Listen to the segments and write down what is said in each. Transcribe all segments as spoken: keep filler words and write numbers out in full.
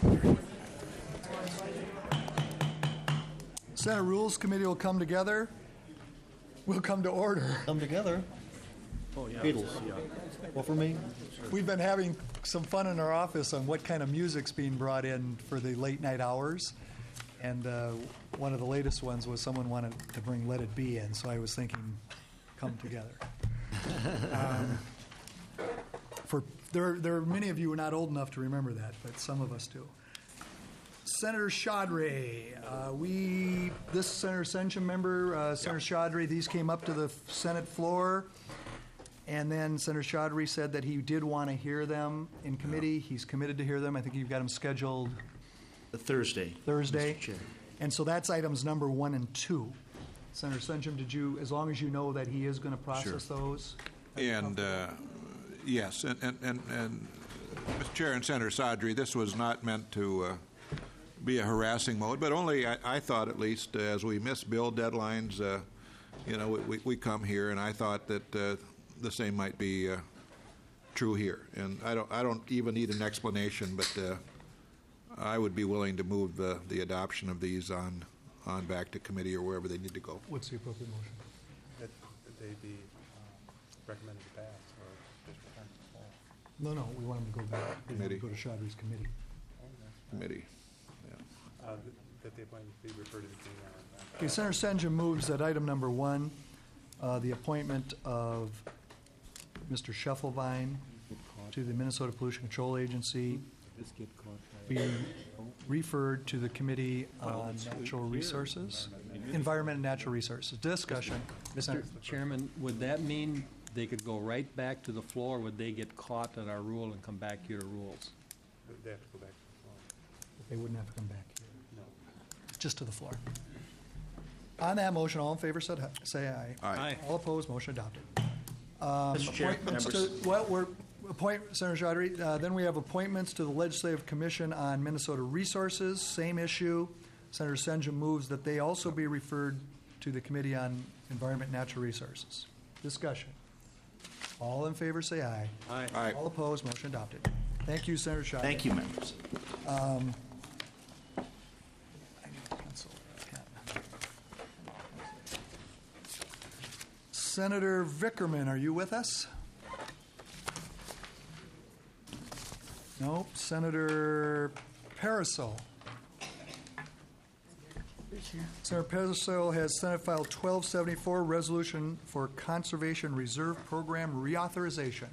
Senate Rules Committee will come together. We'll come to order. Come together. Oh, yeah. Beatles. Yeah. What for me? We've been having some fun in our office on what kind of music's being brought in for the late night hours. And uh, one of the latest ones was someone wanted to bring Let It Be in, so I was thinking, come together. um, for there, there are many of you who are not old enough to remember that, but some of us do. Senator Chaudhry, uh, we, this Senator Senchum member, uh, Senator Chaudhry, these came up to the Senate floor, and then Senator Chaudhry said that he did want to hear them in committee. He's committed to hear them. I think you've got them scheduled Thursday. Thursday. Mister Chair. And so that's items number one and two. Senator Senchum, did you, as long as you know that he is going to process Sure. those? And uh, yes, and, and, and, and Mister Chair and Senator Chaudhry, this was not meant to uh, be a harassing mode, but only I, I thought at least uh, as we miss bill deadlines, uh, you know, we, we come here, and I thought that uh, the same might be uh, true here. And I don't, I don't even need an explanation, but uh, I would be willing to move the, the adoption of these on on back to committee or wherever they need to go. What's the appropriate motion? That, that they be um, recommended to pass or just returned to the floor. No, no, we want him to go back. We want him to Committee. go to Chaudhry's committee. Committee. Uh, that- that the appointment be referred to the committee on. uh, Okay, Senator Senchum moves that item number one, uh, the appointment of Mister Scheffelbein to the Minnesota Pollution Control Agency be referred to the Committee on Natural Resources, Environment and Natural Resources. Discussion. Mister Chairman, would that mean they could go right back to the floor? Would they get caught at our rule and come back here to rules? They have to go back to the floor. They wouldn't have to come back here, No. just to the floor. On that motion, all in favor, said, say aye. Aye. All opposed, motion adopted. Um, Mister Chair, appointments members. to, well, we're, appoint, Senator Chaudhry, uh, then we have appointments to the Legislative Commission on Minnesota Resources, same issue. Senator Senchum moves that they also be referred to the Committee on Environment and Natural Resources. Discussion. All in favor, say aye. Aye. Aye. All opposed, motion adopted. Thank you, Senator Chaudhry. Thank you, members. Um, I need a pencil or a pen. Senator Vickerman, are you with us? Nope. Senator Parasol. Senator Parasol has Senate File twelve seventy-four, Resolution for Conservation Reserve Program Reauthorization.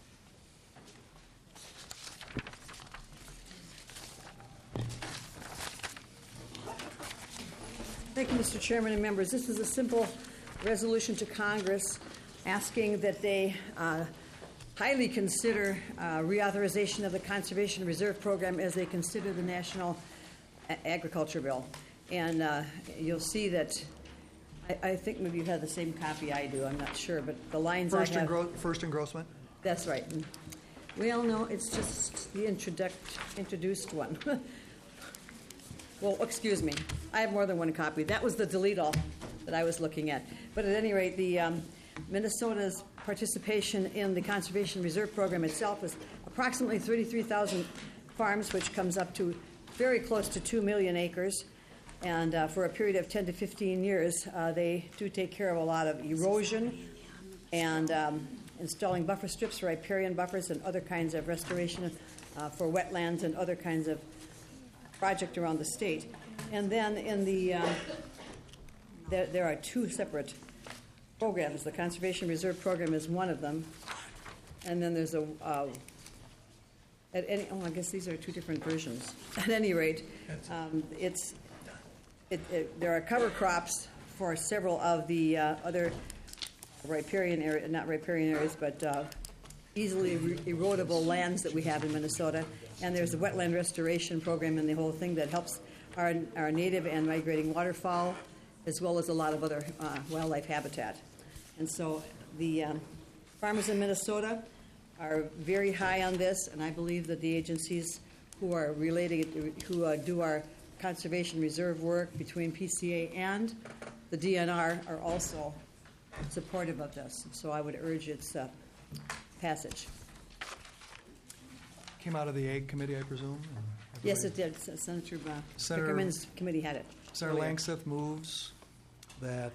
Thank you, Mister Chairman and members. This is a simple resolution to Congress asking that they uh, highly consider uh, reauthorization of the Conservation Reserve Program as they consider the National A- Agriculture Bill. And uh, you'll see that, I, I think maybe you have the same copy I do, I'm not sure, but the lines First, I have... engro- first engrossment? That's right. And well, no, it's just the introduct, introduced one. Well, excuse me. I have more than one copy. That was the delete all that I was looking at. But at any rate, the um, Minnesota's participation in the Conservation Reserve Program itself is approximately thirty-three thousand farms, which comes up to very close to two million acres. And uh, for a period of ten to fifteen years, uh, they do take care of a lot of erosion and um, installing buffer strips for riparian buffers and other kinds of restoration uh, for wetlands and other kinds of project around the state. And then in the, um, there, there are two separate programs. The Conservation Reserve Program is one of them. And then there's a, uh, at any, oh, I guess these are two different versions. At any rate, um, it's, it, it, there are cover crops for several of the uh, other riparian area, not riparian areas, but uh, easily er- erodible lands that we have in Minnesota. And there's a wetland restoration program and the whole thing that helps our, our native and migrating waterfowl, as well as a lot of other uh, wildlife habitat. And so the um, farmers in Minnesota are very high on this, and I believe that the agencies who are related, who uh, do our conservation reserve work between P C A and the D N R are also supportive of this. So I would urge its uh, passage. Came out of the Ag Committee, I presume? Yes, it did. S- Senator uh, Senator- Bickerman's committee had it. Senator earlier. Langseth moves that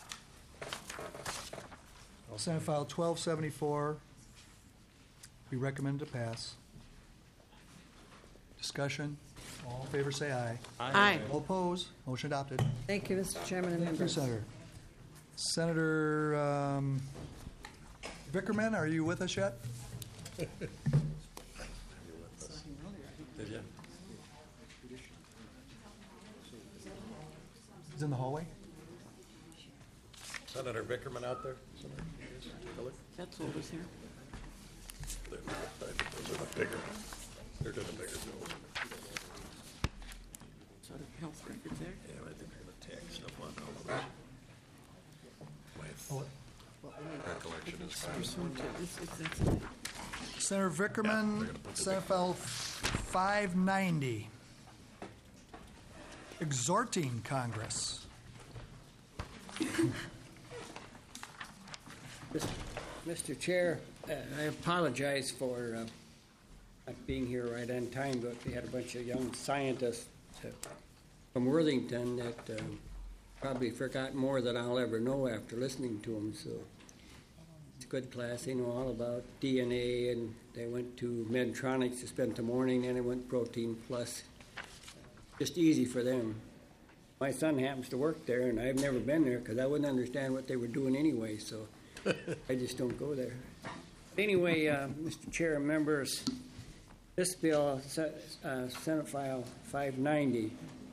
Senate File twelve seventy-four be recommended to pass. Discussion. All in favor, say aye. Aye. All opposed? Motion adopted. Thank you, Mister Chairman and Thank you, members. Senator. Senator um, Vickerman, are you with us yet? He's in the hallway? Senator Vickerman out there? That's over here. Those are the bigger, they're the bigger bills. Sort of health record there. Yeah, I think they're gonna tag stuff on all of Oh, it. My recollection is This one too. This is, that's it. Senator Vickerman, Senate File five ninety, exhorting Congress. Mister Chair, uh, I apologize for uh, not being here right on time, but we had a bunch of young scientists uh, from Worthington that uh, probably forgot more than I'll ever know after listening to them. So it's a good class. They know all about D N A, and they went to Medtronics to spend the morning, and they went Protein Plus. Just easy for them. My son happens to work there, and I've never been there because I wouldn't understand what they were doing anyway, so I just don't go there. But anyway, uh, Mister Chair and members, this bill, uh, Senate File five ninety,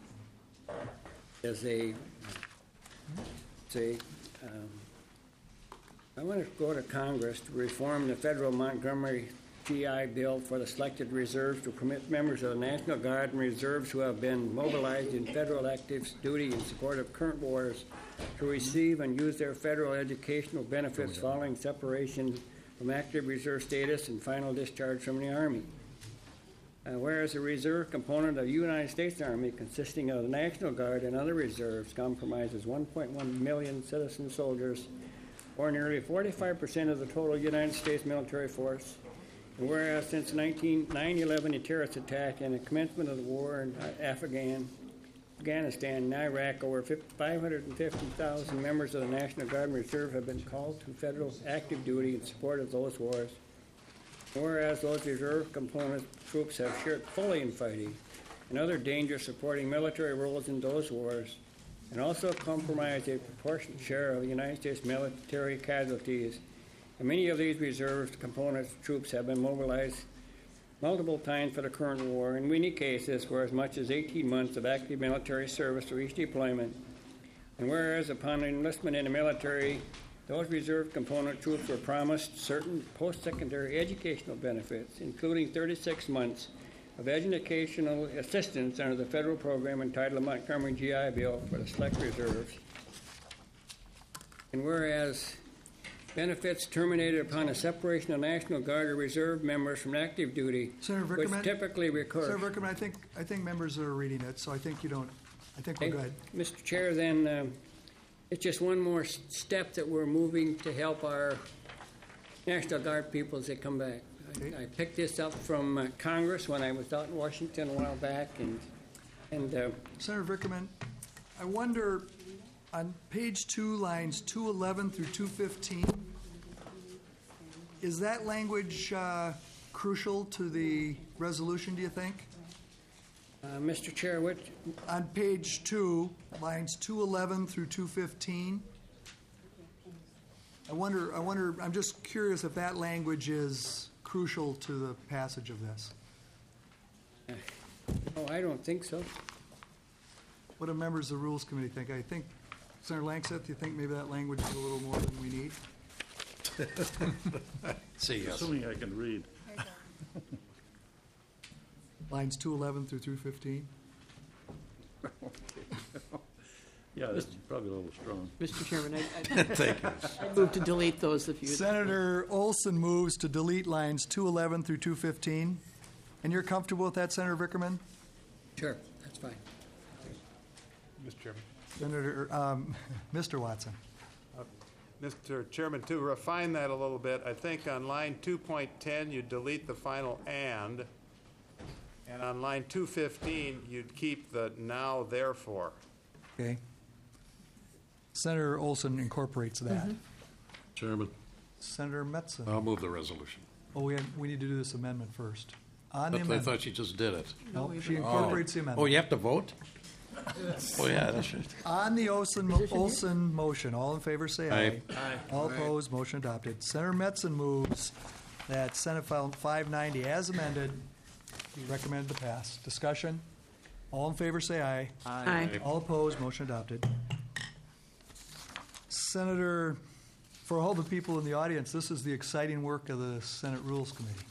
is a, it's a, um, I want to go to Congress to reform the federal Montgomery G I Bill for the selected reserves to permit members of the National Guard and reserves who have been mobilized in federal active duty in support of current wars to receive and use their federal educational benefits following separation from active reserve status and final discharge from the Army. Uh, whereas the reserve component of the United States Army, consisting of the National Guard and other reserves, compromises one point one million citizen soldiers, or nearly forty-five percent of the total United States military force. And whereas since nineteen nine eleven, the terrorist attack and the commencement of the war in Afghan, Afghanistan and Iraq, over five hundred fifty thousand members of the National Guard and Reserve have been called to federal active duty in support of those wars. Whereas those reserve component troops have shared fully in fighting and other dangerous supporting military roles in those wars, and also comprise a proportionate share of the United States military casualties. And many of these reserve component troops have been mobilized multiple times for the current war, in many cases where as much as eighteen months of active military service to each deployment. And whereas upon enlistment in the military, those reserve component troops were promised certain post-secondary educational benefits, including thirty-six months of educational assistance under the federal program entitled the Montgomery G I Bill for the select reserves. And whereas benefits terminated upon the separation of National Guard or Reserve members from active duty, Senator which Vickerman? typically recur. Senator Vickerman, I think, I think members are reading it, so I think you don't, I think we're Okay. good. Mister Chair, then um, it's just one more s- step that we're moving to help our National Guard people as they come back. Okay. I, I picked this up from uh, Congress when I was out in Washington a while back, and and uh, Senator Vickerman, I wonder, on page two, lines two eleven through two fifteen, is that language uh, crucial to the resolution, do you think? uh, Mister Chair, what? On page two, lines two eleven through two fifteen, I wonder, I wonder, I'm just curious if that language is crucial to the passage of this. Oh, I don't think so. What do members of the Rules Committee think? I think, Senator Langseth, you think maybe that language is a little more than we need? See, yes. Assuming I can read. Lines two eleven through two fifteen? Yeah, that's probably a little strong. Mister Chairman, I, I Thank you. I move to delete those if you. Senator Olson moves to delete lines two eleven through two fifteen. And you're comfortable with that, Senator Vickerman? Sure, that's fine. Mister Chairman. Senator, um, Mister Watson? Mister Chairman, to refine that a little bit, I think on line two point ten, you delete the final "and," And on line two fifteen, you'd keep the now therefore. Okay. Senator Olson incorporates that. Chairman, Senator Metzen. I'll move the resolution. Oh, we, have- we need to do this amendment first. On the But I amendment. thought she just did it. No, No, she we- incorporates the Oh, amendment. you have to vote? Oh, yeah, that's right. On the Olson, Olson motion, all in favor say aye. Aye. All opposed, motion adopted. Senator Metzen moves that Senate File five ninety as amended be recommended to pass. Discussion? All in favor say aye. Aye. All opposed, motion adopted. Senator, for all the people in the audience, this is the exciting work of the Senate Rules Committee.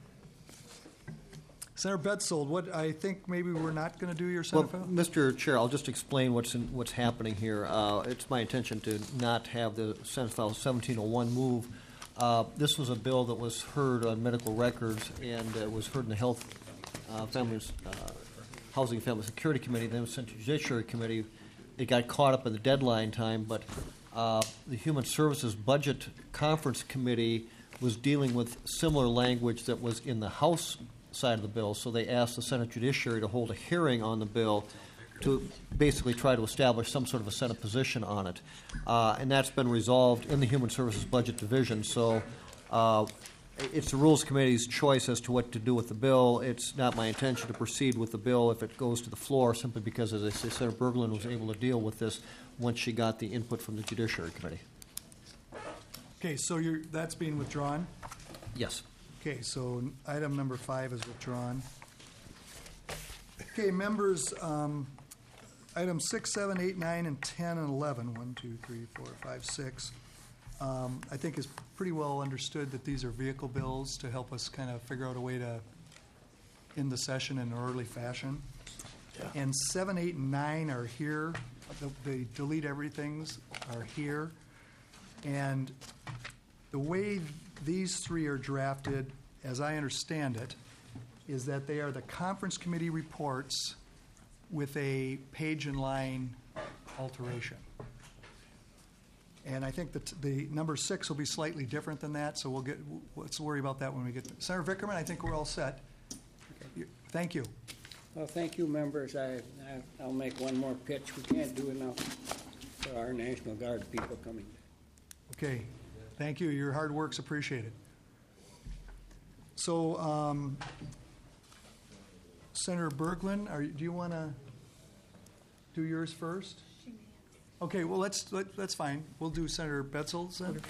Senator Betzold, what, I think maybe we're not going to do your Well, Senate file? Mister Chair, I'll just explain what's in, what's happening here. Uh, it's my intention to not have the Senate File seventeen oh one move. Uh, this was a bill that was heard on medical records and uh, was heard in the Health, uh, Families, uh, Housing and Family Security Committee, then was sent to Judiciary Committee. It got caught up in the deadline time, but uh, the Human Services Budget Conference Committee was dealing with similar language that was in the House side of the bill, so they asked the Senate Judiciary to hold a hearing on the bill to basically try to establish some sort of a Senate position on it. Uh, and that's been resolved in the Human Services Budget Division, so uh, it's the Rules Committee's choice as to what to do with the bill. It's not my intention to proceed with the bill if it goes to the floor, simply because, as I say, Senator Berglund was able to deal with this once she got the input from the Judiciary Committee. Okay, so you're, that's being withdrawn? Yes. Okay, so item number five is withdrawn. Okay, members, um, items six, seven, eight, nine, and ten, and eleven, one, two, three, four, five, six, um, I think is pretty well understood that these are vehicle bills to help us kind of figure out a way to end the session in an orderly fashion. And seven, eight, and nine are here. The, the delete everythings are here. And the way these three are drafted, as I understand it, is that they are the conference committee reports with a page and line alteration. And I think that the number six will be slightly different than that, so we'll get, let's worry about that when we get to Senator Vickerman, I think we're all set. You- Thank you. Well, thank you, members. I, I, I'll make one more pitch. We can't do enough for our National Guard people coming. Okay, thank you. Your hard work's appreciated. So, um, Senator Berglund, are, you- do you want to do yours first? Okay, well, let's, let, that's fine. We'll do Senator Betzold's then.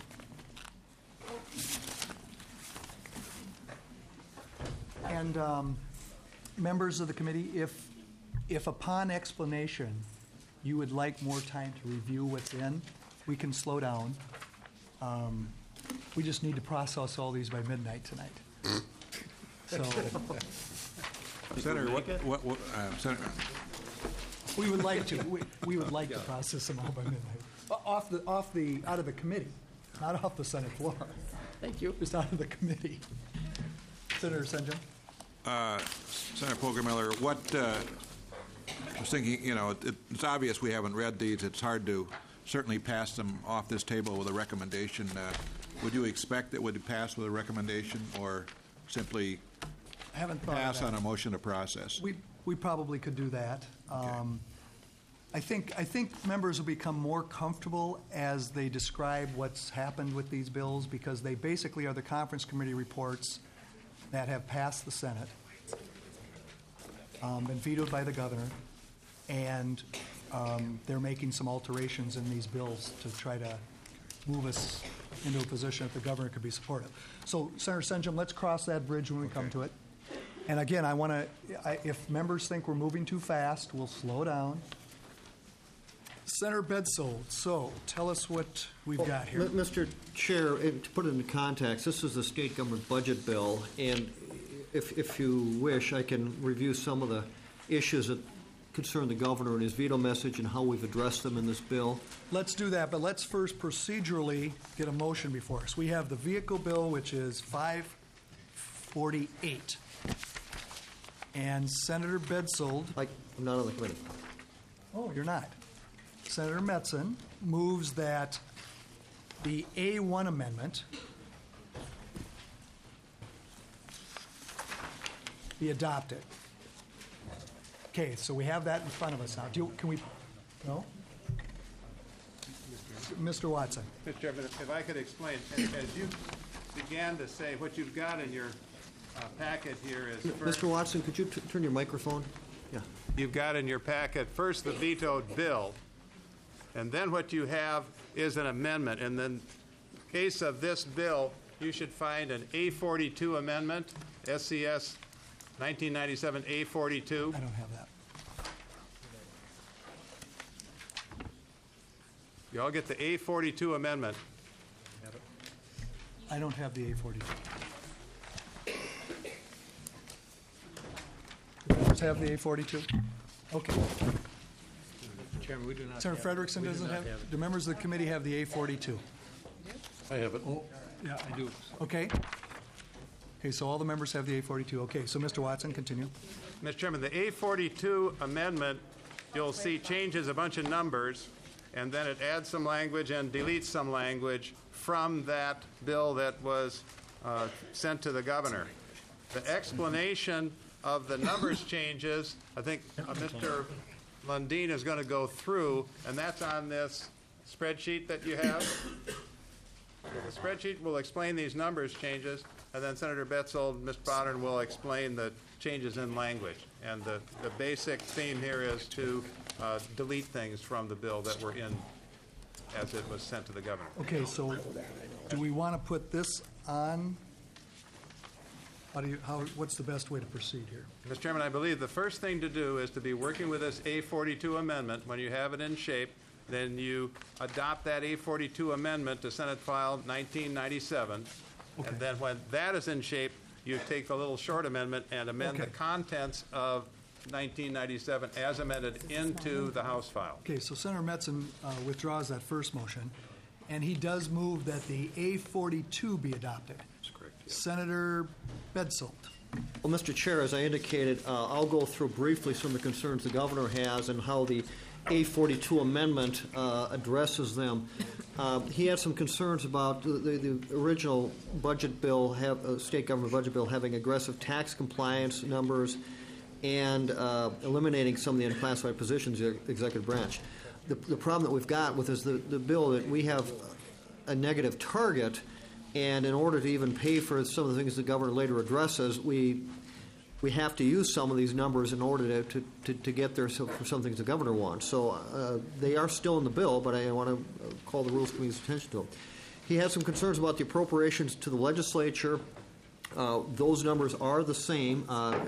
And, um, members of the committee, if, if upon explanation you would like more time to review what's in, we can slow down. Um, we just need to process all these by midnight tonight. So, Senator, what, what, what, uh, Senator, we would like to, we, we would like to process them all by midnight. O- Off the, off the, out of the committee, not off the Senate floor, Thank you. just out of the committee. Senator Senjum? uh, Senator Poggemiller, what, uh, I was thinking, you know, it, it's obvious we haven't read these. It's hard to certainly pass them off this table with a recommendation. Uh, would you expect it would pass with a recommendation or simply I haven't thought of pass that. on a motion to process? We, we probably could do that. Um, I think, I think members will become more comfortable as they describe what's happened with these bills because they basically are the conference committee reports that have passed the Senate, um, been vetoed by the governor, and um, they're making some alterations in these bills to try to move us into a position that the governor could be supportive. So, Senator Senjum, let's cross that bridge when we come to it. And again, I want to, if members think we're moving too fast, we'll slow down. Senator Betzold, so tell us what we've got here. M- Mister Chair, eh, to put it into context, this is the state government budget bill, and if, if you wish, I can review some of the issues that concern the governor and his veto message and how we've addressed them in this bill. Let's do that, but let's first procedurally get a motion before us. We have the vehicle bill, which is five forty-eight. And Senator Betzold, Like, I'm not on the committee. oh, you're not. Senator Metzen moves that the A one amendment be adopted. Okay, so we have that in front of us now. Do you, can we, no? Mister Watson. Mister Chairman, if if I could explain, as as you began to say, what you've got in your uh, packet here is first, Mister Watson, could you t- turn your microphone? Yeah. you've got in your packet first the vetoed bill, and then what you have is an amendment. And then, in the case of this bill, you should find an A forty-two amendment, S C S nineteen ninety-seven A forty-two. I don't have that. You all get the A forty-two amendment. I don't have the A forty-two. Do members have the A forty-two? Okay. Chairman, we do not Senator Frederickson doesn't have, do members of the committee have the A forty-two? I have it. Yeah, I do. Okay. Okay, so all the members have the A forty-two. Okay, so Mister Watson, continue. Mister Chairman, the A forty-two amendment, you'll see changes a bunch of numbers, and then it adds some language and deletes some language from that bill that was uh, sent to the governor. The explanation of the numbers changes, I think uh, Mister Lundin is going to go through, and that's on this spreadsheet that you have. So the spreadsheet will explain these numbers changes, and then Senator Betzold, Miz Bodden will explain the changes in language. And the, the basic theme here is to uh, delete things from the bill that were in as it was sent to the governor. Okay, so do we want to put this on? How do you, how, what's the best way to proceed here? Mister Chairman, I believe the first thing to do is to be working with this A forty-two amendment. When you have it in shape, then you adopt that A forty-two amendment to Senate File nineteen ninety-seven. Okay. And then when that is in shape, you take the little short amendment and amend the Okay. contents of nineteen ninety-seven as amended into the House file. Okay, so Senator Metzen uh, withdraws that first motion, and he does move that the A forty-two be adopted. That's correct. Senator Betzold. Well, Mister Chair, as I indicated, uh, I'll go through briefly some of the concerns the governor has and how the A forty-two amendment uh, addresses them. Uh, he had some concerns about the, the, the original budget bill, have, uh, state government budget bill, having aggressive tax compliance numbers and uh, eliminating some of the unclassified positions in the executive branch. The, the problem that we've got with is the, the bill that we have a negative target, and in order to even pay for some of the things the governor later addresses, we we have to use some of these numbers in order to, to, to, to get there so, for some things the governor wants. So uh, they are still in the bill, but I want to call the Rules Committee's attention to them. He had some concerns about the appropriations to the legislature. Uh, those numbers are the same. Uh,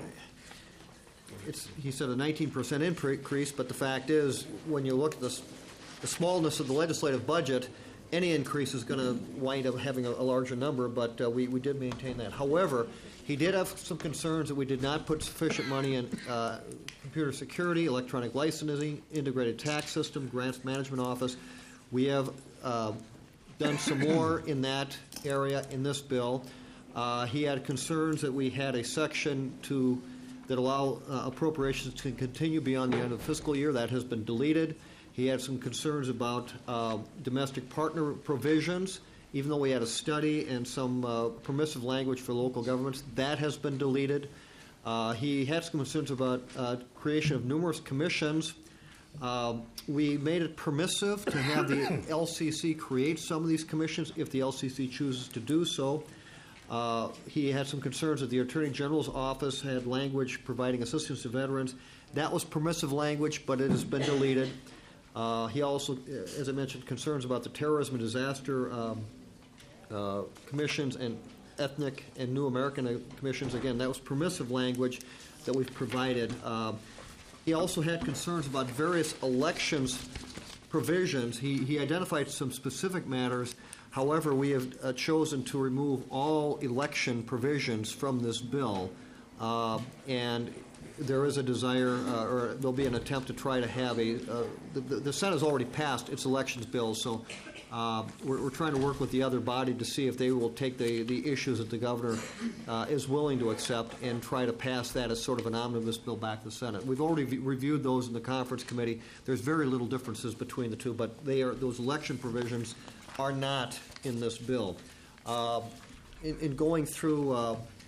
it's, he said a nineteen percent increase, but the fact is, when you look at the, the smallness of the legislative budget, any increase is going to wind up having a, a larger number, but uh, we, we did maintain that. However, he did have some concerns that we did not put sufficient money in uh, computer security, electronic licensing, integrated tax system, grants management office. We have uh, done some more in that area in this bill. Uh, he had concerns that we had a section to that allow uh, appropriations to continue beyond the end of the fiscal year. That has been deleted. He had some concerns about uh, domestic partner provisions, even though we had a study and some uh, permissive language for local governments. That has been deleted. Uh, he had some concerns about uh, creation of numerous commissions. Uh, we made it permissive to have the L C C create some of these commissions if the L C C chooses to do so. Uh, he had some concerns that the Attorney General's office had language providing assistance to veterans. That was permissive language, but it has been deleted. Uh, he also, as I mentioned, concerns about the terrorism and disaster um, uh, commissions and ethnic and New American commissions. Again, that was permissive language that we've provided. Uh, he also had concerns about various elections provisions. He, he identified some specific matters. However, we have uh, chosen to remove all election provisions from this bill, uh, and there is a desire, uh, or there'll be an attempt to try to have a. Uh, the, the Senate has already passed its elections bill, so uh, we're, we're trying to work with the other body to see if they will take the, the issues that the governor uh, is willing to accept and try to pass that as sort of an omnibus bill back to the Senate. We've already v- reviewed those in the conference committee. There's very little differences between the two, but they are those election provisions are not in this bill. Uh, in, in going through. Uh,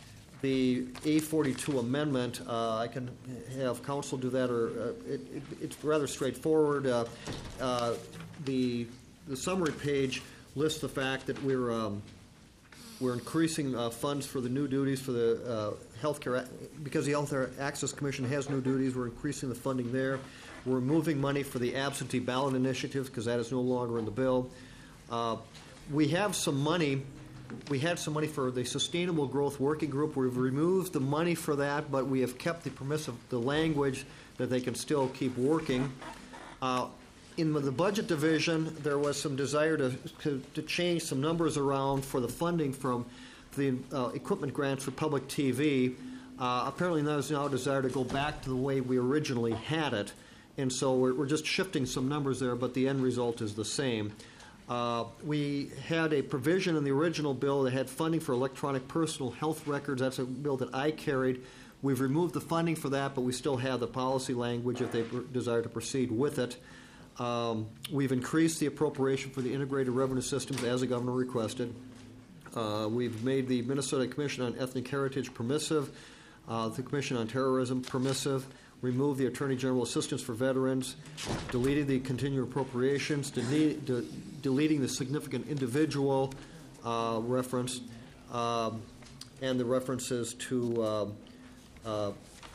the A forty-two amendment, uh, I can have council do that, or uh, it, it, it's rather straightforward. Uh, uh, the the summary page lists the fact that we're um, we're increasing uh, funds for the new duties for the uh, healthcare, because the Health Care Access Commission has new duties. We're increasing the funding there. We're removing money for the absentee ballot initiatives because that is no longer in the bill. Uh, we have some money. We had some money for the Sustainable Growth Working Group. We've removed the money for that, but we have kept the permissive, the language that they can still keep working. Uh, in the budget division, there was some desire to, to, to change some numbers around for the funding from the uh, equipment grants for public T V. Uh, apparently, there is now a desire to go back to the way we originally had it, and so we're, we're just shifting some numbers there, but the end result is the same. Uh, we had a provision in the original bill that had funding for electronic personal health records. That's a bill that I carried. We've removed the funding for that, but we still have the policy language if they pr- desire to proceed with it. Um, we've increased the appropriation for the integrated revenue systems as the governor requested. Uh, we've made the Minnesota Commission on Ethnic Heritage permissive, uh, the Commission on Terrorism permissive, removed the Attorney General Assistance for Veterans, deleted the continuing appropriations, de- de- deleting the significant individual uh, reference, um, and the references to uh, uh,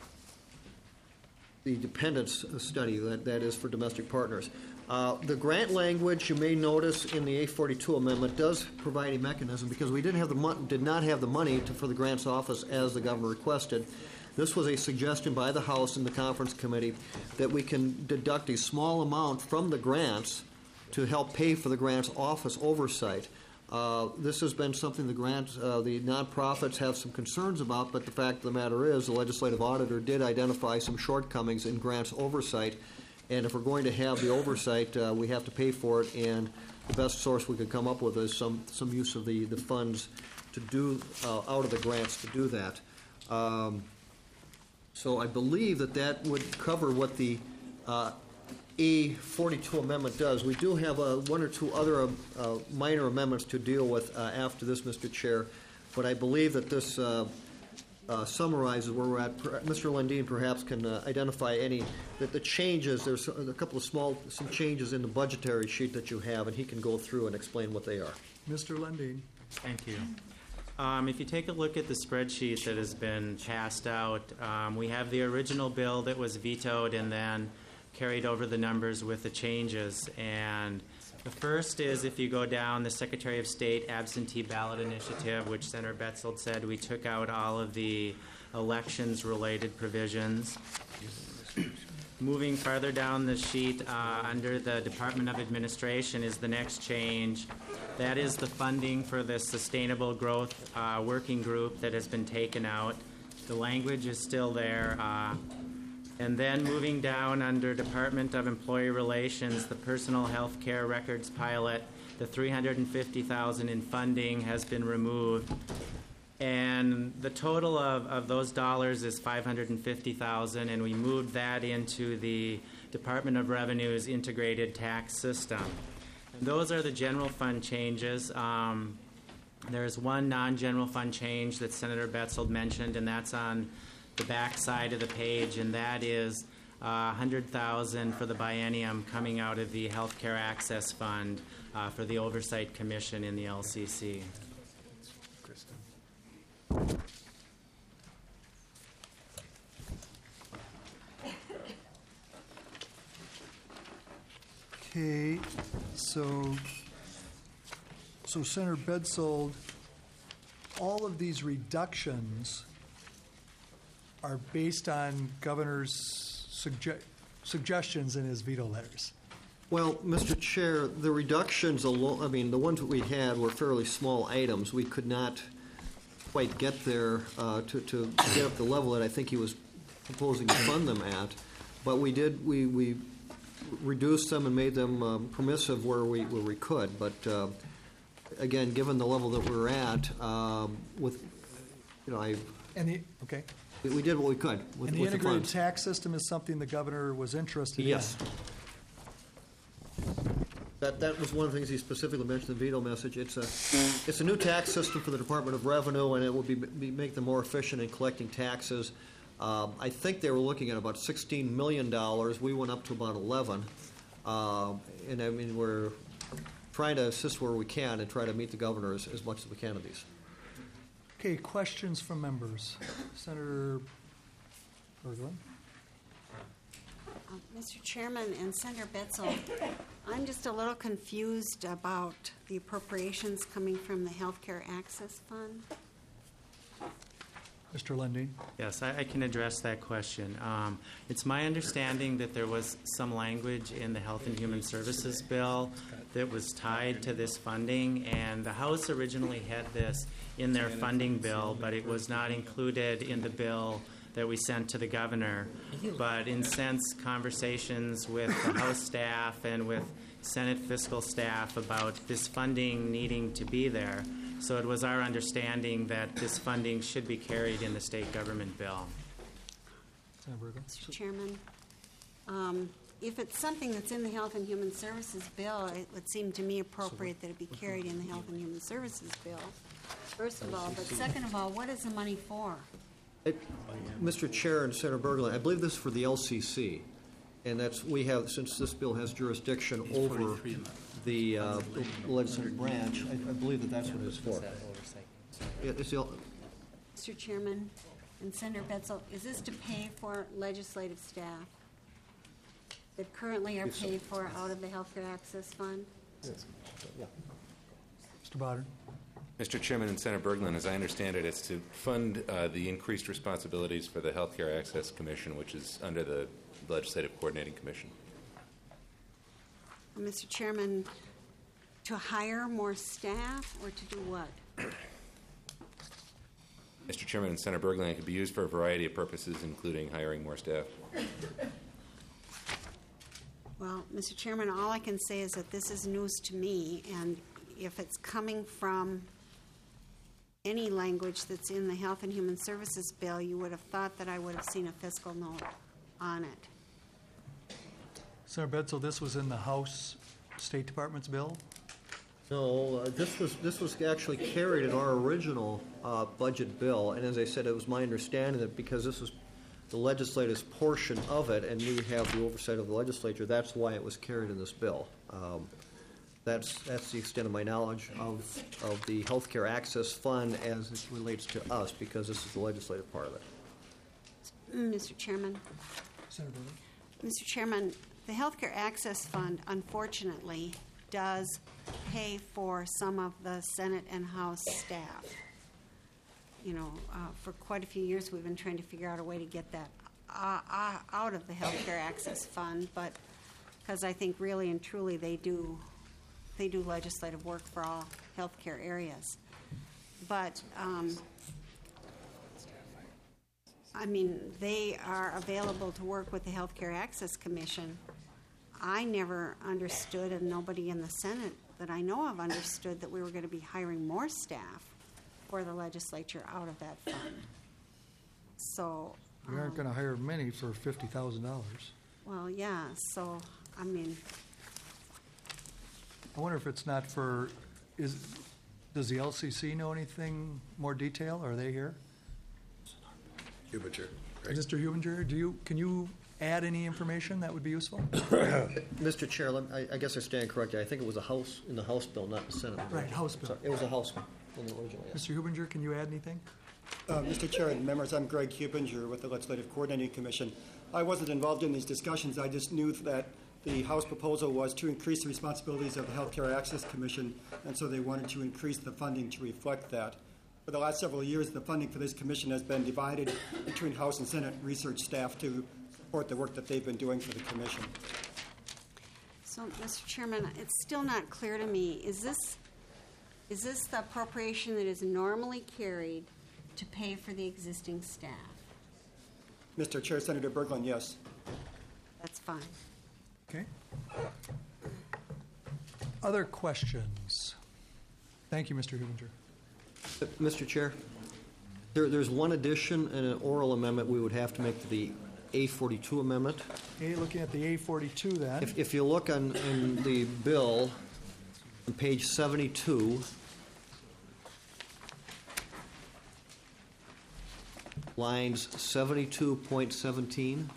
the dependence study, that, that is for domestic partners. Uh, the grant language, you may notice in the A forty-two amendment, does provide a mechanism because we didn't have the mon- did not have the money to, for the grants office as the governor requested. This was a suggestion by the House and the conference committee that we can deduct a small amount from the grants to help pay for the grants office oversight. Uh, this has been something the grants, uh, the nonprofits have some concerns about, but the fact of the matter is the legislative auditor did identify some shortcomings in grants oversight, and if we're going to have the oversight, uh, we have to pay for it, and the best source we could come up with is some, some use of the, the funds to do, uh, out of the grants to do that. Um, So I believe that that would cover what the uh, A forty-two amendment does. We do have uh, one or two other uh, minor amendments to deal with uh, after this, Mister Chair, but I believe that this uh, uh, summarizes where we're at. Mister Lundin perhaps can uh, identify any, that the changes, there's a couple of small, some changes in the budgetary sheet that you have, and he can go through and explain what they are. Mister Lundin. Thank you. Um, if you take a look at the spreadsheet that has been passed out, um, we have the original bill that was vetoed and then carried over the numbers with the changes. And the first is, if you go down, the Secretary of State absentee ballot initiative, which Senator Betzold said we took out all of the elections-related provisions. Moving farther down the sheet, uh, under the Department of Administration is the next change. That is the funding for the Sustainable Growth uh, Working Group that has been taken out. The language is still there. Uh, and then moving down under Department of Employee Relations, the Personal Health Care Records Pilot, the three hundred fifty thousand dollars in funding has been removed. And the total of, of those dollars is five hundred fifty thousand dollars, and we moved that into the Department of Revenue's integrated tax system. And those are the general fund changes. Um, there's one non-general fund change that Senator Betzold mentioned, and that's on the back side of the page, and that is uh, one hundred thousand dollars for the biennium coming out of the Healthcare Access Fund uh, for the Oversight Commission in the L C C. Okay, so, so Senator Betzold, all of these reductions are based on governor's sugge- suggestions in his veto letters. Well, Mister Chair, the reductions alone, I mean, the ones that we had were fairly small items. We could not quite get there uh, to, to get up the level that I think he was proposing to fund them at. But we did, we, we reduced them and made them um, permissive where we, where we could. But uh, again, given the level that we're at, um, with, you know, I, And the, okay. we we did what we could with, And the with the integrated funds. tax system is something the governor was interested in. Yes. That, that was one of the things he specifically mentioned in the veto message. It's a, it's a new tax system for the Department of Revenue, and it will be, be make them more efficient in collecting taxes. Um, I think they were looking at about sixteen million dollars. We went up to about eleven. Um, and I mean, we're trying to assist where we can and try to meet the governor as, as much as we can of these. Okay, questions from members. Senator Berglund? Uh, Mister Chairman and Senator Betzel, I'm just a little confused about the appropriations coming from the Healthcare Access Fund. Mister Lundin? Yes, I, I can address that question. Um, it's my understanding that there was some language in the Health and Human Services bill that was tied to this funding, and the House originally had this in their funding bill, but it was not included in the bill that we sent to the governor. But in since conversations with the House staff and with Senate fiscal staff about this funding needing to be there, so it was our understanding that this funding should be carried in the state government bill. Senator Berglund? Mister Chairman, um, if it's something that's in the Health and Human Services bill, it would seem to me appropriate that it be carried in the Health and Human Services bill, first of all. But second of all, what is the money for? It, Mister Chair and Senator Berglund, I believe this is for the L C C, and that's we have since this bill has jurisdiction over the, uh, the legislative branch. I, I believe that that's what it's for. Yeah, it's the, Mister Chairman and Senator Betzel, is this to pay for legislative staff that currently are paid for out of the Healthcare Access Fund? yeah. Mister Bodden? Mister Chairman and Senator Berglund, as I understand it, it's to fund uh, the increased responsibilities for the Healthcare Access Commission, which is under the Legislative Coordinating Commission. Mister Chairman, to hire more staff or to do what? Mister Chairman and Senator Berglund, it could be used for a variety of purposes, including hiring more staff. Well, Mister Chairman, all I can say is that this is news to me, and if it's coming from any language that's in the Health and Human Services bill, you would have thought that I would have seen a fiscal note on it. Senator Betzel, this was in the House State Department's bill? No, uh, this was this was actually carried in our original uh, budget bill, and as I said, it was my understanding that because this was the legislative portion of it, and we have the oversight of the legislature, that's why it was carried in this bill. Um, that's that's the extent of my knowledge of of the Healthcare Access Fund as it relates to us, because this is the legislative part of it. Mister Chairman. Senator Berglund? Mister Chairman, the Healthcare Access Fund, unfortunately, does pay for some of the Senate and House staff. You know, uh, for quite a few years, we've been trying to figure out a way to get that uh, uh, out of the Healthcare Access Fund, but because I think really and truly they do, they do legislative work for all healthcare areas. But um, I mean, they are available to work with the Healthcare Access Commission. I never understood, and nobody in the Senate that I know of understood, that we were going to be hiring more staff for the legislature out of that fund. So We aren't um, going to hire many for fifty thousand dollars. well, yeah. So I mean, I wonder if it's not for, is, does the L C C know anything more detail? Are they here? Hubinger. Mister Hubinger, do you, can you add any information that would be useful? Mister Chair, let- I, I guess I stand corrected. I think it was a House in the House bill, not the Senate bill. Right, House bill. Sorry, it was a House bill in the original. Yes. Mister Hubinger, can you add anything? Uh, Mister Chair and members, I'm Greg Hubinger with the Legislative Coordinating Commission. I wasn't involved in these discussions. I just knew that the House proposal was to increase the responsibilities of the Healthcare Access Commission, and so they wanted to increase the funding to reflect that. For the last several years, the funding for this commission has been divided between House and Senate research staff to support the work that they've been doing for the commission. so Mister Chairman, it's still not clear to me. Is this is this the appropriation that is normally carried to pay for the existing staff? Mister Chair, Senator Berglund, yes. That's fine. Okay. Other questions? Thank you, Mister Hubinger. Uh, Mister Chair, there, there's one addition and an oral amendment we would have to make to the A forty-two amendment. Okay, looking at the A forty-two then. If, if you look on, in the bill, on page seventy-two, lines seventy-two point seventeen.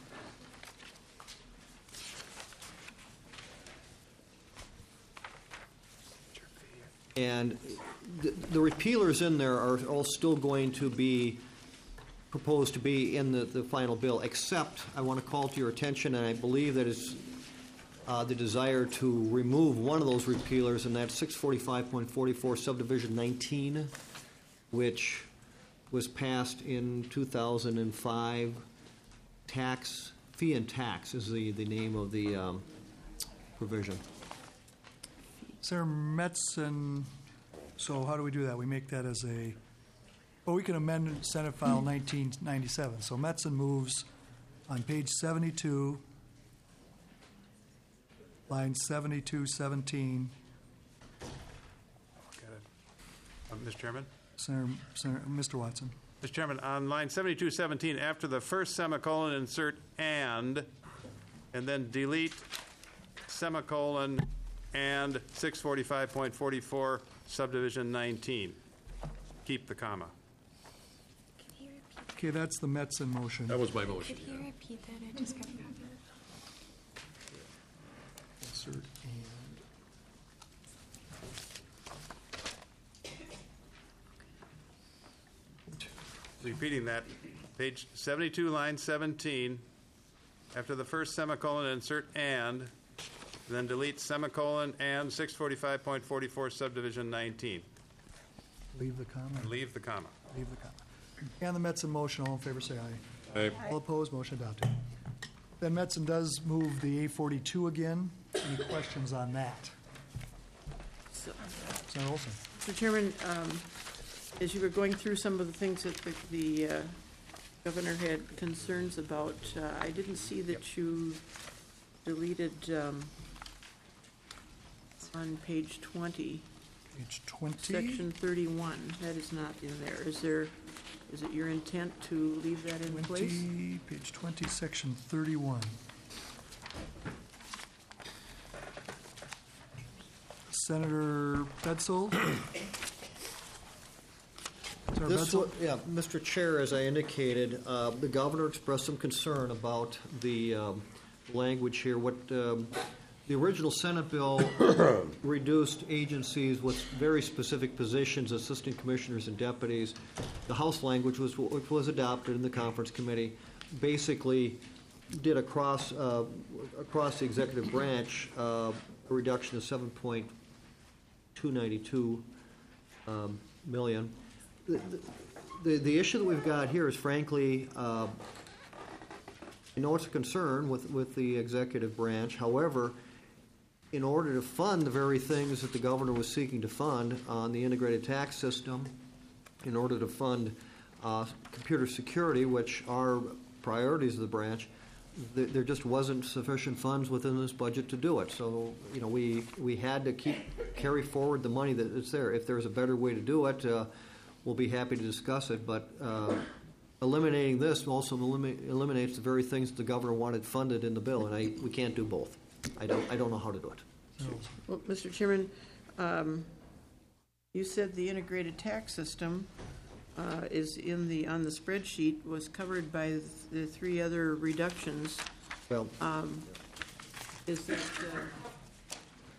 And the, the repealers in there are all still going to be proposed to be in the, the final bill, except I want to call to your attention, and I believe that is uh, the desire to remove one of those repealers, and that's six forty-five point forty-four subdivision nineteen, which was passed in two thousand five. Tax, fee and tax is the, the name of the um, provision. Senator Metzen, so how do we do that? We make that as a, well, we can amend Senate File nineteen ninety-seven. So Metzen moves on page seventy-two, line seventy-two seventeen. Got it. Uh, Mister Chairman? Senator, Senator, Mister Watson. Mister Chairman, on line seventy-two seventeen, after the first semicolon, insert "and," and then delete semicolon and six forty-five point forty-four subdivision nineteen. Keep the comma. Okay, that's the Metzen motion. That was my motion. Could you repeat that? I just got a copy. Insert and. Repeating that, page seventy-two, line seventeen, after the first semicolon, insert "and," then delete semicolon and six forty-five point forty-four subdivision nineteen. Leave the comma. Leave the comma. Leave the comma. And the Metzen motion, all in favor say aye. Aye. All opposed, motion adopted. Then Metzen does move the A forty-two again. Any questions on that? So, Senator Olson. Mister Chairman, um, as you were going through some of the things that the, the uh, governor had concerns about, uh, I didn't see that you deleted um, on page twenty. Page twenty. Section thirty-one, that is not in there. Is there, is it your intent to leave that in place? twenty, page twenty, section thirty-one. Senator Bedsole? Senator This, Bedsole? wa- yeah, Mister Chair, as I indicated, uh, the governor expressed some concern about the um, language here. What um, the original Senate bill reduced agencies with very specific positions, assistant commissioners and deputies. The House language, was, which was adopted in the conference committee, basically did across uh, across the executive branch uh, a reduction of seven point two nine two um, million. The, the, the issue that we've got here is frankly, uh, I know it's a concern with, with the executive branch. However, in order to fund the very things that the governor was seeking to fund on the integrated tax system, in order to fund uh, computer security, which are priorities of the branch, th- there just wasn't sufficient funds within this budget to do it. So, you know, we, we had to keep, carry forward the money that is there. If there's a better way to do it, uh, we'll be happy to discuss it, but uh, eliminating this also elimi- eliminates the very things that the governor wanted funded in the bill, and I, we can't do both. I don't, I don't know how to do it. Well, Mister Chairman, um, you said the integrated tax system uh, is in the, on the spreadsheet, was covered by the three other reductions. Well, Um, Is that, uh,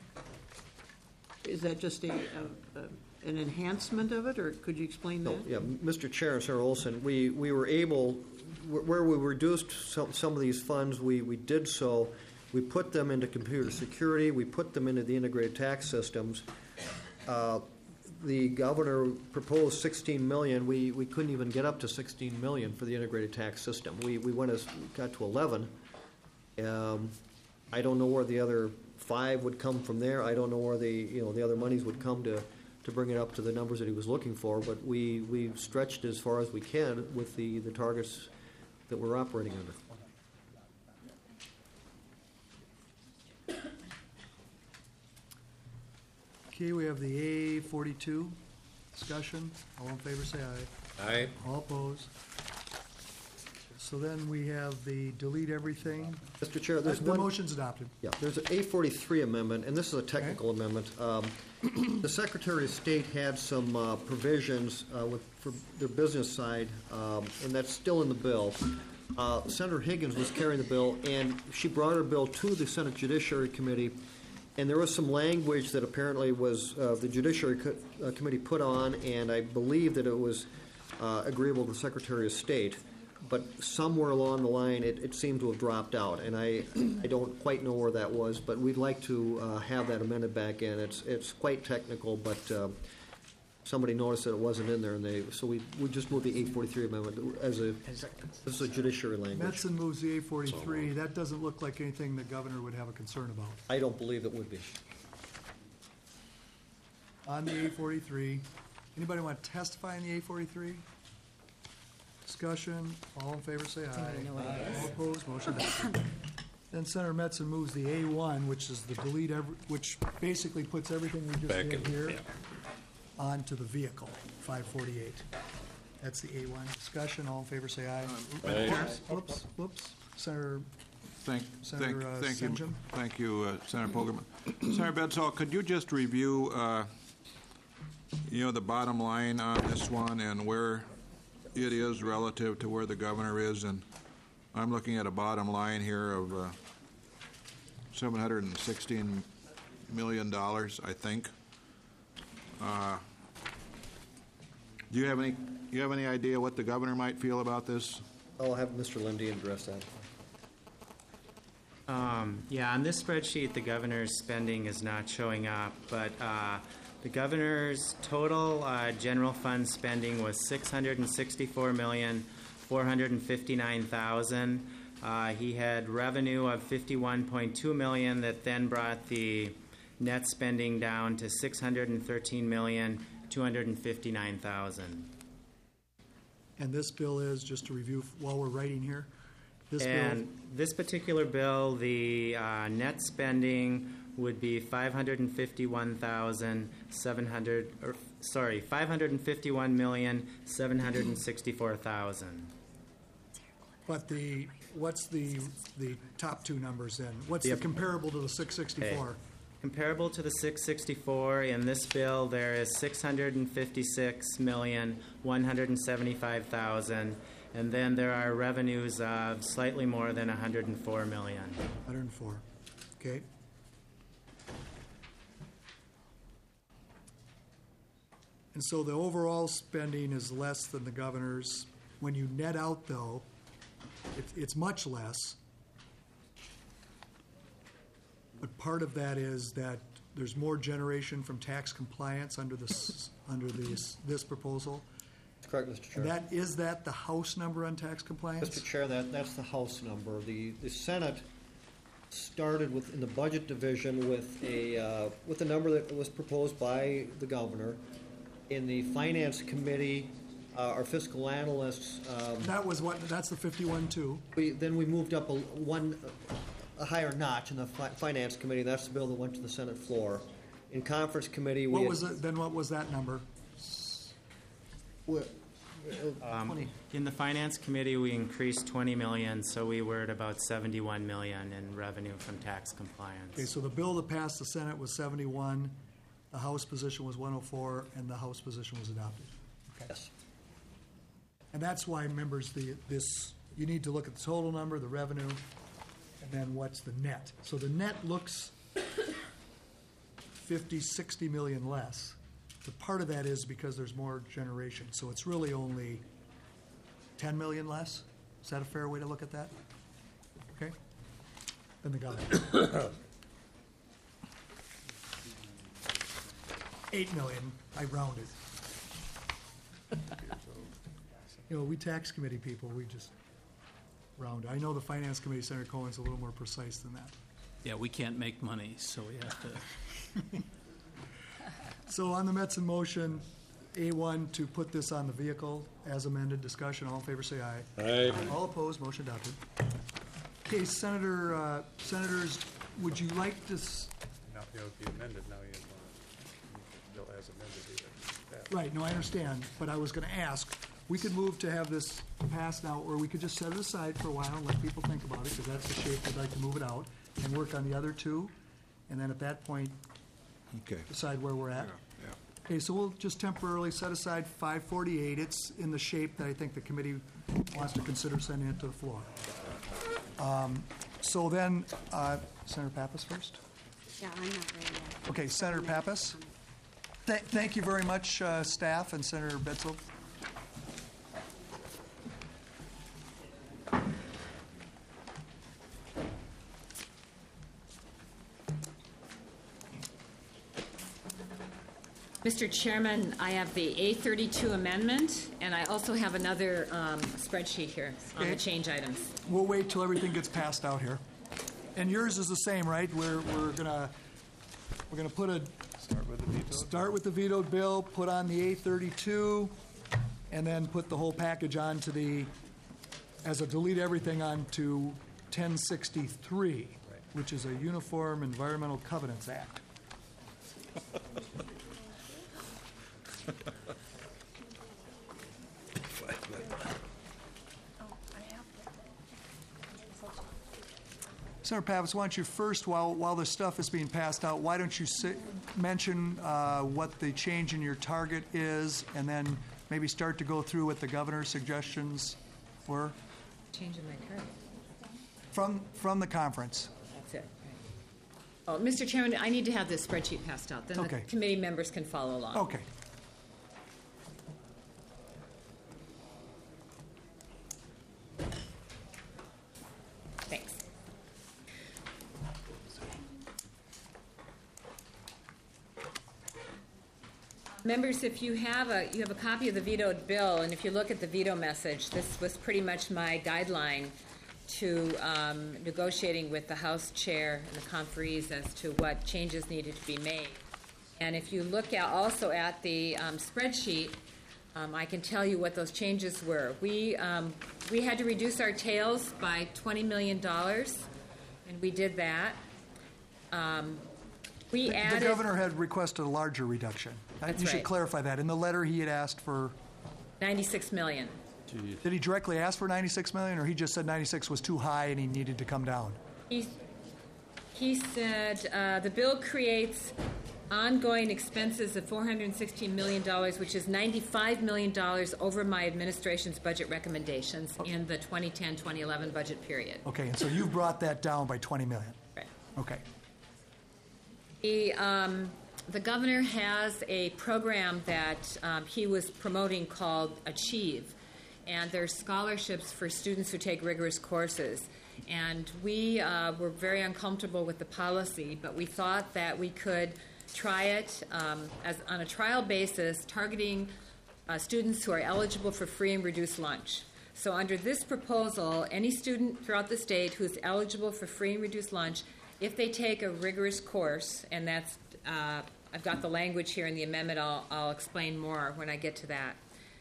is that just a, a- a- an enhancement of it, or could you explain no, that? yeah, Mister Chair and Senator Olson, we, we were able, wh- where we reduced some, some of these funds, we, we did so. We put them into computer security. We put them into the integrated tax systems. Uh, the governor proposed sixteen million. We, we couldn't even get up to sixteen million for the integrated tax system. We, we went as, got to eleven. Um, I don't know where the other five would come from there. I don't know where the, you know, the other monies would come to, to bring it up to the numbers that he was looking for, but we, we stretched as far as we can with the, the targets that we're operating under. Okay, we have the A forty-two discussion. All in favor say aye. Aye. All opposed. so then we have the delete everything. Mister Chair, there's The one... motion's adopted. Yeah, there's an A forty-three amendment, and this is a technical amendment. Um, The Secretary of State had some uh, provisions uh, with, for their business side, um, and that's still in the bill. Uh, Senator Higgins was carrying the bill, and she brought her bill to the Senate Judiciary Committee, and there was some language that apparently was uh, the Judiciary Co- uh, Committee put on, and I believe that it was uh, agreeable to the Secretary of State. But somewhere along the line, it, it seemed to have dropped out, and I, I don't quite know where that was, but we'd like to uh, have that amended back in. It's it's quite technical, but uh, somebody noticed that it wasn't in there, and they so we we just moved the eight forty-three amendment as a this is a judiciary language. Metzen moves the eight forty-three. That doesn't look like anything the governor would have a concern about. I don't believe it would be. On the eight forty-three, anybody want to testify on the eight forty-three? Discussion, all in favor say aye. All opposed, motion passes. Then Senator Metzen moves the A one, which is the delete, every, which basically puts everything we just Back did in, here yeah. onto the vehicle, five forty-eight. That's the A one. Discussion, all in favor say aye. Aye. Whoops, Whoops, whoops. Senator, Thank, Senator, thank, uh, thank you, Senjum? thank you, uh, Senator Pogerman. Senator Bedsall, could you just review, uh, you know, the bottom line on this one and where it is relative to where the governor is? And I'm looking at a bottom line here of uh, seven hundred sixteen million dollars, I think. Uh, do you have any? You have any idea what the governor might feel about this? I'll have Mister Lindy address that. Um, yeah, on this spreadsheet, the governor's spending is not showing up, but uh, the governor's total uh, general fund spending was six hundred sixty-four million four hundred fifty-nine thousand. Uh, he had revenue of fifty-one point two million that then brought the net spending down to six hundred thirteen million two hundred fifty-nine thousand. and this bill is, just to review while we're writing here, this bill, And this particular bill, the uh, net spending would be five hundred fifty-one thousand seven hundred, or sorry, five hundred fifty-one million seven hundred sixty-four thousand. but the, what's the, the top two numbers then? What's the Yep. comparable to the six sixty-four? Comparable to the six sixty-four, in this bill, there is six hundred fifty-six million one hundred seventy-five thousand, and then there are revenues of slightly more than one hundred four million. one hundred four, okay. And so the overall spending is less than the governor's. When you net out, though, it's, it's much less. But part of that is that there's more generation from tax compliance under this, under this, this proposal. Correct, Mister Chair. And that, is that the House number on tax compliance? Mister Chair, that, that's the House number. The, the Senate started with, in the Budget Division with a, uh, with a number that was proposed by the governor. In the Finance Committee, uh, our fiscal analysts, um, That was what, that's the fifty-one two. we, then we moved up a, one, a higher notch in the fi- Finance Committee. That's the bill that went to the Senate floor. In Conference Committee, we What had- was it, then what was that number? What, uh, Um, twenty. In the Finance Committee, we increased twenty million, so we were at about seventy-one million in revenue from tax compliance. Okay, so the bill that passed the Senate was seventy-one, the House position was one oh four, and the House position was adopted. Yes. And that's why, members, the, this, you need to look at the total number, the revenue, and then what's the net. So the net looks fifty, sixty million less. But part of that is because there's more generation, so it's really only ten million less? Is that a fair way to look at that? Okay? Then the government. Eight million, I rounded. You know, we tax committee people, we just round. I know the finance committee, Senator Cohen's a little more precise than that. Yeah, we can't make money, so we have to. So on the Metzen motion, A one, to put this on the vehicle as amended, discussion, all in favor say aye. Aye. All opposed, motion adopted. Okay, Senator, uh, Senators, would you like to, s- Now, it would be amended, now you want to, bill as amended either. That- right, no, I understand, but I was gonna ask, we could move to have this passed now, or we could just set it aside for a while and let people think about it, because that's the shape we'd like to move it out, and work on the other two, and then at that point, Okay. decide where we're at. Yeah, yeah. Okay, so we'll just temporarily set aside five forty-eight. It's in the shape that I think the committee wants to consider sending it to the floor. Um, So then, uh, Senator Pappas first? Yeah, I'm not ready yet. Okay, Senator Pappas? Th- Thank you very much, uh, staff and Senator Betzel. Mister Chairman, I have the A thirty-two amendment, and I also have another um, spreadsheet here on the Okay. change items. We'll wait till everything gets passed out here. And yours is the same, right? We're, we're gonna, we're gonna put a, Start with the veto. start with the vetoed bill, put on the A thirty-two, and then put the whole package onto the, as a delete everything onto ten sixty-three, which is a Uniform Environmental Covenants Act. Senator Pappas, why don't you first, while, while the stuff is being passed out, why don't you say, mention uh, what the change in your target is, and then maybe start to go through what the governor's suggestions were Change in my target. from, from the conference? That's it. Right. Oh, Mister Chairman, I need to have this spreadsheet passed out. Then the Okay. committee members can follow along. Okay. Thanks. Members, if you have a, you have a copy of the vetoed bill, and if you look at the veto message, this was pretty much my guideline to um, negotiating with the House Chair and the conferees as to what changes needed to be made. And if you look at, also at the um, spreadsheet, um, I can tell you what those changes were. We, um, we had to reduce our tails by twenty million dollars, and we did that. Um, we The- added... The governor had requested a larger reduction. Uh, That's You should right. clarify that. In the letter, he had asked for, ninety-six million. did he directly ask for ninety-six million, or he just said ninety-six was too high and he needed to come down? He, he said, uh, the bill creates ongoing expenses of four hundred sixteen million dollars, which is ninety-five million dollars over my administration's budget recommendations in the twenty ten twenty eleven budget period. Okay, and so you brought that down by twenty million? Right. Okay. The, um, the governor has a program that um, he was promoting called Achieve, and they're scholarships for students who take rigorous courses. And we uh, were very uncomfortable with the policy, but we thought that we could try it um, as on a trial basis, targeting uh, students who are eligible for free and reduced lunch. So under this proposal, any student throughout the state who's eligible for free and reduced lunch, if they take a rigorous course, and that's, uh, I've got the language here in the amendment, I'll, I'll explain more when I get to that,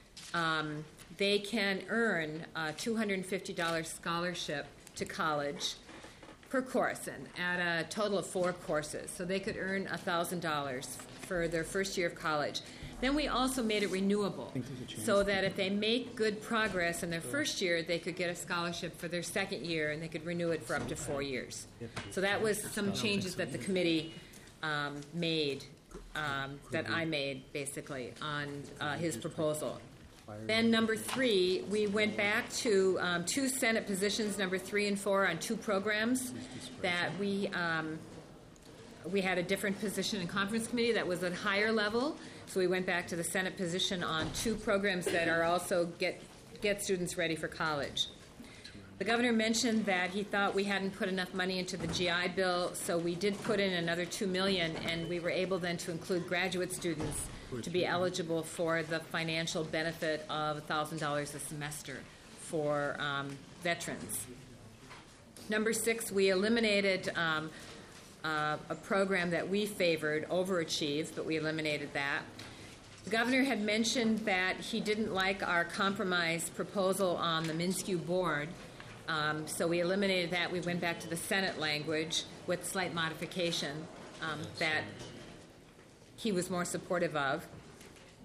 um, they can earn a two hundred fifty dollars scholarship to college per course, and at a total of four courses. So they could earn one thousand dollars for their first year of college. Then we also made it renewable, so that if they make good progress in their first year, they could get a scholarship for their second year, and they could renew it for up to four years. So that was some changes that the committee um, made, um, that I made, basically, on uh, his proposal. Then number three, we went back to um, two Senate positions, number three and four, on two programs that we um, we had a different position in conference committee that was at higher level. So we went back to the Senate position on two programs that are also get get students ready for college. The governor mentioned that he thought we hadn't put enough money into the G I Bill, so we did put in another two million dollars, and we were able then to include graduate students to be eligible for the financial benefit of one thousand dollars a semester for um, veterans. Number six, we eliminated um, uh, a program that we favored, Overachieve, but we eliminated that. The governor had mentioned that he didn't like our compromise proposal on the MnSCU board, um, so we eliminated that. We went back to the Senate language with slight modification um, that he was more supportive of.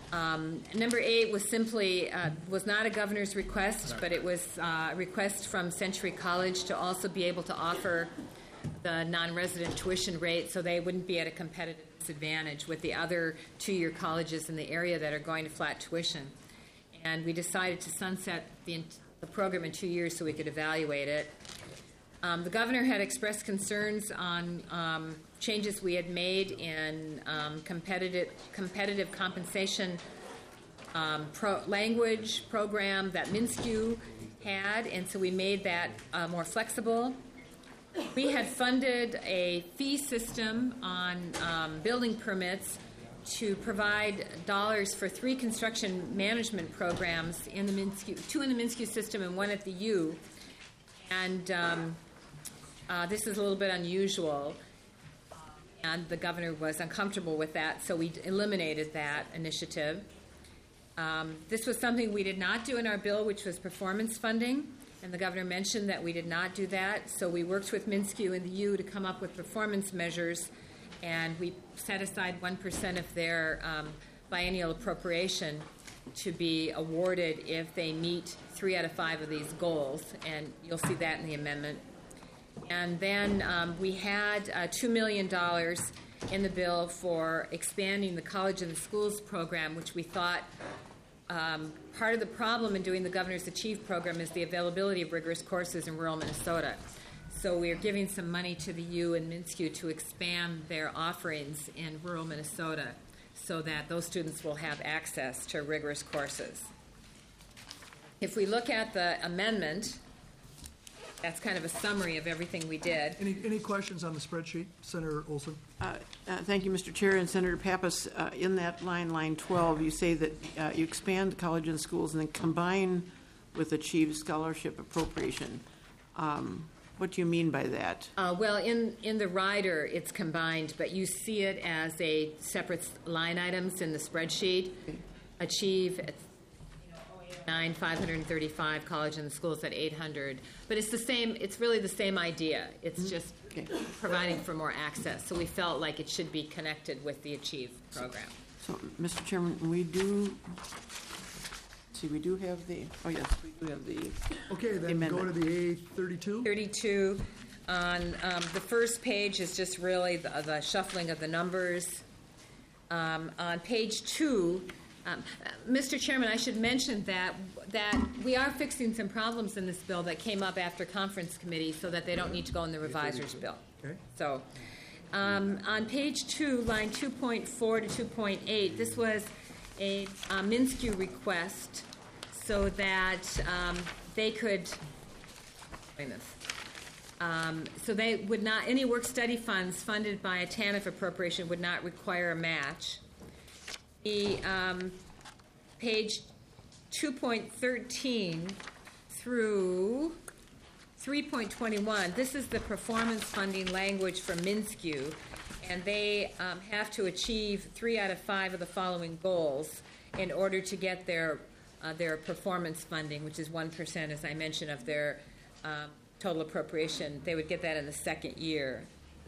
Um, number eight was simply, uh, was not a governor's request, but it was uh, a request from Century College to also be able to offer the non-resident tuition rate so they wouldn't be at a competitive disadvantage with the other two-year colleges in the area that are going to flat tuition. And we decided to sunset the, the program in two years so we could evaluate it. Um, the governor had expressed concerns on um, changes we had made in um, competitive competitive compensation um, pro- language program that MnSCU had, and so we made that uh, more flexible. We had funded a fee system on um, building permits to provide dollars for three construction management programs in the MnSCU, two in the MnSCU system and one at the U, and um, Uh, this is a little bit unusual, and the governor was uncomfortable with that, so we eliminated that initiative. Um, this was something we did not do in our bill, which was performance funding, and the governor mentioned that we did not do that, so we worked with MnSCU and the U to come up with performance measures, and we set aside one percent of their um, biennial appropriation to be awarded if they meet three out of five of these goals, and you'll see that in the amendment. And then um, we had uh, two million dollars in the bill for expanding the College and the Schools program, which we thought um, part of the problem in doing the Governor's Achieve program is the availability of rigorous courses in rural Minnesota. So we are giving some money to the U and MnSCU to expand their offerings in rural Minnesota so that those students will have access to rigorous courses. If we look at the amendment, that's kind of a summary of everything we did. Any, any questions on the spreadsheet? Senator Olson? Uh, uh, Thank you, Mister Chair. And Senator Pappas, uh, in that line, line twelve, you say that uh, you expand college and schools and then combine with Achieve scholarship appropriation. Um, what do you mean by that? Uh, well, in, in the rider, it's combined, but you see it as a separate line items in the spreadsheet. Okay. Achieve at nine, five hundred thirty-five, college and the schools at eight hundred. But it's the same, it's really the same idea. It's mm-hmm. just okay. providing for more access. So we felt like it should be connected with the Achieve program. So, Mister Chairman, we do, see, we do have the, oh yes, we do have the Okay, then amendment. Go to the A thirty-two. thirty-two. On um, the first page is just really the, the shuffling of the numbers. Um, on page two, Um, uh, Mister Chairman, I should mention that that we are fixing some problems in this bill that came up after conference committee so that they don't need to go in the reviser's bill. Okay. So um, on page two, line two point four to two point eight, this was a, a MnSCU request so that um, they could, wait a minute, um, so they would not, any work-study funds funded by a T A N F appropriation would not require a match. The um, page two point thirteen through three point twenty-one, this is the performance funding language for MnSCU, and they um, have to achieve three out of five of the following goals in order to get their uh, their performance funding, which is one percent, as I mentioned, of their um, total appropriation. They would get that in the second year.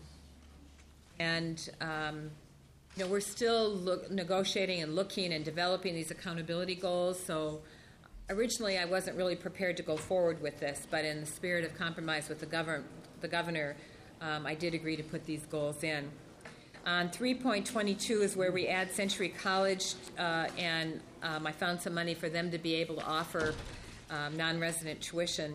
And um, You know, we're still look, negotiating and looking and developing these accountability goals. So originally I wasn't really prepared to go forward with this, but in the spirit of compromise with the, govern, the governor, um, I did agree to put these goals in. On three point twenty-two is where we add Century College, uh, and um, I found some money for them to be able to offer um, non-resident tuition.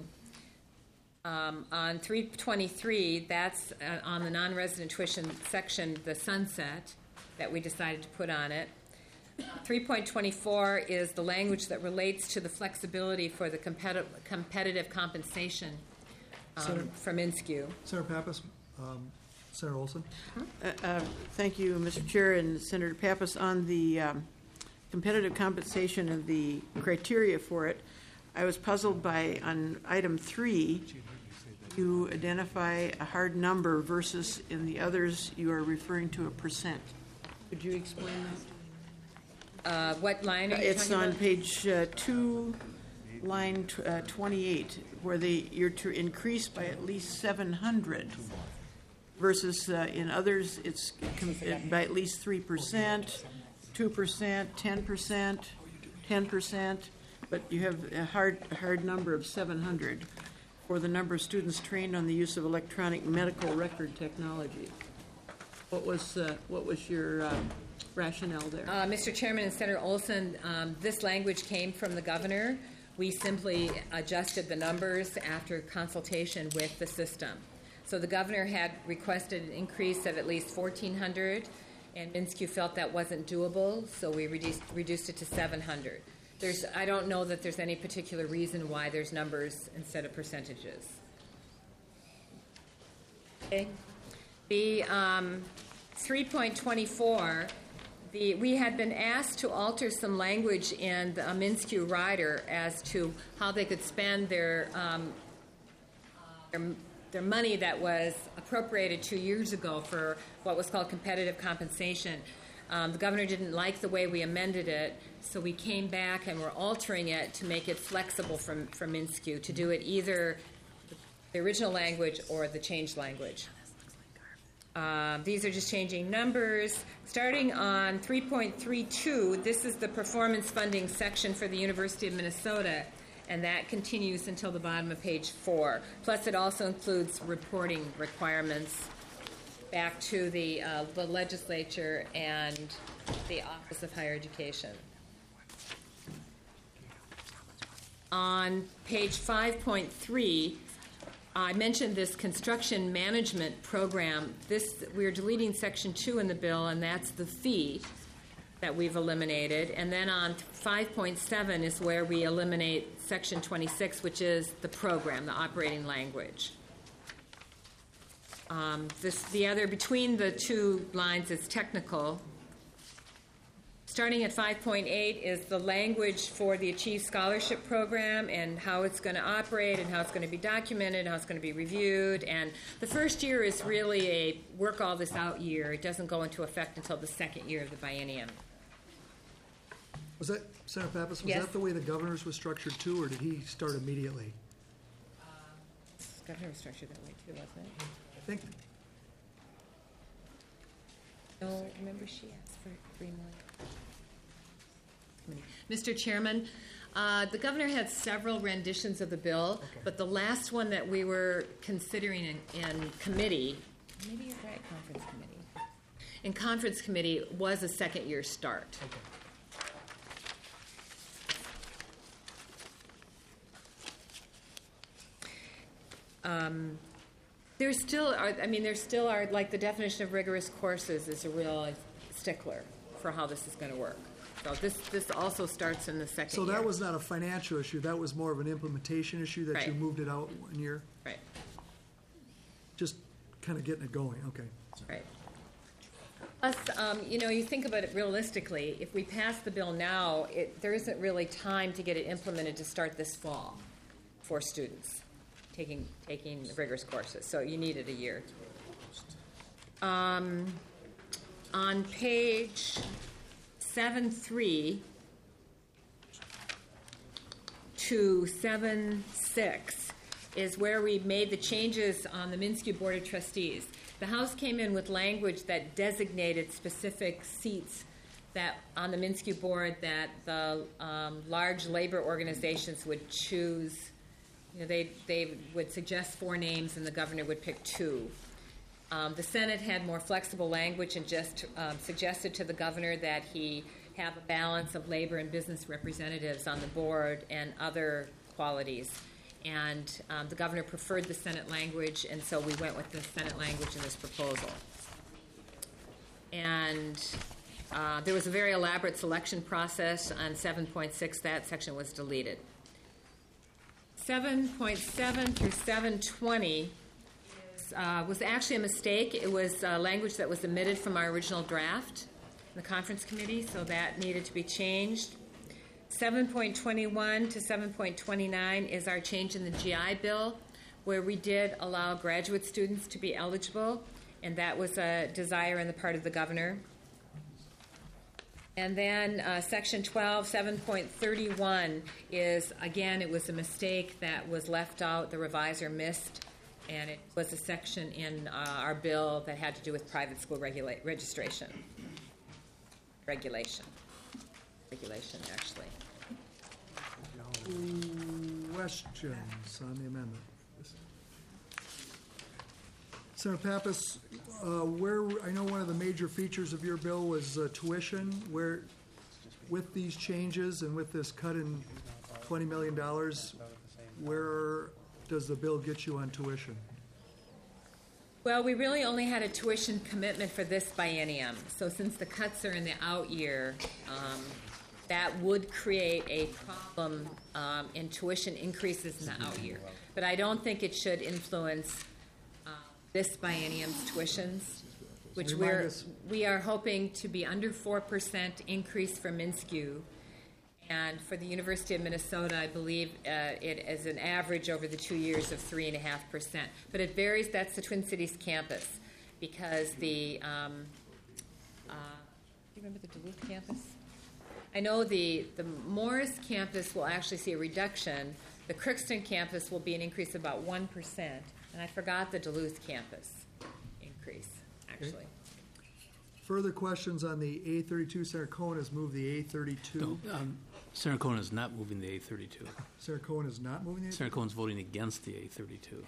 Um, on three twenty-three, that's uh, on the non-resident tuition section, the sunset that we decided to put on it. three point twenty-four is the language that relates to the flexibility for the competi- competitive compensation um, Senator, from MnSCU. Senator Pappas, um, Senator Olson. Uh, uh, thank you, Mister Chair, and Senator Pappas. On the um, competitive compensation and the criteria for it, I was puzzled by, on item three, you identify a hard number versus in the others you are referring to a percent. Could you explain that? Uh, what line are you It's talking on about? page uh, two, line t- uh, twenty-eight, where they, you're to increase by at least seven hundred, versus uh, in others, it's com- by at least three percent, two percent, ten percent, ten percent, but you have a hard, a hard number of seven hundred for the number of students trained on the use of electronic medical record technology. What was, uh, what was your uh, rationale there? Uh, Mister Chairman and Senator Olson, um, this language came from the governor. We simply adjusted the numbers after consultation with the system. So the governor had requested an increase of at least fourteen hundred, and MnSCU felt that wasn't doable, so we reduced, reduced it to seven hundred. There's, I don't know that there's any particular reason why there's numbers instead of percentages. Okay. The um, three point twenty-four, the, we had been asked to alter some language in the MnSCU rider as to how they could spend their, um, their their money that was appropriated two years ago for what was called competitive compensation. Um, the governor didn't like the way we amended it, so we came back and we're altering it to make it flexible from, from MnSCU, to do it either the original language or the changed language. Uh, these are just changing numbers. Starting on three point three two, this is the performance funding section for the University of Minnesota, and that continues until the bottom of page four. Plus, it also includes reporting requirements back to the, uh, the legislature and the Office of Higher Education. On page five point three, I mentioned this construction management program. This, we're deleting section two in the bill, and that's the fee that we've eliminated. And then on five point seven is where we eliminate section twenty-six, which is the program, the operating language. Um, this, the other, between the two lines is technical. Starting at five point eight is the language for the Achieve Scholarship Program and how it's going to operate and how it's going to be documented, how it's going to be reviewed. And the first year is really a work all this out year. It doesn't go into effect until the second year of the biennium. Was that, Senator Pappas, was Yes. that the way the governor's was structured too, or did he start immediately? Governor was structured that way too, wasn't it? I think, No, remember she asked for three more. Mister Chairman, uh, the governor had several renditions of the bill, but the last one that we were considering in, in committee, maybe you're right, conference committee, in conference committee was a second year start. Um, there still are, I mean, there still are, like the definition of rigorous courses is a real stickler for how this is going to work. So this, this also starts in the second so year. that was not a financial issue, that was more of an implementation issue that you Right. moved it out one year? Right. Just kind of getting it going, okay. Right. Plus, um, you know, you think about it realistically, if we pass the bill now, it, there isn't really time to get it implemented to start this fall for students taking, taking rigorous courses. So you needed a year. Um, on page seven three to seven six is where we made the changes on the MnSCU Board of Trustees. The House came in with language that designated specific seats that on the MnSCU board that the um, large labor organizations would choose. You know, they they would suggest four names, and the governor would pick two. Um, the Senate had more flexible language and just um, suggested to the governor that he have a balance of labor and business representatives on the board and other qualities. And um, the governor preferred the Senate language, and so we went with the Senate language in this proposal. And uh, there was a very elaborate selection process on seven point six. That section was deleted. seven point seven through seven twenty Uh, was actually a mistake. It was uh, language that was omitted from our original draft in the conference committee, so that needed to be changed. seven point twenty-one to seven point twenty-nine is our change in the G I Bill, where we did allow graduate students to be eligible, and that was a desire on the part of the governor. And then uh, section twelve, seven point thirty-one is, again, it was a mistake that was left out, the reviser missed. And it was a section in uh, our bill that had to do with private school regula- registration. regulation. Regulation, actually. Questions on the amendment? Senator Pappas, uh, where, I know one of the major features of your bill was uh, tuition, where, with these changes and with this cut in twenty million dollars, where does the bill get you on tuition? Well, we really only had a tuition commitment for this biennium. So since the cuts are in the out year, um, that would create a problem um, in tuition increases in the out year. But I don't think it should influence uh, this biennium's tuitions, which Remind we're, us. we are hoping to be under four percent increase for MnSCU. And for the University of Minnesota, I believe uh, it is an average over the two years of three and a half percent. But it varies. That's the Twin Cities campus, because the um, uh, do you remember the Duluth campus? I know the the Morris campus will actually see a reduction. The Crookston campus will be an increase of about one percent, and I forgot the Duluth campus increase actually. Okay. Further questions on the A thirty-two? Senator Cohen has moved the A thirty-two. No, um, Senator Cohen is not moving the A thirty-two. Senator Cohen is not moving the A thirty-two? Senator Cohen's voting against the A thirty-two.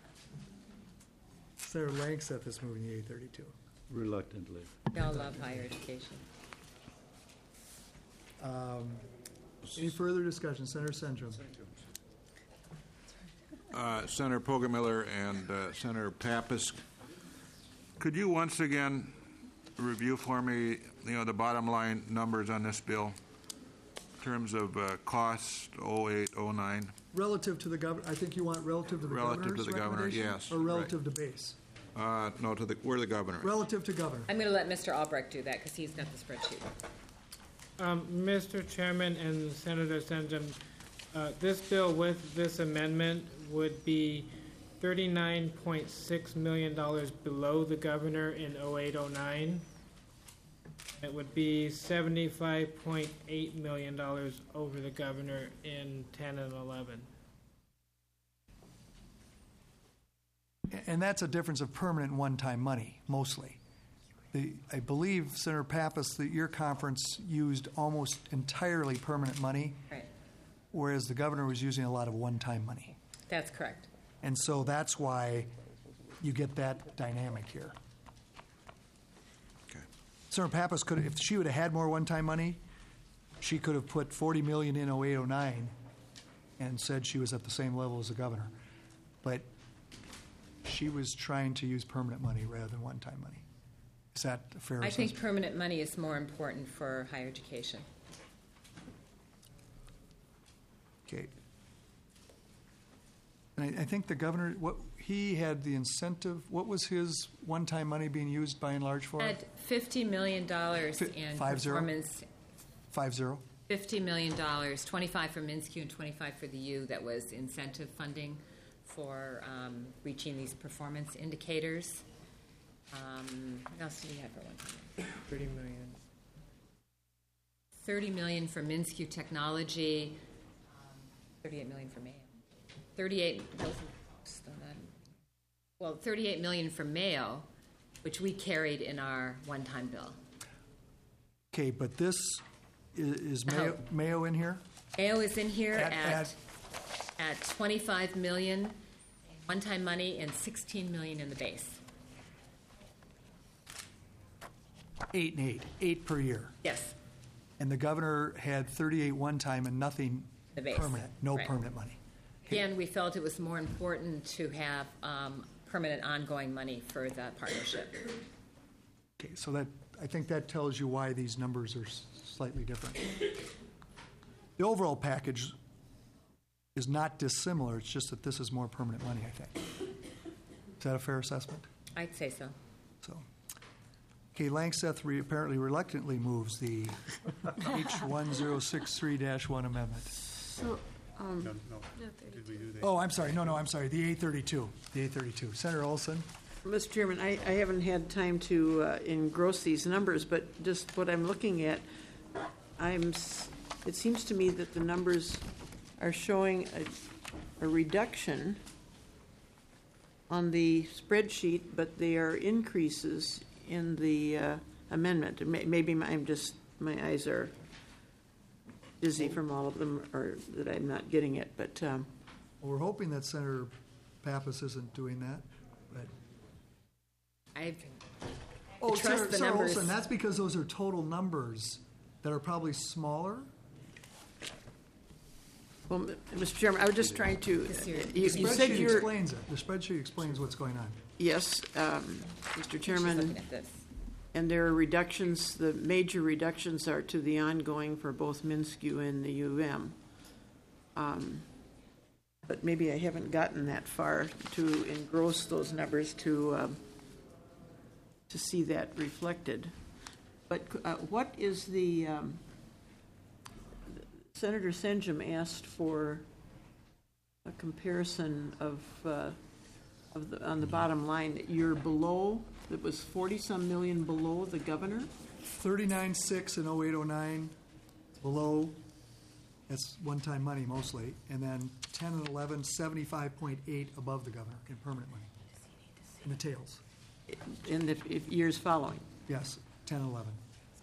Senator Langseth is moving the A thirty-two. Reluctantly. They all love higher education. Um, any further discussion? Senator Sendrum. Uh, Senator Poggemiller and uh, Senator Pappas, could you once again review for me, you know, the bottom line numbers on this bill in terms of uh, cost oh eight, oh nine? Relative to the governor, I think you want relative to the Relative governor's to the governor, recommendation? yes, Or relative to base? Uh, no, to the, we're the governor. Relative to governor. I'm going to let Mister Albrecht do that because he's got the spreadsheet. Um, Mister Chairman and Senator Sendrum, uh, this bill with this amendment would be thirty-nine point six million dollars below the governor in oh eight oh nine. It would be seventy-five point eight million dollars over the governor in ten and eleven. And that's a difference of permanent one-time money, mostly. The, I believe, Senator Pappas, that your conference used almost entirely permanent money, Right. whereas the governor was using a lot of one-time money. That's correct. And so that's why you get that dynamic here. Okay. Senator Pappas could, if she would have had more one-time money, she could have put forty million in oh eight oh nine and said she was at the same level as the governor. But she was trying to use permanent money rather than one-time money. Is that a fair I assessment? think permanent money is more important for higher education. Okay. And I, I think the governor, what, he had the incentive, what was his one-time money being used by and large for? Had fifty million dollars Fi- in five zero? performance. Five zero? fifty million dollars, twenty-five for MnSCU and twenty-five for the U, that was incentive funding for um, reaching these performance indicators. Um, what else did we have for one time? Thirty million. thirty million for MnSCU technology, um, thirty-eight million for Mayo. thirty-eight, that was, still not- well, thirty-eight million for Mayo, which we carried in our one-time bill. Okay, but this, i- is Mayo, Mayo in here? Mayo is in here At- at, at twenty-five million in one-time money and sixteen million in the base. Eight and eight, eight per year. Yes. And the governor had thirty-eight one-time and nothing The base. permanent, no Right. permanent money. Again, we felt it was more important to have um, permanent ongoing money for the partnership. Okay, so that, I think that tells you why these numbers are s- slightly different. The overall package is not dissimilar, it's just that this is more permanent money, I think. Is that a fair assessment? I'd say so. So, okay, Langseth re- apparently reluctantly moves the H one zero six three dash one amendment. So, um, No, no. Did we do that? Oh, I'm sorry, no, no, I'm sorry, the A thirty-two, the A thirty-two. Senator Olson? Mister Chairman, I, I haven't had time to uh, engross these numbers, but just what I'm looking at, I'm, s- it seems to me that the numbers are showing a, a reduction on the spreadsheet, but they are increases in the uh, amendment. May- Maybe I'm just my eyes are dizzy from all of them, or that I'm not getting it, but, um, Well, we're hoping that Senator Pappas isn't doing that, but. I Oh, trust Sarah, the Sarah numbers. Olson, that's because those are total numbers that are probably smaller. well, M- Mister Chairman, I was just trying to, This year. you The you said spreadsheet you're, explains it. The spreadsheet explains what's going on. yes, um, Mister She's Chairman, looking at this. and there are reductions, the major reductions are to the ongoing for both Minsky and the U of M. Um, But maybe I haven't gotten that far to engross those numbers to, um, to see that reflected. But uh, what is the, um, Senator Senjum asked for a comparison of, uh, of the, on the bottom line, you're below, it was forty-some million below the governor? Thirty-nine six in oh eight oh nine, below, that's one-time money mostly, and then ten and eleven, seventy-five point eight above the governor in permanent money, in the tails. In the if years following? Yes, ten and eleven.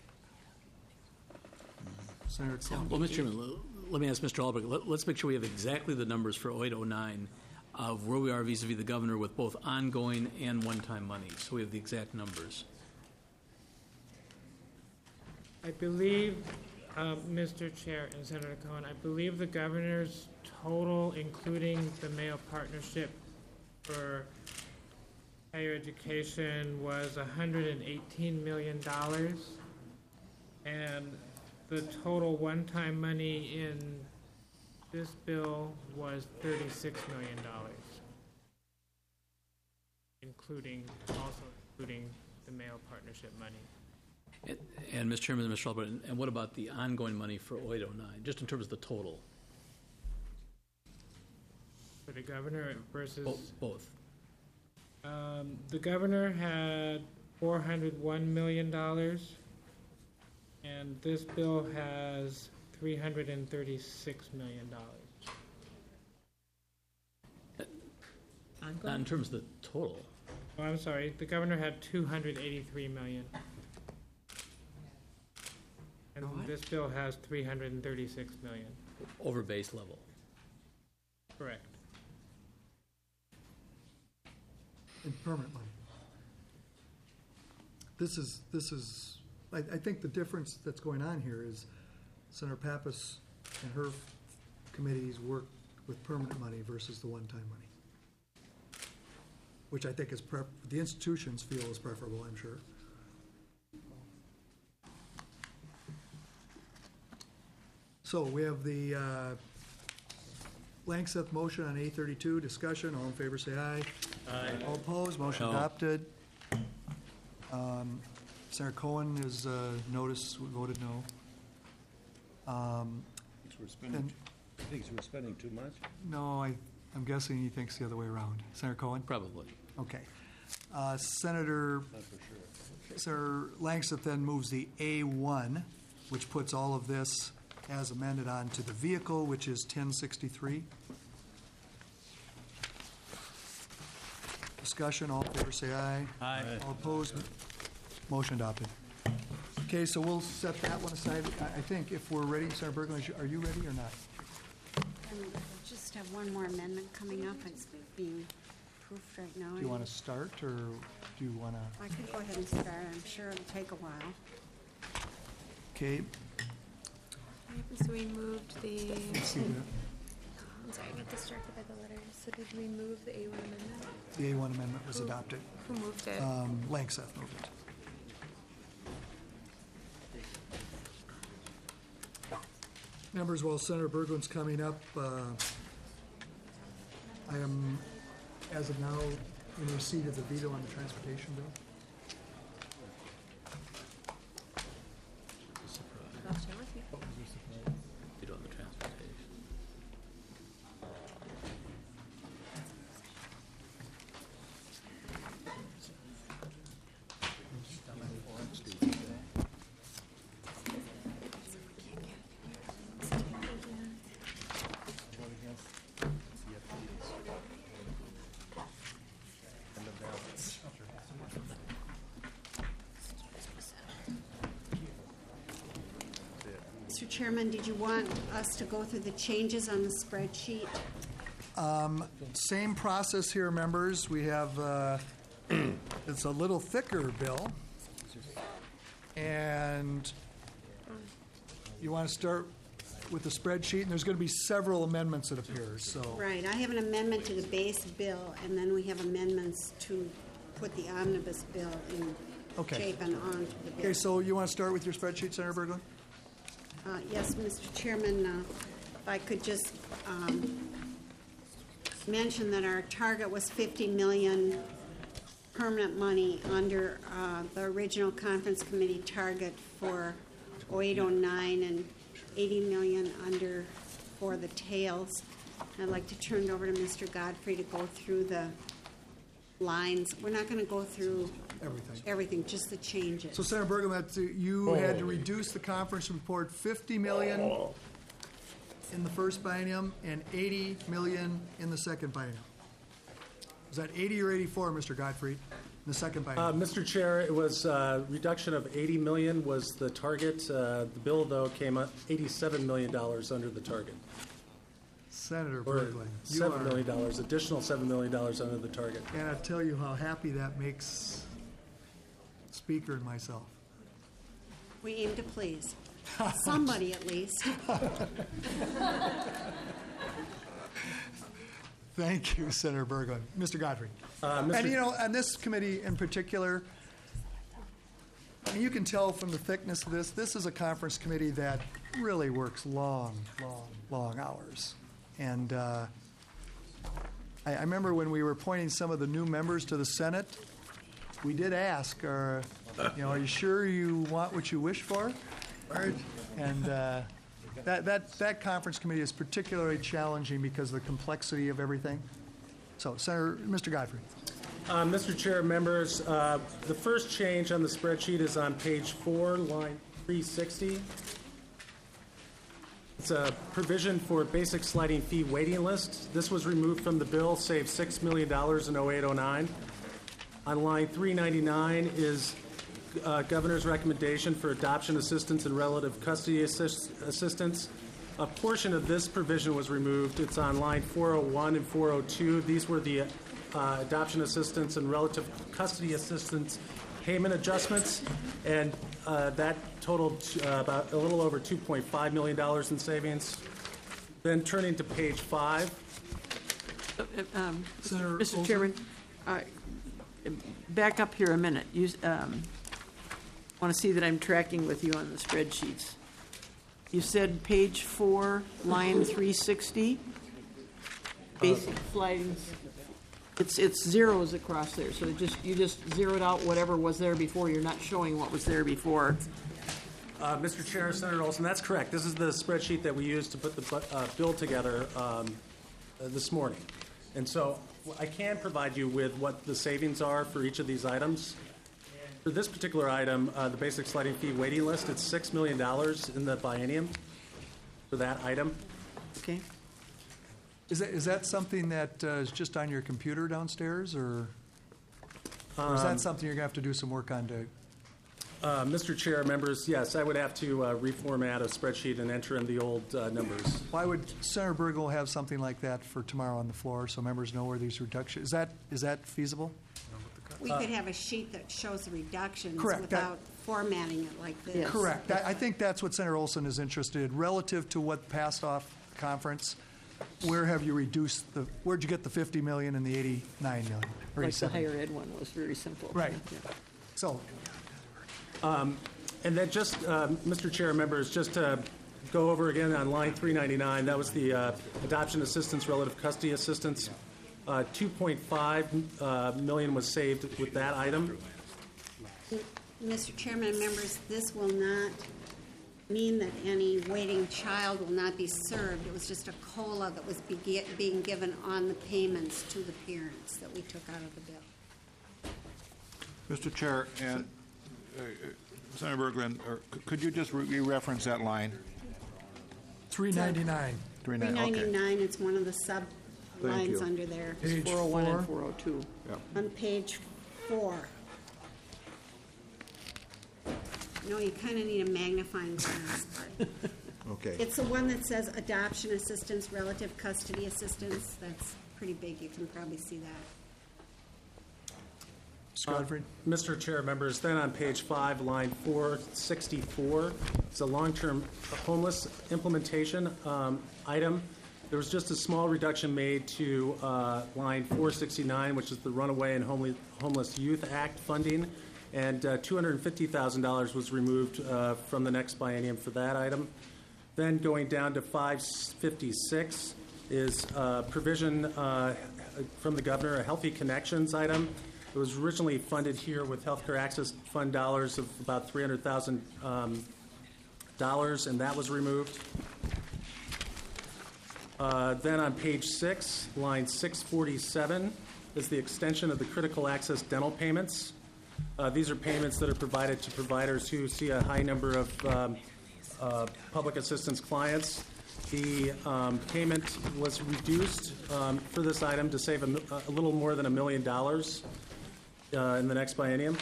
Senator Cohen. Well, Mister Chairman, l- let me ask Mister Albrecht, let, let's make sure we have exactly the numbers for oh eight oh nine of where we are vis-a-vis the governor with both ongoing and one-time money, so we have the exact numbers. I believe, uh, Mister Chair and Senator Cohen, I believe the governor's total, including the Mayo Partnership for higher education, was one hundred eighteen million dollars. And the total one-time money in this bill was thirty-six million dollars, including, also including the Mayo Partnership money. And, and Mister Chairman and Mister Albrecht, and- and what about the ongoing money for oh eight oh nine, just in terms of the total? For the governor versus? Bo- Both. Um, the governor had four hundred one million dollars, and this bill has three hundred and thirty-six million dollars. Not in terms of the total. Oh, I'm sorry, the governor had two hundred eighty-three million. And this bill has three hundred and thirty-six million. Over base level. Correct. In permanent money. This is, this is, I, I think the difference that's going on here is Senator Pappas and her committees work with permanent money versus the one-time money, which I think is, pref- the institutions feel is preferable, I'm sure. So we have the uh, Langseth motion on A thirty-two, discussion, all in favor say aye. Aye. All opposed, motion No. adopted. Um, Senator Cohen is uh, notice, voted no. Um, Thinks we're spending, And- thinks we're spending too much? No, I, I'm guessing he thinks the other way around. Senator Cohen? Probably. Okay. Uh, Senator, Not for sure. Senator Langseth then moves the A one, which puts all of this as amended onto the vehicle, which is ten sixty-three. Discussion, all in favor say aye. Aye. All opposed, motion adopted. Okay, so we'll set that one aside. I I think if we're ready, Senator Berglund, are you ready or not? And we just have one more amendment coming up. It's being proofed right now. Do you want to start, or do you want to? I could go ahead and start. I'm sure it'll take a while. Okay, So we moved the, let's see, the I'm sorry, I got distracted by the letters. So did we move the A one amendment? the A one amendment was Who- adopted. Who moved it? Um, Langseth moved it. Members, while Senator Berglund's coming up, uh, I am, as of now, in receipt of the veto on the transportation bill. I'll share with you. You don't have the transportation. Mister Chairman, did you want us to go through the changes on the spreadsheet? Um, Same process here, members. We have, uh, it's a little thicker bill. And you want to start with the spreadsheet, and there's going to be several amendments, it appears, so. Right, I have an amendment to the base bill, and then we have amendments to put the omnibus bill in Okay. shape and onto the bill. Okay, so you want to start with your spreadsheet, Senator Berglund? Uh, Yes, Mister Chairman, uh, if I could just um, mention that our target was fifty million permanent money under uh, the original conference committee target for oh eight oh nine and eighty million under for the tails. I'd like to turn it over to Mister Godfrey to go through the lines. We're not going to go through Everything. everything, just the changes. So Senator Berglund, that's, uh, you had to reduce the conference report fifty million in the first biennium and eighty million in the second biennium. Is that eighty or eighty-four, Mister Godfrey, in the second biennium? Uh, Mister Chair, it was a reduction of eighty million dollars was the target. Uh, the bill, though, came up eighty-seven million dollars under the target. Senator Or Berglund, you seven are, million dollars, additional seven million dollars under the target. and I tell you how happy that makes Speaker and myself. We aim to please. Somebody at least. Thank you, Senator Berglund. Mister Godfrey. Uh, Mister And, you know, on this committee in particular, I mean, you can tell from the thickness of this, this is a conference committee that really works long, long, long hours. And uh, I, I remember when we were appointing some of the new members to the Senate, we did ask, are, you know, are you sure you want what you wish for? Right. And uh, that, that, that conference committee is particularly challenging because of the complexity of everything. So, Senator, Mister Godfrey. Uh, Mister Chair, members, uh, the first change on the spreadsheet is on page four, line three sixty. It's a provision for basic sliding fee waiting list. This was removed from the bill, saved six million dollars in oh eight oh nine. On line three ninety-nine is uh, Governor's recommendation for adoption assistance and relative custody assist- assistance. A portion of this provision was removed. It's on line four oh one and four oh two. These were the uh, adoption assistance and relative custody assistance payment adjustments, and uh, that totaled uh, about a little over two point five million dollars in savings. Then turning to page five. Um, Senator Mister Olson? Chairman, uh, back up here a minute. You um, want to see that I'm tracking with you on the spreadsheets. You said page four, line three sixty, basic sliding. It's, it's zeros across there, so it just, you just zeroed out whatever was there before. You're not showing what was there before. Uh, Mister Chair, Senator Olson, that's correct. This is the spreadsheet that we used to put the bu- uh, bill together um, uh, this morning. And so I can provide you with what the savings are for each of these items. For this particular item, uh, the basic sliding fee waiting list, it's six million dollars in the biennium for that item. Okay. Is that, is that something that uh, is just on your computer downstairs, or, or is that Um, something you're going to have to do some work on to? Uh, Mister Chair, members, yes, I would have to uh, reformat a spreadsheet and enter in the old uh, numbers. Why would Senator Bergle have something like that for tomorrow on the floor so members know where these reductions, is that, is that feasible? We could have a sheet that shows the reductions Correct, that- without formatting it like this. Correct. I, I think that's what Senator Olson is interested in. Relative to what passed off conference, where have you reduced the, where'd you get the fifty million and the eighty-nine million? or Like the eighty-seven? higher ed one was very simple. Right. Yeah. So, Um, And then just, uh, Mister Chair, members, just to go over again on line three ninety-nine, that was the uh, adoption assistance, relative custody assistance. Uh, two point five uh, million was saved with that item. Mister Chairman and members, this will not mean that any waiting child will not be served. It was just a COLA that was be- being given on the payments to the parents that we took out of the bill. Mister Chair, and uh, Senator Berglund, or c- could you just re- reference that line? three ninety-nine. Three three nine- okay. ninety-nine, it's one of the sub Thank lines you. under there. Page four oh one four. and four oh two. Yep. On page four. No, you kind of need a magnifying glass. Okay. It's the one that says adoption assistance, relative custody assistance. That's pretty big. You can probably see that. Mister Godfrey? Uh, Mister Chair, members, then on page five, line four sixty-four, it's a long-term homeless implementation um, item. There was just a small reduction made to uh, line four sixty-nine, which is the Runaway and Homely, Homeless Youth Act funding, and uh, two hundred fifty thousand dollars was removed uh, from the next biennium for that item. Then going down to five fifty-six is uh, provision uh, from the governor, a Healthy Connections item. It was originally funded here with Healthcare Access Fund dollars of about three hundred thousand dollars, um, and that was removed. Uh, then on page six, line six forty-seven, is the extension of the critical access dental payments. Uh, these are payments that are provided to providers who see a high number of um, uh, public assistance clients. The um, payment was reduced um, for this item to save a, a little more than a million dollars uh, in the next biennium.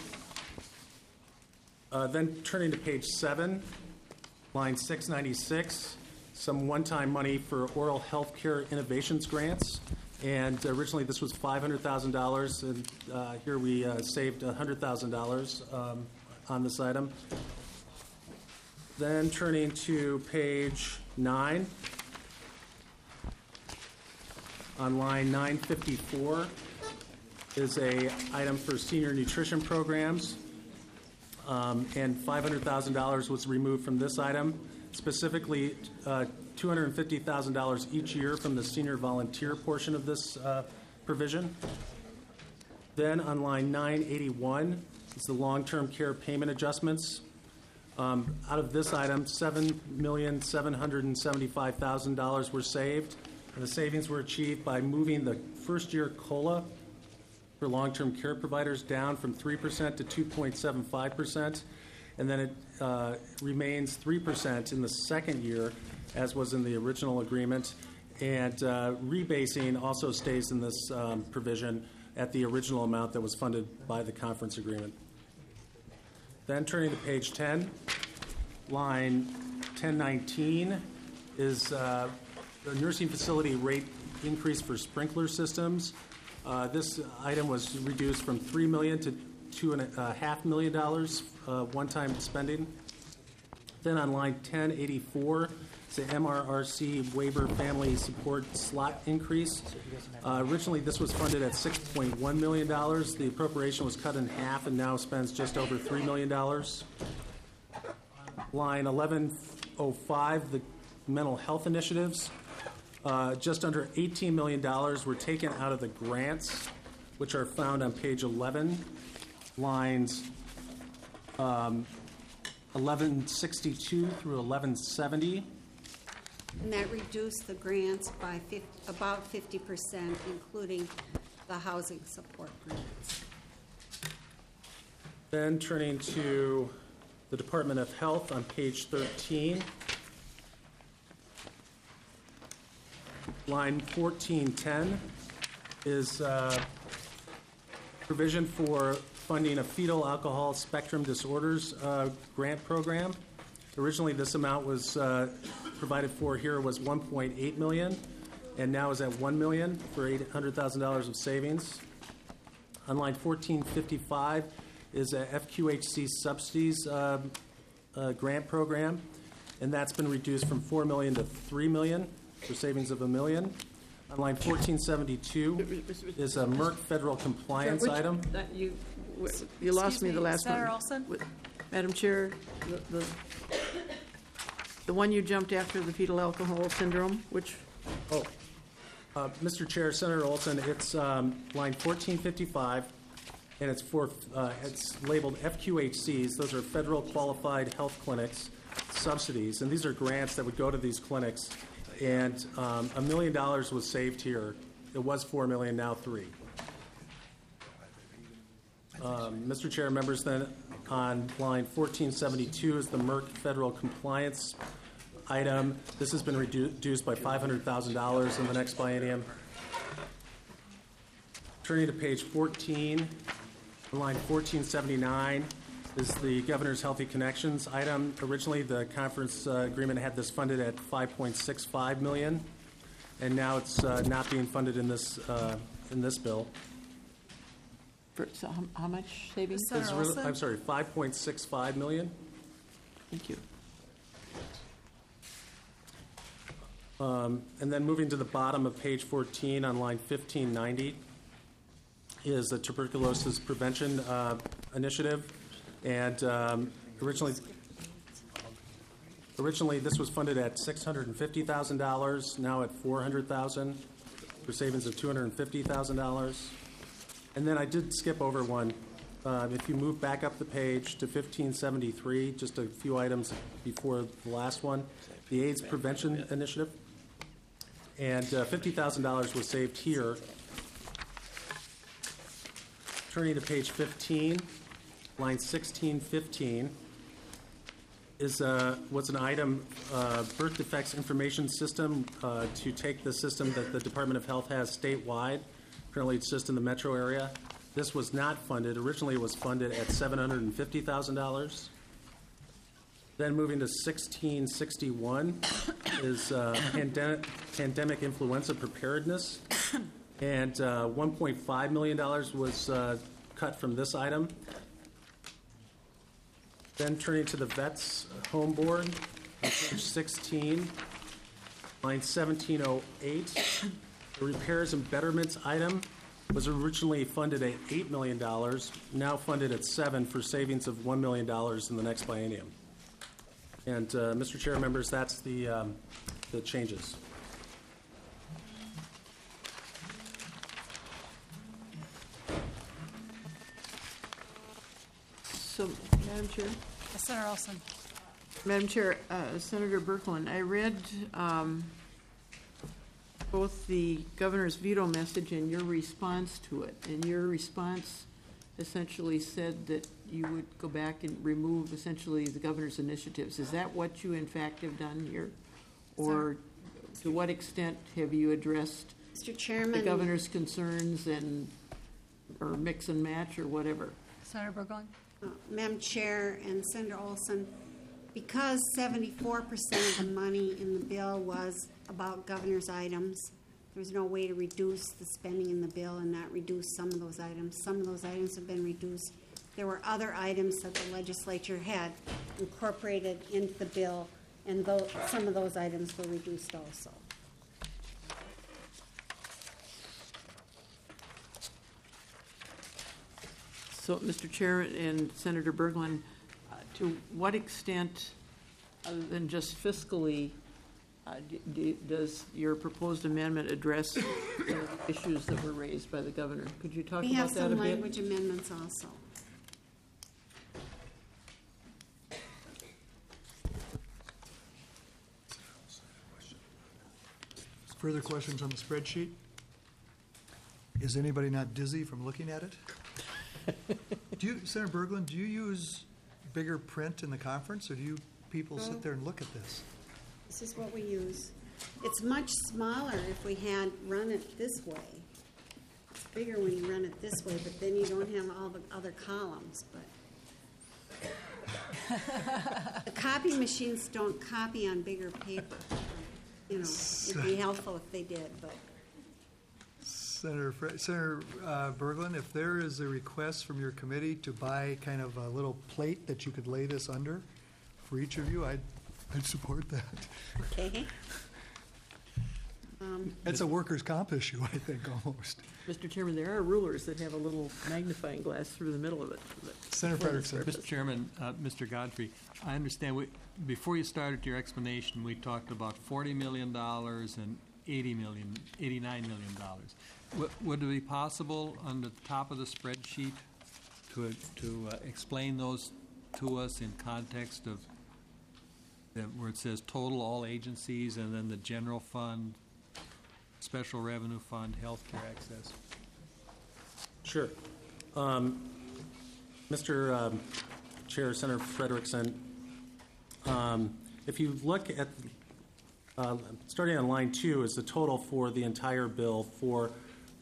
Uh, then turning to page seven, line six ninety-six, some one-time money for oral health care innovations grants. And originally this was five hundred thousand dollars, and uh, here we uh, saved one hundred thousand dollars um, on this item. Then turning to page nine, on line nine fifty-four is a item for senior nutrition programs, um, and five hundred thousand dollars was removed from this item, specifically uh, two hundred fifty thousand dollars each year from the senior volunteer portion of this uh, provision. Then on line nine eighty-one is the long-term care payment adjustments. Um, out of this item, seven million seven hundred seventy-five thousand dollars were saved, and the savings were achieved by moving the first-year COLA for long-term care providers down from three percent to two point seven five percent, and then it uh, remains three percent in the second year, as was in the original agreement, and uh, rebasing also stays in this um, provision at the original amount that was funded by the conference agreement. Then turning to page ten, line ten nineteen is uh, the nursing facility rate increase for sprinkler systems. Uh, this item was reduced from three million dollars to two and a half million dollars uh, one-time spending. Then on line ten eighty-four, it's the M R R C waiver family support slot increase. Uh, originally, this was funded at six point one million dollars. The appropriation was cut in half and now spends just over three million dollars. Line eleven oh five, the mental health initiatives. Uh, just under eighteen million dollars were taken out of the grants, which are found on page eleven, lines um, eleven sixty-two through eleven seventy. And that reduced the grants by fifty, about fifty percent, including the housing support grants. Then turning to the Department of Health on page thirteen. Line fourteen ten is uh, provision for funding a fetal alcohol spectrum disorders uh, grant program. Originally, this amount was uh, provided for here was one point eight million dollars, and now is at one million dollars for eight hundred thousand dollars of savings. On line fourteen fifty-five is a F Q H C subsidies uh, uh, grant program, and that's been reduced from four million dollars to three million dollars for savings of a million. On line fourteen seventy-two is a Merck federal compliance Which- item. that you, you lost me the last one. Senator Olson? Madam Chair, the, the, the one you jumped after, the fetal alcohol syndrome, which, Oh, uh, Mister Chair, Senator Olson, it's um, line fourteen fifty-five, and it's for uh, it's labeled F Q H Cs. Those are federal qualified health clinics subsidies, and these are grants that would go to these clinics. And um, a million dollars was saved here. It was four million, now three. Um, Mister Chair, members, then on line fourteen seventy-two is the Merck federal compliance item. This has been redu- reduced by five hundred thousand dollars in the next biennium. Turning to page fourteen, line fourteen seventy-nine is the Governor's Healthy Connections item. Originally, the conference uh, agreement had this funded at five point six five million dollars, and now it's uh, not being funded in this uh, in this bill. For, so how, how much savings? It's really- I'm sorry, five point six five million dollars. Thank you. Um, and then moving to the bottom of page fourteen on line fifteen ninety is a tuberculosis prevention uh, initiative. And um, originally, originally this was funded at six hundred fifty thousand dollars, now at four hundred thousand dollars, for savings of two hundred fifty thousand dollars. And then I did skip over one. Uh, if you move back up the page to fifteen seventy-three, just a few items before the last one, the AIDS Prevention Initiative. And uh, fifty thousand dollars was saved here. Turning to page fifteen, line sixteen fifteen, is uh, was an item, uh, birth defects information system, uh, to take the system that the Department of Health has statewide. Currently, it's just in the metro area. This was not funded. Originally, it was funded at seven hundred fifty thousand dollars. Then moving to sixteen sixty-one is uh, pandemic, pandemic influenza preparedness. And uh, one point five million dollars was uh, cut from this item. Then turning to the Vets Home Board, on page sixteen, line seventeen oh eight, the repairs and betterments item was originally funded at eight million dollars, now funded at seven for savings of one million dollars in the next biennium. And, uh, Mister Chair, members, that's the, um, the changes. So, Madam Chair? Senator Olson. Madam Chair, uh, Senator Berklin, I read um, both the governor's veto message and your response to it. And your response essentially said that you would go back and remove essentially the governor's initiatives. Is that what you in fact have done here? Or to what extent have you addressed Mister Chairman, the governor's concerns and, or mix and match or whatever? Senator Berglund. Uh, Madam Chair and Senator Olson, because seventy-four percent of the money in the bill was about governor's items, there's no way to reduce the spending in the bill and not reduce some of those items. Some of those items have been reduced. There were other items that the legislature had incorporated into the bill, and tho- some of those items were reduced also. So, Mister Chair and Senator Berglund, uh, to what extent, other than just fiscally, uh, d- d- does your proposed amendment address the issues that were raised by the governor? Could you talk We about have that a some bit? language amendments also. Further questions on the spreadsheet? Is anybody not dizzy from looking at it? Do you, Senator Berglund, do you use bigger print in the conference, or do you people sit there and look at this? This is what we use. It's much smaller if we had run it this way. It's bigger when you run it this way, but then you don't have all the other columns, but. The copy machines don't copy on bigger paper. You know, it'd be helpful if they did, but. Senator, Fre- Senator uh, Berglund, if there is a request from your committee to buy kind of a little plate that you could lay this under for each of you, I'd, I'd support that. Okay. Um, It's a workers' comp issue, I think, almost. Mister Chairman, there are rulers that have a little magnifying glass through the middle of it. Senator Frederickson. Mister Chairman, uh, Mister Godfrey, I understand, we, before you started your explanation, we talked about forty million dollars and eighty million dollars, eighty-nine million dollars. W- would it be possible on the top of the spreadsheet to, to uh, explain those to us in context of the, where it says total all agencies and then the general fund, special revenue fund, healthcare access? Sure. Um, Mister Um, Chair, Senator Frederickson, um, if you look at, uh, starting on line two is the total for the entire bill for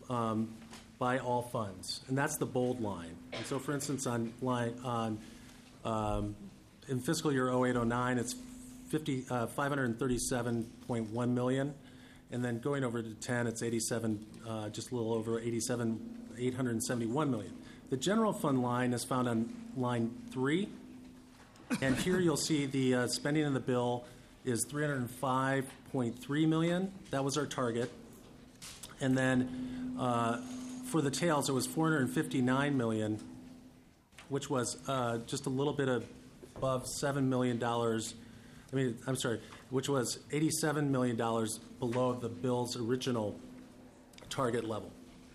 um, by all funds, and that's the bold line. And so, for instance, on line on Um, in fiscal year oh eight oh nine, it's fifty, uh, five hundred thirty-seven point one million, and then going over to ten, it's eighty-seven, uh, just a little over eighty-seven, eight hundred seventy-one million. The general fund line is found on line three, and here you'll see the uh, spending in the bill is three hundred five point three million. That was our target, and then uh, for the tails, it was four hundred fifty-nine million, which was uh, just a little bit above seven million dollars. I mean, I'm sorry, which was eighty-seven million dollars below the bill's original target level.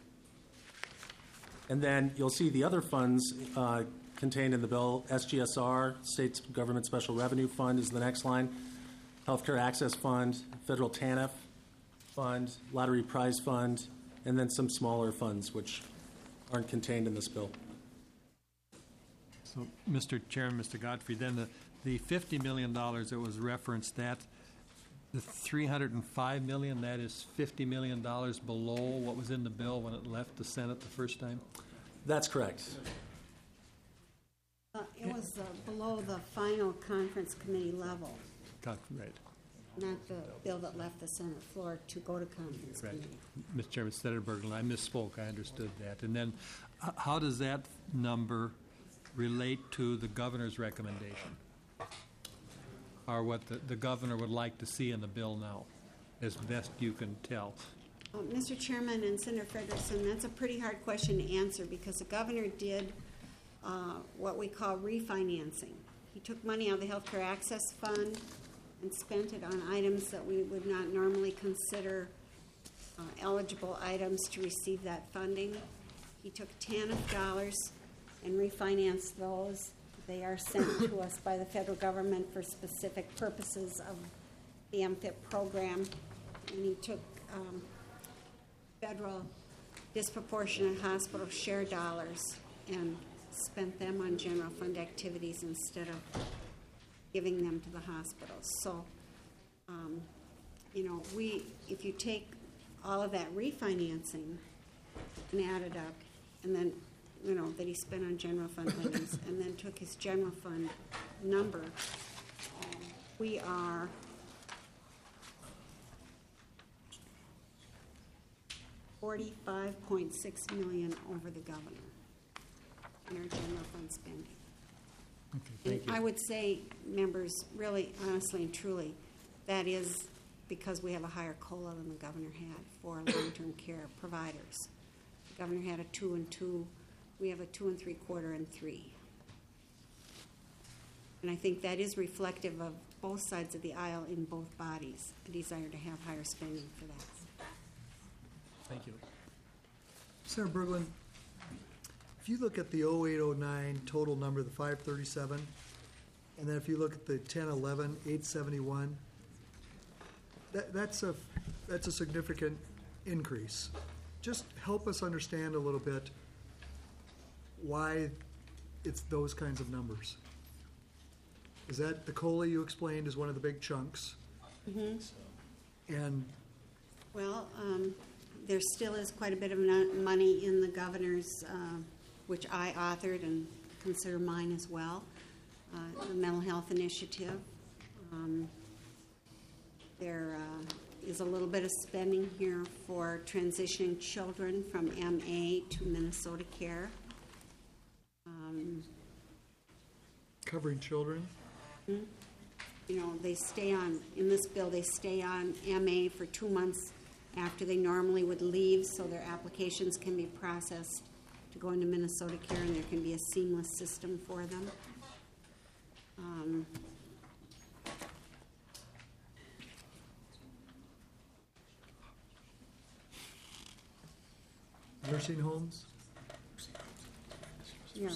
And then you'll see the other funds uh, contained in the bill. S G S R, State Government Special Revenue Fund, is the next line. Healthcare Access Fund, Federal T A N F Fund, Lottery Prize Fund, and then some smaller funds which aren't contained in this bill. So, Mister Chairman, Mister Godfrey, then the, the fifty million dollars that was referenced, that the three hundred five million dollars, that is fifty million dollars below what was in the bill when it left the Senate the first time? That's correct. Uh, It was uh, below the final conference committee level, Right. not the bill that left the Senate floor to go to conference Right. committee. Mister Chairman, Senator Berglund, I misspoke. I understood that. And then h- how does that number relate to the governor's recommendation? Or what the, the governor would like to see in the bill now, as best you can tell? Uh, Mister Chairman and Senator Frederickson, that's a pretty hard question to answer because the governor did uh, what we call refinancing. He took money out of the Healthcare Access Fund and spent it on items that we would not normally consider uh, eligible items to receive that funding. He took T A N F dollars and refinanced those. They are sent to us by the federal government for specific purposes of the M F I P program. And he took um, federal disproportionate hospital share dollars and spent them on general fund activities instead of giving them to the hospitals. So, um, you know, we, if you take all of that refinancing and add it up, and then, you know, that he spent on general fund items, and then took his general fund number, um, we are forty-five point six million over the governor in our general fund spending. Thank And I would say, members, really, honestly and truly, that is because we have a higher COLA than the governor had for long-term care providers. The governor had a two and two. We have a two and three quarter and three. And I think that is reflective of both sides of the aisle in both bodies, a desire to have higher spending for that. Thank you. Senator Berglund, if you look at the oh eight oh nine total number, the five thirty-seven, and then if you look at the ten eleven, eight seventy-one, that, that's a that's a significant increase. Just help us understand a little bit why it's those kinds of numbers. Is that the COLA you explained is one of the big chunks? Mm-hmm. And Well, um, there still is quite a bit of no- money in the governor's, uh, which I authored and consider mine as well, uh, the mental health initiative. Um, there uh, is a little bit of spending here for transitioning children from M A to Minnesota Care. Um, covering children? hmm? You know, they stay on, in this bill, they stay on M A for two months after they normally would leave, so their applications can be processed to go into Minnesota Care, and there can be a seamless system for them. Um, Nursing homes? yeah.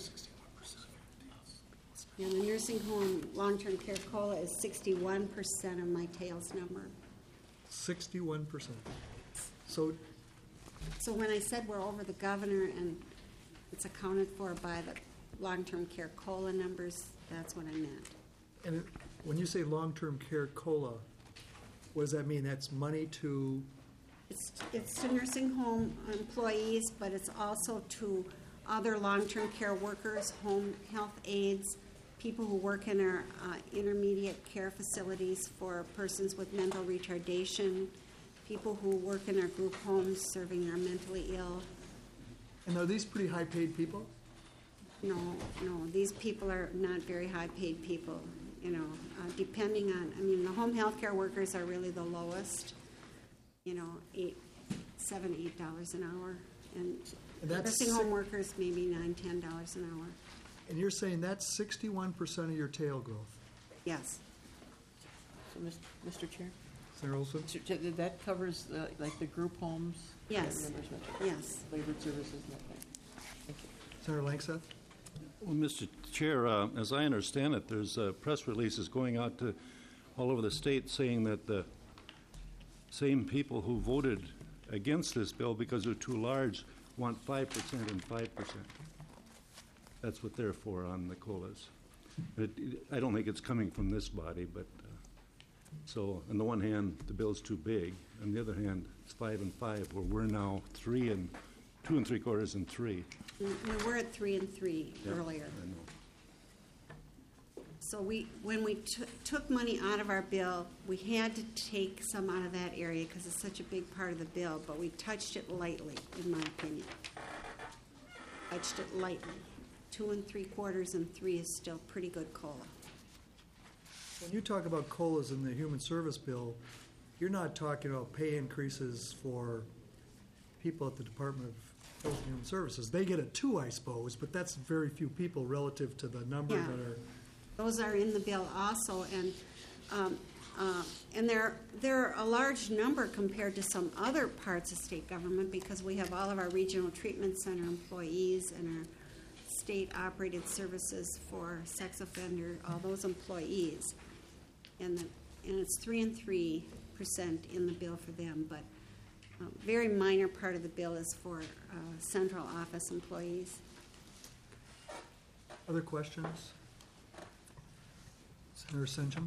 Yeah, the nursing home long-term care COLA is sixty-one percent of my tails number. Sixty-one percent. So So when I said we're over the governor and it's accounted for by the long-term care COLA numbers, that's what I meant. And it- when you say long-term care COLA, what does that mean? That's money to, It's, it's to nursing home employees, but it's also to other long-term care workers, home health aides, people who work in our uh, intermediate care facilities for persons with mental retardation, people who work in our group homes serving our mentally ill. And are these pretty high-paid people? No, no, these people are not very high-paid people, you know, uh, depending on, I mean, the home health care workers are really the lowest, you know, eight, seven, eight dollars an hour. And And that's nursing si- home workers, maybe nine, ten dollars an hour. And you're saying that's sixty-one percent of your tail growth? Yes. So, Mis- Mister Chair? Senator Olson? Mister Chair, That that covers, the- like, the group homes? Yes. that members mentioned? Yes. Labor services and that kind. Thank you. Senator Langseth? Well, Mister Chair, uh, as I understand it, there's uh, press releases going out to all over the state saying that the same people who voted against this bill because they're too large want five percent and five percent. That's what they're for on the COLAs. It, I don't think it's coming from this body, but uh, so on the one hand, the bill's too big. On the other hand, it's five and five, where we're now three and two and three quarters and three. We we were at three and three Yeah, earlier. I know. So we, when we t- took money out of our bill, we had to take some out of that area because it's such a big part of the bill, but we touched it lightly, in my opinion. Touched it lightly. Two and three quarters and three is still pretty good COLA. When you talk about COLAs in the human service bill, you're not talking about pay increases for people at the Department of Health and Human Services. They get it too, I suppose, but that's very few people relative to the number Yeah. that are. Those are in the bill also, and um, uh, and they're they're a large number compared to some other parts of state government because we have all of our regional treatment center employees and our state-operated services for sex offender, all those employees, and the, and it's three and three percent in the bill for them, but a very minor part of the bill is for uh, central office employees. Other questions? Senator Senchum?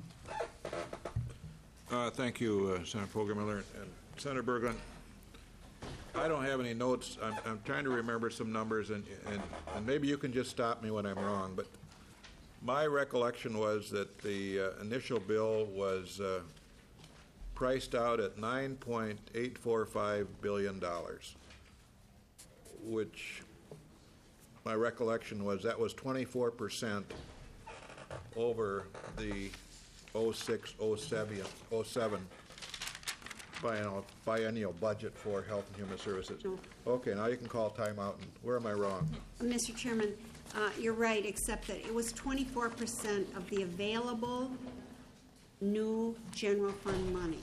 Uh, thank you, uh, Senator Poggemiller. And Senator Berglund, I don't have any notes. I'm, I'm trying to remember some numbers, and, and, and maybe you can just stop me when I'm wrong, but my recollection was that the uh, initial bill was uh, priced out at nine point eight four five billion dollars, which my recollection was that was twenty-four percent over the oh six oh seven biennial, biennial budget for health and human services. No. Okay, now you can call timeout. And where am I wrong? Mister Chairman, uh, you're right, except that it was twenty-four percent of the available new general fund money.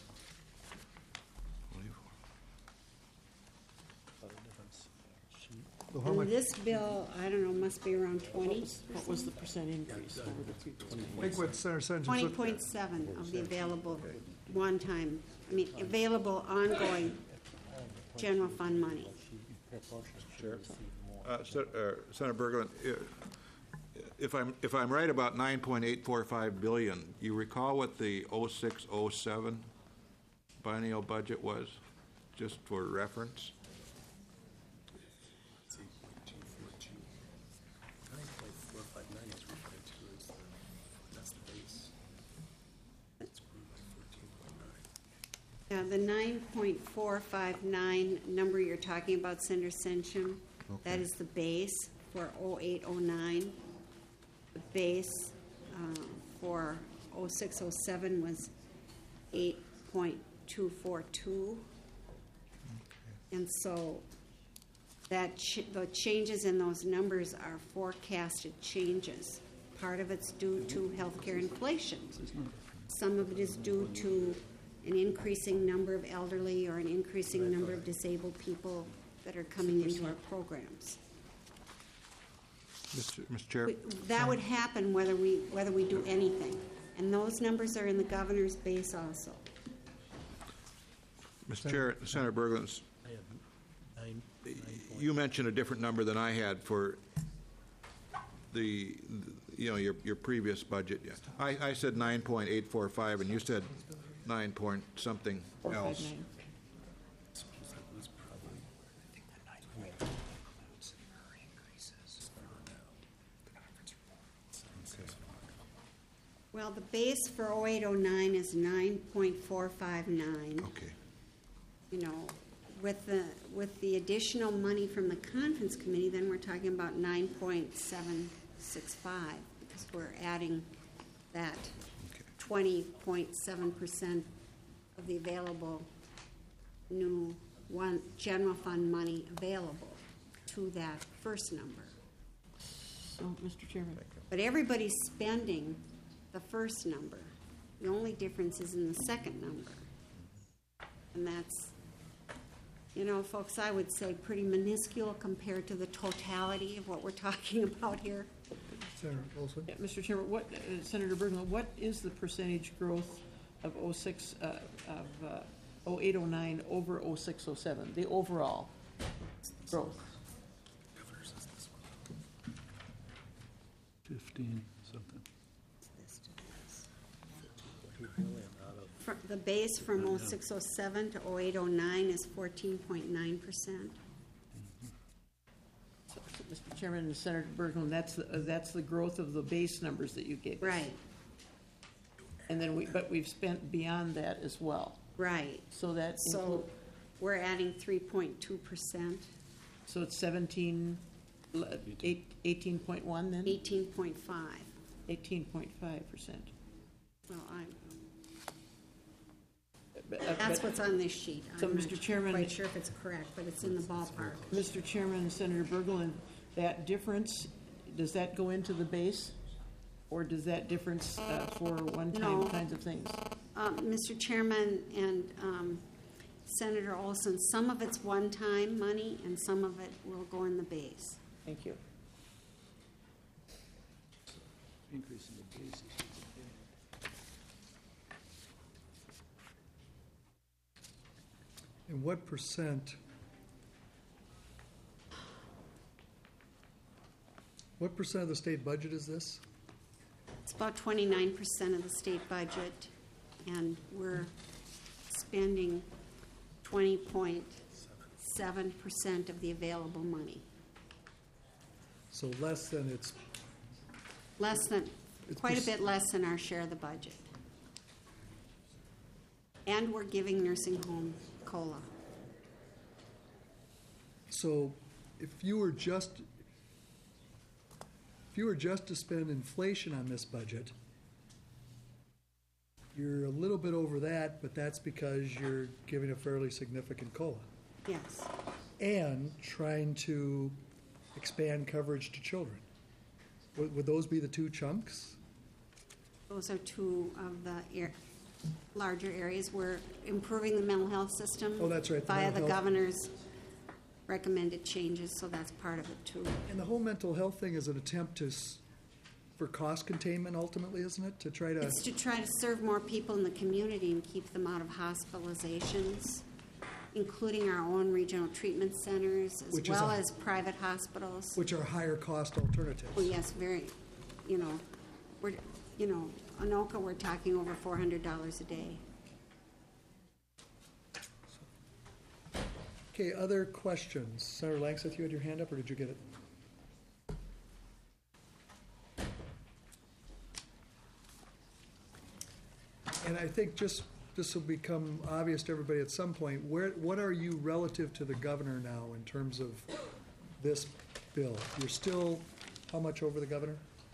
So how And much- this bill, I don't know, must be around twenty. What was the percent increase over the three? I think what Senator Senchum. Twenty point seven of the available one-time, I mean, available ongoing general fund money. Chair. Uh, Se- uh, Senator Berglund, uh, if I'm if I'm right about nine point eight four five billion, you recall what the oh six oh seven biennial budget was, just for reference? Yeah, the nine point four five nine number you're talking about, Senator Senchum, that Okay. is the base for oh eight oh nine. The base uh, for oh six oh seven was eight point two four two. And so that ch- the changes in those numbers are forecasted changes. Part of it's due to healthcare inflation. Some of it is due to an increasing number of elderly or an increasing number of disabled people that are coming into our programs. Mister Mister Chair. We- That would happen whether we, whether we do anything. And those numbers are in the governor's base also. Mister Chair, Senator Berglund, you mentioned a different number than I had for the, you know, your, your previous budget. I, I said nine point eight four five, and you said nine point something else. Well, the base for oh eight oh nine is nine point four five nine. Okay. You know, with the, with the additional money from the conference committee, then we're talking about nine point seven six five, because we're adding that twenty point seven percent of the available new one, general fund money available to that first number. So, Mister Chairman. But everybody's spending the first number. The only difference is in the second number. And that's, you know, folks, I would say pretty minuscule compared to the totality of what we're talking about here. Senator Olson? Yeah, Mister Chairman, what, uh, Senator Bergman, what is the percentage growth of oh six, uh, of uh, oh eight oh nine over oh six oh seven, the overall growth? Fifteen something. Fr- The base from oh six oh seven to oh eight oh nine is fourteen point nine percent. So, so, Mister Chairman and Senator Bergman, that's the, uh, that's the growth of the base numbers that you gave us. Right, And then we, but we've spent beyond that as well. right. So that So include, we're adding three point two percent, so it's seventeen, l- eight, eighteen point one then? eighteen point five. Eighteen point five percent. Well, I, But, uh, that's but- what's on this sheet. So, I'm Mister not Chairman- quite sure if it's correct, but it's in the ballpark. Mister Chairman and Senator Bergel, that difference, does that go into the base? Or does that difference uh, for one-time No. kinds of things? Um, Mister Chairman and um, Senator Olson, some of it's one-time money and some of it will go in the base. Thank you. Increasing the basis. And what percent, what percent of the state budget is this? It's about twenty-nine percent of the state budget, and we're spending twenty point seven percent of the available money. So less than its, Less than, It's quite a pers- bit less than our share of the budget. And we're giving nursing home COLA. so if you were just, if you were just to spend inflation on this budget, you're a little bit over that, but that's because you're giving a fairly significant COLA. Yes. And trying to expand coverage to children. Would, would those be the two chunks? Those are two of the ar- larger areas. We're improving the mental health system. Oh, that's right, the Via mental the health. governor's recommended changes, so that's part of it too. And the whole mental health thing is an attempt to, s- for cost containment ultimately, isn't it? To try to, It's to try to serve more people in the community and keep them out of hospitalizations, including our own regional treatment centers, as Which is well a- as private hospitals. which are higher cost alternatives. Oh, yes, very, you know, we're, you know, Anoka, we're talking over four hundred dollars a day. Okay, other questions? Senator Langseth, you had your hand up, or did you get it? And I think just, this will become obvious to everybody at some point, where, what are you relative to the governor now in terms of this bill? You're still, how much over the governor?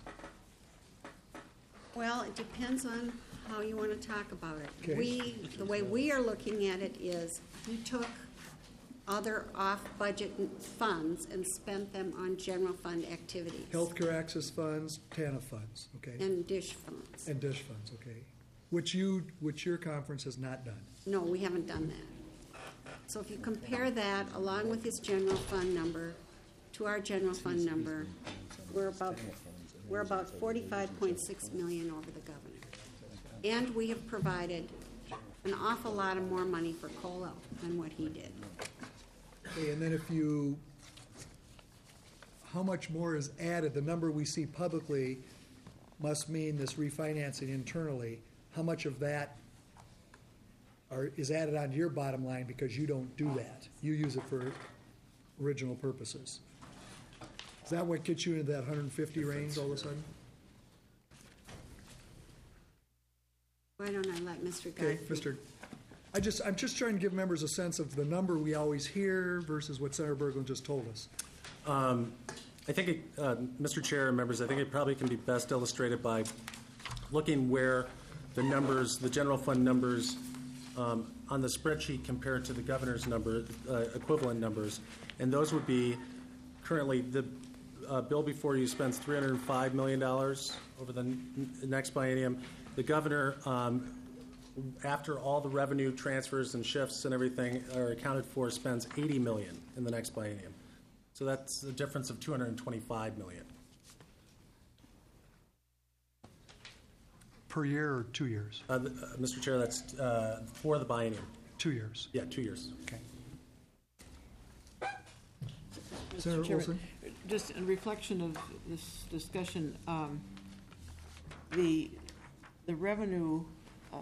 Well, it depends on how you want to talk about it. Okay. We, the way we are looking at it is, you took other off-budget funds and spent them on general fund activities. Healthcare access funds, TANF funds, okay? And dish funds. And dish funds, okay? Which you, which your conference has not done. No, we haven't done that. So if you compare that along with his general fund number to our general fund number, we're about, we're about forty-five point six million over the governor. And we have provided an awful lot of more money for COLA than what he did. Okay, and then if you, how much more is added? The number we see publicly must mean this refinancing internally. How much of that are, is added onto your bottom line because you don't do that? You use it for original purposes. Is that what gets you into that one hundred fifty range all of a sudden? Why don't I let Mister Okay, Godfrey? Mister I just, I'm just trying to give members a sense of the number we always hear versus what Senator Berglund just told us. Um, I think, it, uh, Mister Chair and members, I think it probably can be best illustrated by looking where the numbers, the general fund numbers um, on the spreadsheet compared to the governor's number, uh, equivalent numbers. And those would be currently the uh, bill before you spends three hundred five million dollars over the n- next biennium. The governor, um, after all the revenue transfers and shifts and everything are accounted for, spends eighty million dollars in the next biennium. So that's a difference of two hundred twenty-five million dollars. Per year or two years? Uh, th- uh, Mister Chair, that's uh, for the biennium. Two years. Yeah, two years. Okay. Mister Senator Chairman, Olson? just in reflection of this discussion, um, the, the revenue um,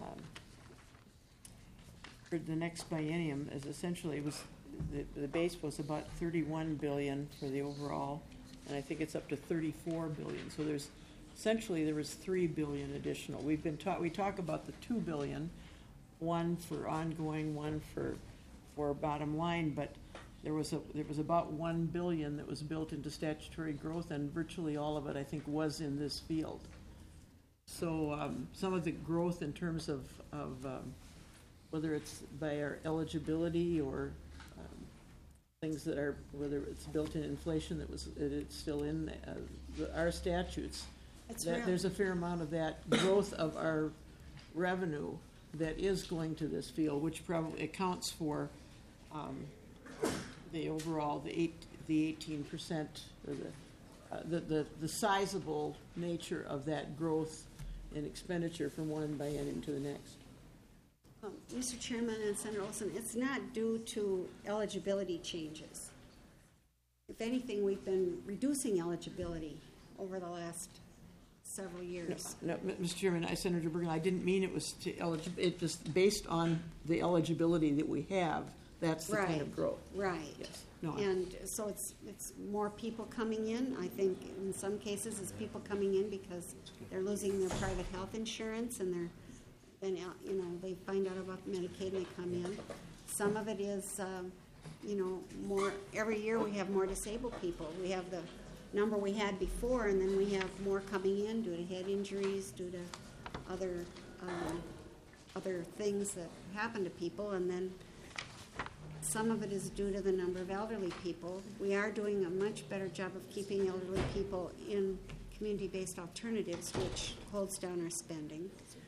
for the next biennium is essentially, it was, the, the base was about thirty-one billion for the overall, and I think it's up to thirty-four billion. So there's, essentially, there was three billion additional. We've been taught, we talk about the two billion, one for ongoing, one for, for bottom line, but there was a, there was about one billion that was built into statutory growth, and virtually all of it, I think, was in this field. So um, some of the growth in terms of, of um, whether it's by our eligibility or um, things that are, whether it's built in inflation that was, that it's still in uh, the, our statutes, It's that real. there's a fair amount of that growth of our revenue that is going to this field, which probably accounts for um, the overall, the eight, the eighteen percent, or the, uh, the, the, the sizable nature of that growth in expenditure from one biennium to the next. Um, Mister Chairman and Senator Olson, it's not due to eligibility changes. If anything, we've been reducing eligibility over the last several years. No, no, Mister Chairman, I, Senator Bergen, I didn't mean it was to eligible, it just based on the eligibility that we have, that's the kind of Right. growth. Right. Yes. No, I- And so it's, it's more people coming in. I think in some cases it's people coming in because they're losing their private health insurance and they're, then, uh, you know, they find out about Medicaid and they come in. Some of it is, um, you know, more, every year we have more disabled people. We have the number we had before, and then we have more coming in due to head injuries, due to other, um, other things that happen to people, and then some of it is due to the number of elderly people. We are doing a much better job of keeping elderly people in community-based alternatives, which holds down our spending.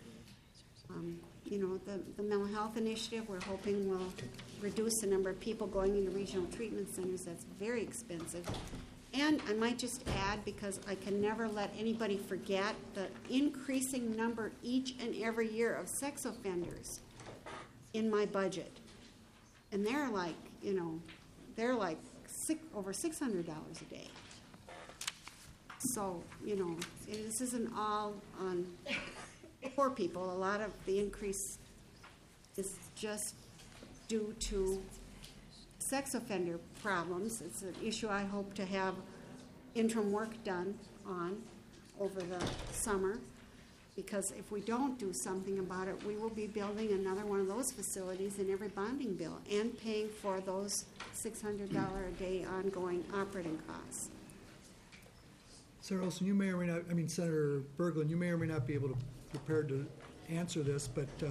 Um, you know, the, the mental health initiative, we're hoping will reduce the number of people going into regional treatment centers. That's very expensive. And I might just add, because I can never let anybody forget, the increasing number each and every year of sex offenders in my budget. And they're like, you know, they're like six, over six hundred dollars a day. So, you know, this isn't all on poor people. A lot of the increase is just due to sex offender problems. It's an issue I hope to have interim work done on over the summer, because if we don't do something about it, we will be building another one of those facilities in every bonding bill and paying for those six hundred dollars a day ongoing operating costs. Senator Olson, you may or may not, I mean, Senator Berglund, you may or may not be able to, prepared to answer this, but uh,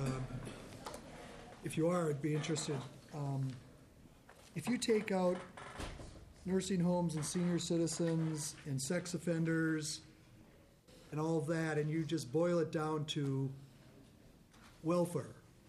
if you are, I'd be interested. Um, if you take out nursing homes and senior citizens and sex offenders and all of that, and you just boil it down to welfare,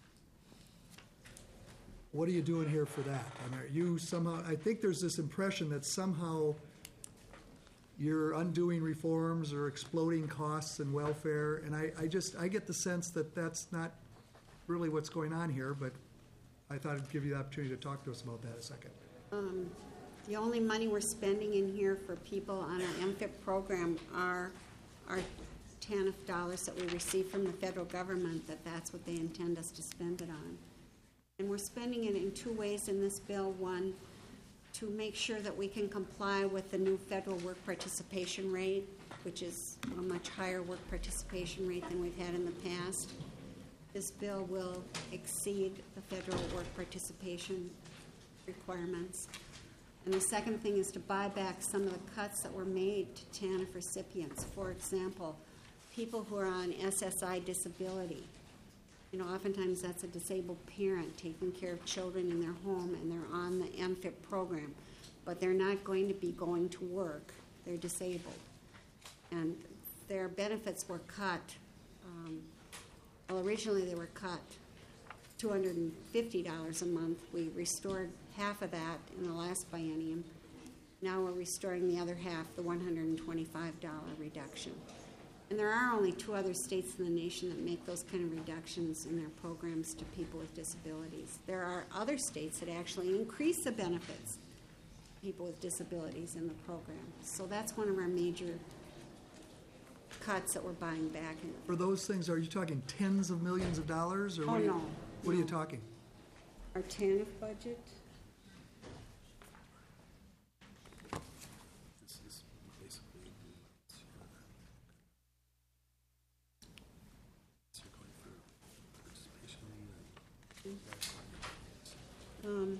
what are you doing here for that? I mean, are you somehow, I think there's this impression that somehow you're undoing reforms or exploding costs in welfare, and I, I just, I get the sense that that's not really what's going on here, but I thought I'd give you the opportunity to talk to us about that a second. Um, the only money we're spending in here for people on our M F I P program are our T A N F dollars that we receive from the federal government, that that's what they intend us to spend it on. And we're spending it in two ways in this bill. One, to make sure that we can comply with the new federal work participation rate, which is a much higher work participation rate than we've had in the past. this bill will exceed the federal work participation requirements. And the second thing is to buy back some of the cuts that were made to T A N F recipients. For example, people who are on S S I disability. You know, oftentimes that's a disabled parent taking care of children in their home, and they're on the M F I P program, but they're not going to be going to work. They're disabled. And their benefits were cut. Um, well, originally they were cut two hundred fifty dollars a month. We restored half of that in the last biennium. Now we're restoring the other half, the one hundred twenty-five dollars reduction. And there are only two other states in the nation that make those kind of reductions in their programs to people with disabilities. There are other states that actually increase the benefits to people with disabilities in the program. So that's one of our major cuts that we're buying back. For those things, are you talking tens of millions of dollars? Or Oh, what are you, no, What are you no. talking? Our T A N F budget, This is basically, so you're going for participation um,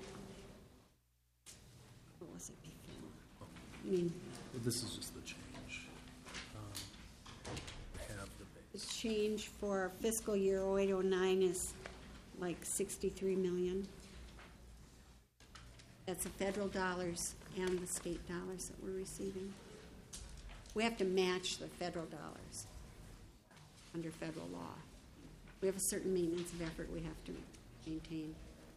what was it before? I mean, Well, this is just the change. Um, we have the base. the change for fiscal year oh eight oh nine is like sixty-three million. That's the federal dollars and the state dollars that we're receiving. We have to match the federal dollars under federal law. We have a certain maintenance of effort we have to maintain.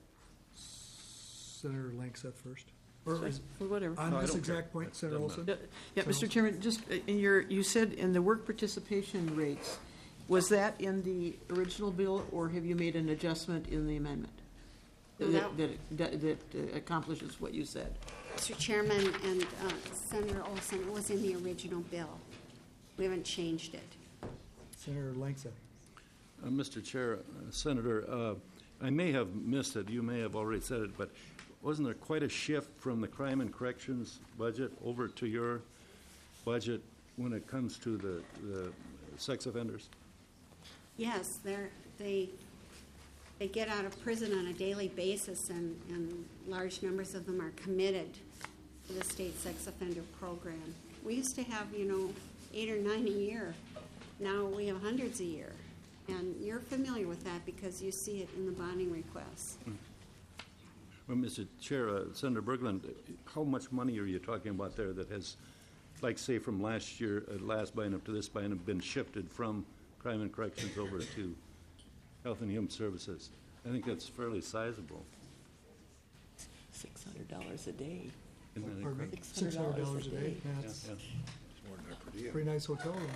Senator Langseth first. Or is, Whatever. on No, I this don't exact care. point, Senator Doesn't Olson? Yeah, yeah, Senator Mister Olson? Chairman, just uh, in your, you said in the work participation rates, was that in the original bill, or have you made an adjustment in the amendment? No, That, that- that, that uh, accomplishes what you said? Mister Chairman and uh, Senator Olson, it was in the original bill. We haven't changed it. Senator Langseth. Uh, Mister Chair, uh, Senator, uh, I may have missed it. You may have already said it, but wasn't there quite a shift from the crime and corrections budget over to your budget when it comes to the, the sex offenders? Yes, they're, they, they get out of prison on a daily basis, and, and large numbers of them are committed to the state sex offender program. We used to have, you know, eight or nine a year. Now we have hundreds a year. And you're familiar with that because you see it in the bonding requests. Well, Mister Chair, uh, Senator Berglund, how much money are you talking about there that has, like, say, from last year, uh, last biennium to this biennium, been shifted from crime and corrections over to health and human services? I think that's fairly sizable. Six hundred dollars a day. Isn't that Pardon me? correct? Six hundred dollars a day. Yeah, it's Yeah. More than that per diem. pretty nice hotel room.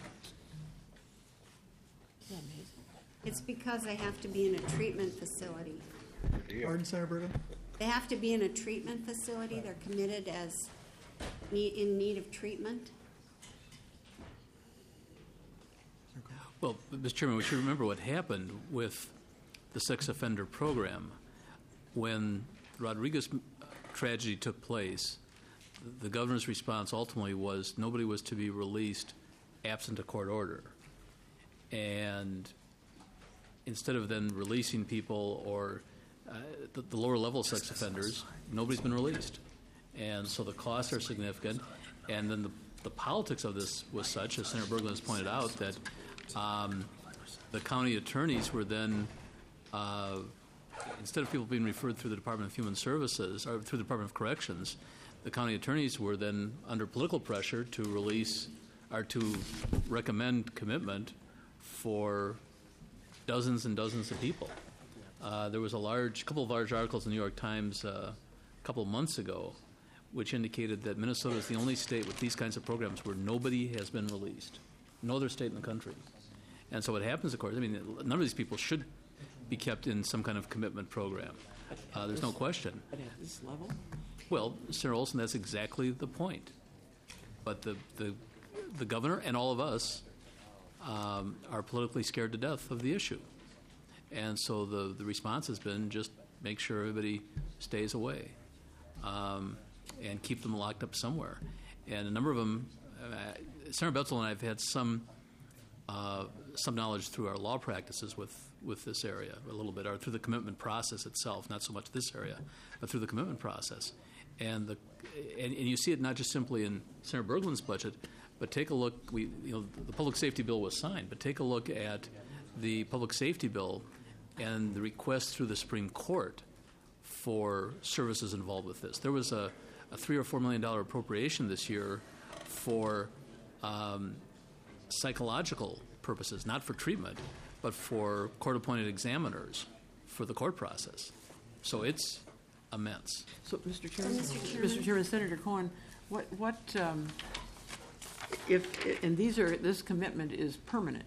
It's because they have to be in a treatment facility. Pardon, Senator Burton? They have to be in a treatment facility. They're committed as ne- in need of treatment. Well, Mister Chairman, we should remember what happened with the sex offender program. When the Rodriguez tragedy took place, the governor's response ultimately was nobody was to be released absent a court order. And instead of then releasing people or uh, the, the lower level sex offenders, nobody's been released. And so the costs are significant. And then the, the politics of this was such, as Senator Berglund has pointed out, that um, the county attorneys were then, uh, instead of people being referred through the Department of Human Services or through the Department of Corrections, the county attorneys were then under political pressure to release or to recommend commitment for dozens and dozens of people. Uh, there was a large, couple of large articles in the New York Times uh, a couple of months ago which indicated that Minnesota is the only state with these kinds of programs where nobody has been released. No other state in the country. And so what happens, of course, I mean, none of these people should be kept in some kind of commitment program. Uh, there's no question. But at this level? Well, Senator Olson, that's exactly the point. But the, the, the governor and all of us um, are politically scared to death of the issue. And so the, the response has been just make sure everybody stays away um, and keep them locked up somewhere. And a number of them, uh, Senator Betzel and I have had some uh, some knowledge through our law practices with, with this area a little bit, or through the commitment process itself, not so much this area, but through the commitment process. And, the, and, and you see it not just simply in Senator Berglund's budget, but take a look, we, you know, the public safety bill was signed, but take a look at the public safety bill and the request through the Supreme Court for services involved with this. There was a, a three or four million dollar appropriation this year for um, psychological purposes, not for treatment, but for court-appointed examiners for the court process. So it's immense. So, Mister Chairman, Mister Chairman. Mister Chairman, Senator Cohen, what, what, um, if, and these are, this commitment is permanent,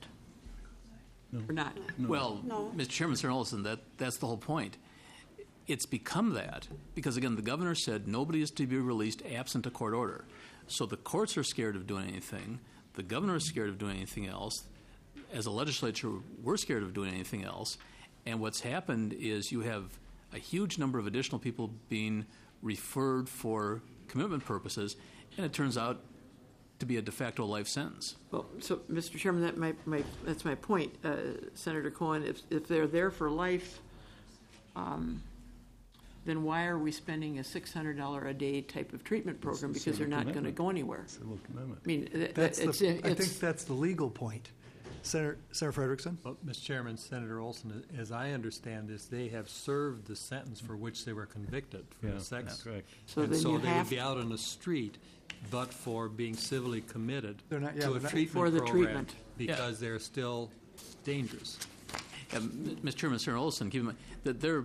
or not? Well, No. Mister Chairman, Senator Olson, that, that's the whole point. It's become that because, again, the governor said nobody is to be released absent a court order. So the courts are scared of doing anything. The governor is scared of doing anything else. As a legislature, we're scared of doing anything else. And what's happened is you have a huge number of additional people being referred for commitment purposes, and it turns out to be a de facto life sentence. Well, so, Mister Chairman, that my, my, that's my point, uh, Senator Cohen. If, if they're there for life, um, then why are we spending a six hundred dollars a day type of treatment program It's a because they're civil not going to commitment. go anywhere? Civil commitment. I mean, th- That's it's, the, I it's, think that's the legal point. Senator, Senator Frederickson? Well, Mister Chairman, Senator Olson, as I understand this, they have served the sentence for which they were convicted for Yeah, the sex. that's correct. So and then so you they have would be to- out on the street, but for being civilly committed They're not- yeah, to a they're not- treatment For the program treatment. because they're still dangerous. And, Mister Chairman, Senator Olson, keep in mind that they're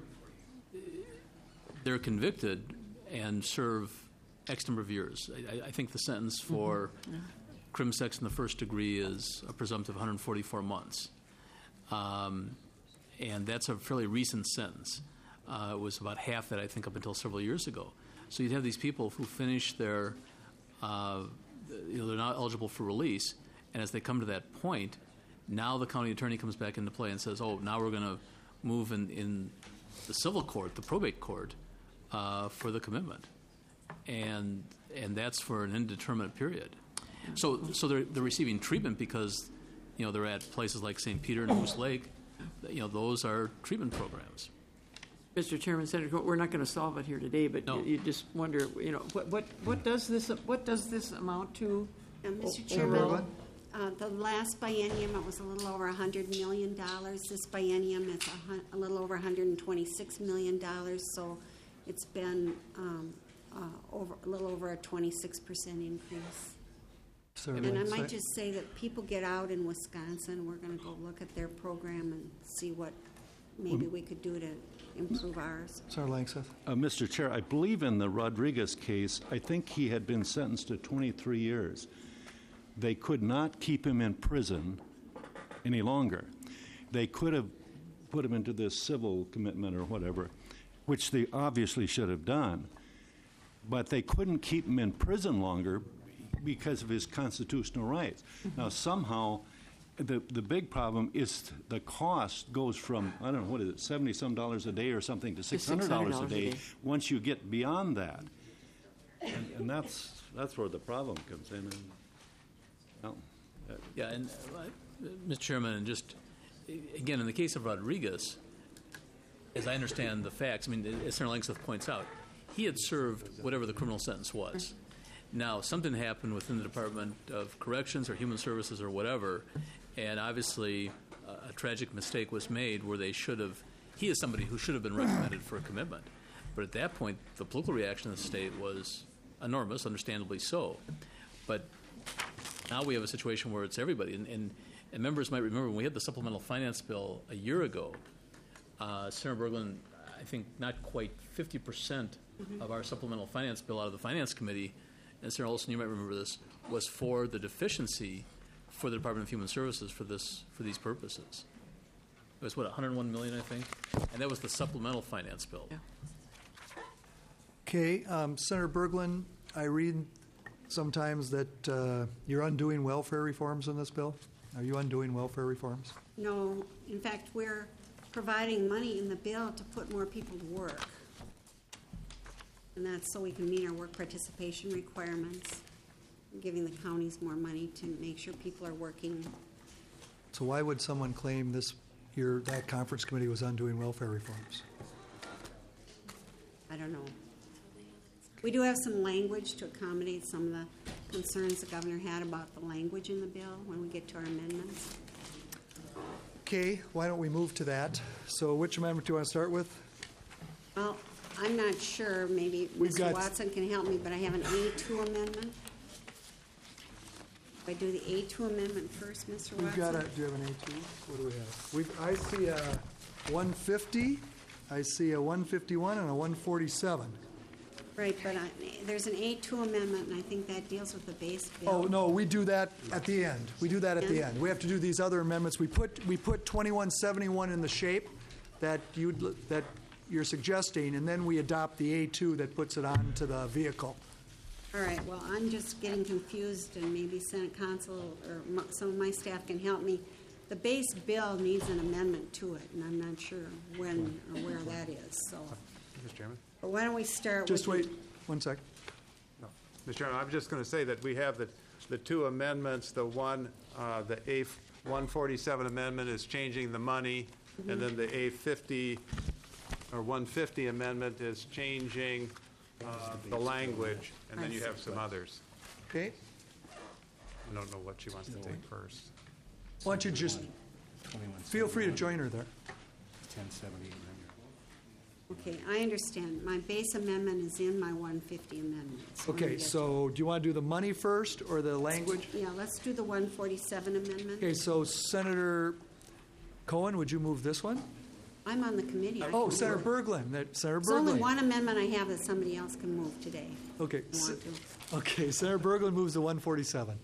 they're convicted and serve X number of years. I, I think the sentence for Mm-hmm. crim sex in the first degree is a presumptive one hundred forty-four months, um, and that's a fairly recent sentence. Uh, it was about half that, I think, up until several years ago. So you'd have these people who finish their, uh, you know, they're not eligible for release, and as they come to that point, now the county attorney comes back into play and says, oh, now we're going to move in, in the civil court, the probate court, uh, for the commitment. And and that's for an indeterminate period. So so they're, they're receiving treatment because, you know, they're at places like Saint Peter and Moose Lake. You know, those are treatment programs. Mister Chairman, Senator Cohen, we're not going to solve it here today, but No. you, you just wonder, you know, what, what, what does this, what does this amount to? And Mister O- Chairman, overall? uh, the last biennium, it was a little over one hundred million dollars. This biennium, it's a, hun- a little over one hundred twenty-six million dollars. So it's been um, uh, over a little over a twenty-six percent increase. Certainly. And I might Se- just say that people get out in Wisconsin. We're going to go look at their program and see what maybe we could do to improve ours. Senator Langseth? Uh, Mister Chair, I believe in the Rodriguez case, I think he had been sentenced to twenty-three years. They could not keep him in prison any longer. They could have put him into this civil commitment or whatever, which they obviously should have done. But they couldn't keep him in prison longer because of his constitutional rights. Mm-hmm. Now, somehow, the the big problem is the cost goes from, I don't know, what is it, seventy-some dollars a day or something to six hundred dollars a day once you get beyond that. And, and that's that's where the problem comes in. And, well, uh, Yeah, and uh, Mister Chairman, and just again, in the case of Rodriguez, as I understand the facts, I mean, as Senator Langseth points out, he had served whatever the criminal sentence was. Now, something happened within the Department of Corrections or Human Services or whatever, and obviously uh, a tragic mistake was made where they should have, he is somebody who should have been recommended for a commitment. But at that point, the political reaction of the state was enormous, understandably so. But now we have a situation where it's everybody. And, and, and members might remember when we had the supplemental finance bill a year ago, uh, Senator Berglund, I think not quite fifty percent of our supplemental finance bill out of the Finance Committee, and Senator Olson, you might remember this, was for the deficiency for the Department of Human Services for this for these purposes. It was, what, one hundred one million dollars, I think? And that was the supplemental finance bill. Yeah. Okay, um, Senator Berglund, I read sometimes that uh, you're undoing welfare reforms in this bill. Are you undoing welfare reforms? No, in fact, we're providing money in the bill to put more people to work. And that's so we can meet our work participation requirements, giving the counties more money to make sure people are working So why would someone claim this year that conference committee was undoing welfare reforms? I don't know. We do have some language to accommodate some of the concerns the governor had about the language in the bill when we get to our amendments. Okay, why don't we move to that? So which amendment do you want to start with? Well, I'm not sure, maybe We've Mister got- Watson can help me, but I have an A two amendment. If I do the A two amendment first, Mister Watson? We've got a, do you have an A two? What do we have? We've, I see a one fifty, I see a one fifty-one, and a one forty-seven. Right, but I, there's an A two amendment, and I think that deals with the base bill. Oh, no, we do that at the end. We do that at the Yeah. end. We have to do these other amendments. We put, we put twenty-one seventy-one in the shape that you, that you're suggesting, and then we adopt the A two that puts it onto the vehicle. All right, well, I'm just getting confused, and maybe Senate Counsel or m- some of my staff can help me. The base bill needs an amendment to it, and I'm not sure when or where that is, so. Mister Chairman? But why don't we start with... Just the- wait, one sec. No. Mister Chairman, I'm just going to say that we have the, the two amendments. The one, uh, the A one forty-seven amendment is changing the money, and then the A fifty or one fifty amendment is changing uh, the language, and then you have some others. Okay. I don't know what she wants to take first. Why don't you just, feel free to join her there. ten seventy. Okay, I understand. My base amendment is in my one fifty amendment. So let me Okay, get- so do you want to do the money first or the language? Yeah, let's do the one forty-seven amendment. Okay, so Senator Cohen, would you move this one? I'm on the committee. I Oh, can Senator move. Berglund, that, Senator There's only Berglund. one amendment I have that somebody else can move today. Okay, if you s- want to. okay, Senator Berglund moves the one forty-seven.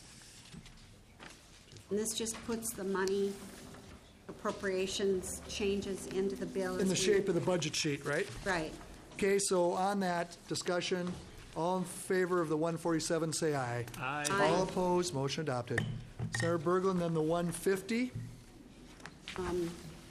And this just puts the money appropriations changes into the bill. In as the we- shape of the budget sheet, right? Right. Okay, so on that discussion, all in favor of the one forty-seven, say aye. Aye. Aye. All opposed, motion adopted. Senator Berglund, then the one fifty, Um,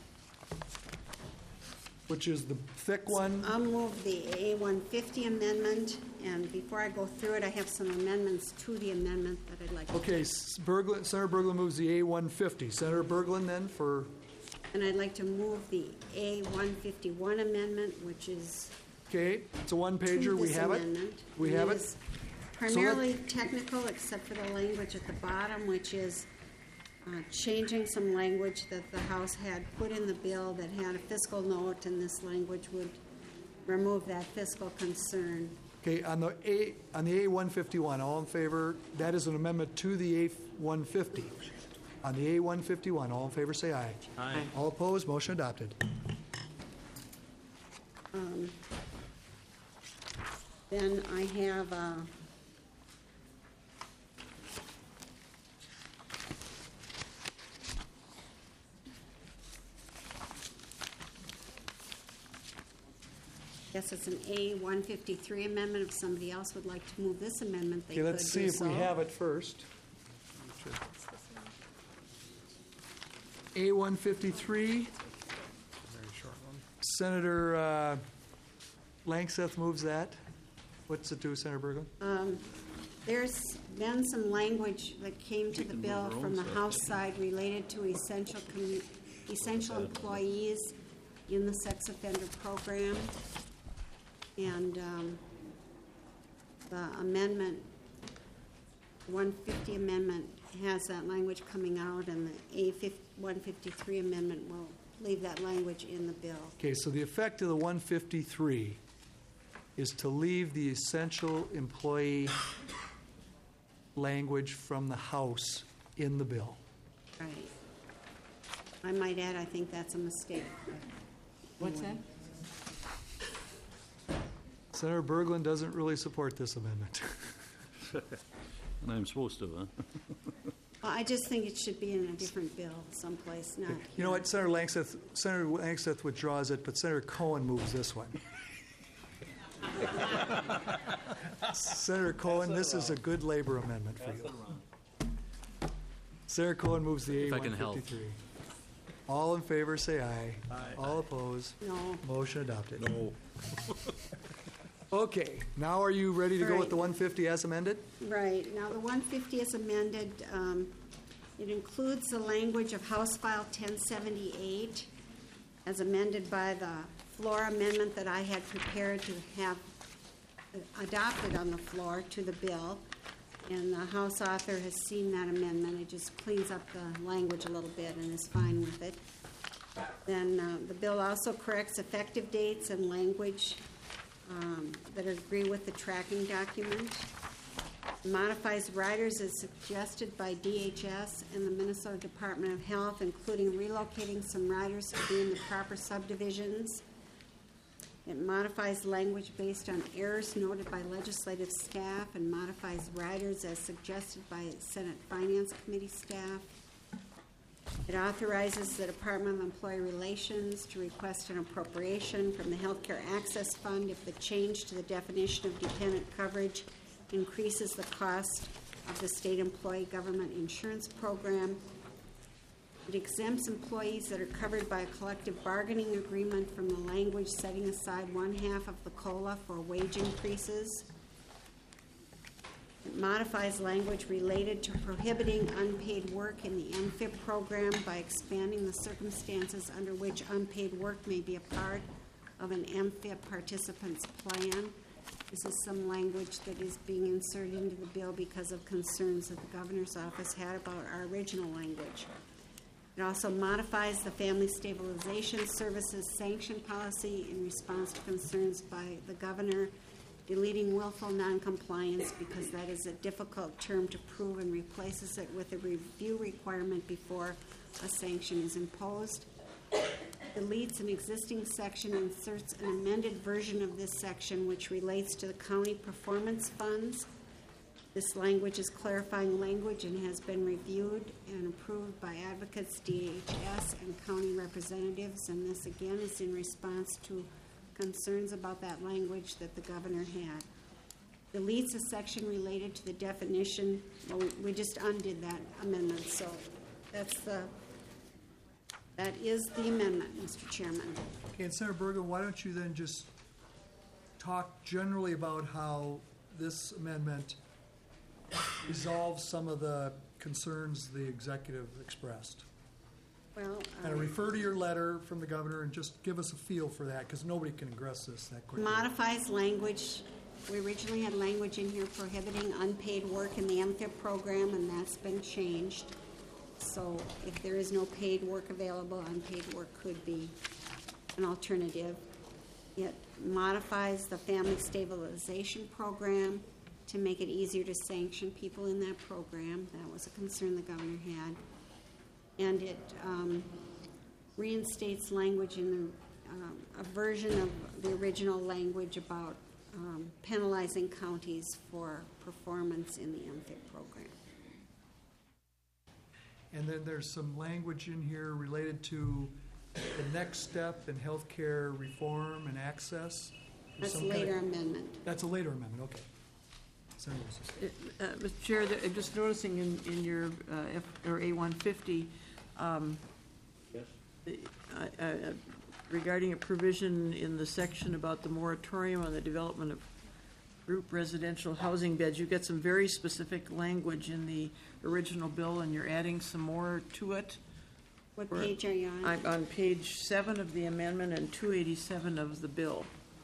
which is the thick one. I'll move the A one fifty amendment, and before I go through it, I have some amendments to the amendment that I'd like to. Okay, S- Berglund, Senator Berglund moves the A one fifty. Senator Berglund then for, And I'd like to move the A one fifty-one amendment, which is okay, it's a one to pager, we this have it. amendment. We And have it it. is primarily technical, except for the language at the bottom, which is uh, changing some language that the House had put in the bill that had a fiscal note, and this language would remove that fiscal concern. Okay, on the A, on the A one fifty-one, all in favor, that is an amendment to the A one fifty. On the A one fifty-one, all in favor, say aye. Aye. All opposed, motion adopted. Um, Then I have, uh, guess it's an A one fifty-three amendment. If somebody else would like to move this amendment, they Okay, could let's see do if we so. have it first. A one fifty-three, Very short one. Senator uh, Langseth moves that. What's it do, Senator Berglund? Um, There's been some language that came to the can move bill our own from the stuff. House side related to essential commu- essential employees in the sex offender program. And um, the amendment, one fifty amendment has that language coming out, and the A one fifty-three amendment will leave that language in the bill. Okay, so the effect of the one fifty-three is to leave the essential employee language from the House in the bill. Right. I might add, I think that's a mistake. What's that? Senator Berglund doesn't really support this amendment. And I'm supposed to, huh? Well, I just think it should be in a different bill someplace, not You know what, Senator Langseth, Senator Langseth withdraws it, but Senator Cohen moves this one. Senator Cohen, this is a good labor amendment for you. Senator Cohen moves the A If I one can help. fifty-three. All in favor, say aye. Aye. All opposed? No. Motion adopted. No. Okay, now are you ready to go with Right. the one fifty as amended? Right. Now, the one fifty is amended. Um, It includes the language of House File ten seventy-eight as amended by the floor amendment that I had prepared to have adopted on the floor to the bill. And the House author has seen that amendment. It just cleans up the language a little bit and is fine with it. Then uh, the bill also corrects effective dates and language um, that agree with the tracking document. Modifies riders as suggested by D H S and the Minnesota Department of Health, including relocating some riders to be in the proper subdivisions. It modifies language based on errors noted by legislative staff and modifies riders as suggested by Senate Finance Committee staff. It authorizes the Department of Employee Relations to request an appropriation from the Healthcare Access Fund if the change to the definition of dependent coverage increases the cost of the state employee government insurance program. It exempts employees that are covered by a collective bargaining agreement from the language setting aside one half of the COLA for wage increases. It modifies language related to prohibiting unpaid work in the M F I P program by expanding the circumstances under which unpaid work may be a part of an M F I P participant's plan. This is some language that is being inserted into the bill because of concerns that the governor's office had about our original language. It also modifies the Family Stabilization Services sanction policy in response to concerns by the governor, deleting willful noncompliance because that is a difficult term to prove, and replaces it with a review requirement before a sanction is imposed. Deletes an existing section, inserts an amended version of this section which relates to the county performance funds. This language is clarifying language and has been reviewed and approved by advocates, D H S, and county representatives, and this again is in response to concerns about that language that the governor had. Deletes a section related to the definition. Well, we, we just undid that amendment, so that's the that is the amendment, Mister Chairman. Okay, and Senator Bergen, why don't you then just talk generally about how this amendment resolves some of the concerns the executive expressed? Well, kind of um, refer to your letter from the governor and just give us a feel for that, because nobody can address this that quickly. Modifies language. We originally had language in here prohibiting unpaid work in the M F I P program, and that's been changed. So if there is no paid work available, unpaid work could be an alternative. It modifies the Family Stabilization Program to make it easier to sanction people in that program. That was a concern the governor had. And it um, reinstates language in the, uh, a version of the original language about um, penalizing counties for performance in the M F I P program. And then there's some language in here related to the next step in healthcare reform and access. There's That's a some kind later of- amendment. That's a later amendment, okay. Senator Wilson. Uh, Mister Chair, th- I'm just noticing in, in your uh, F, or A one fifty, um, the- uh, uh, regarding a provision in the section about the moratorium on the development of group residential housing beds, you've got some very specific language in the original bill, and you're adding some more to it. What Or- page are you on? I'm on page seven of the amendment and two eighty-seven of the bill.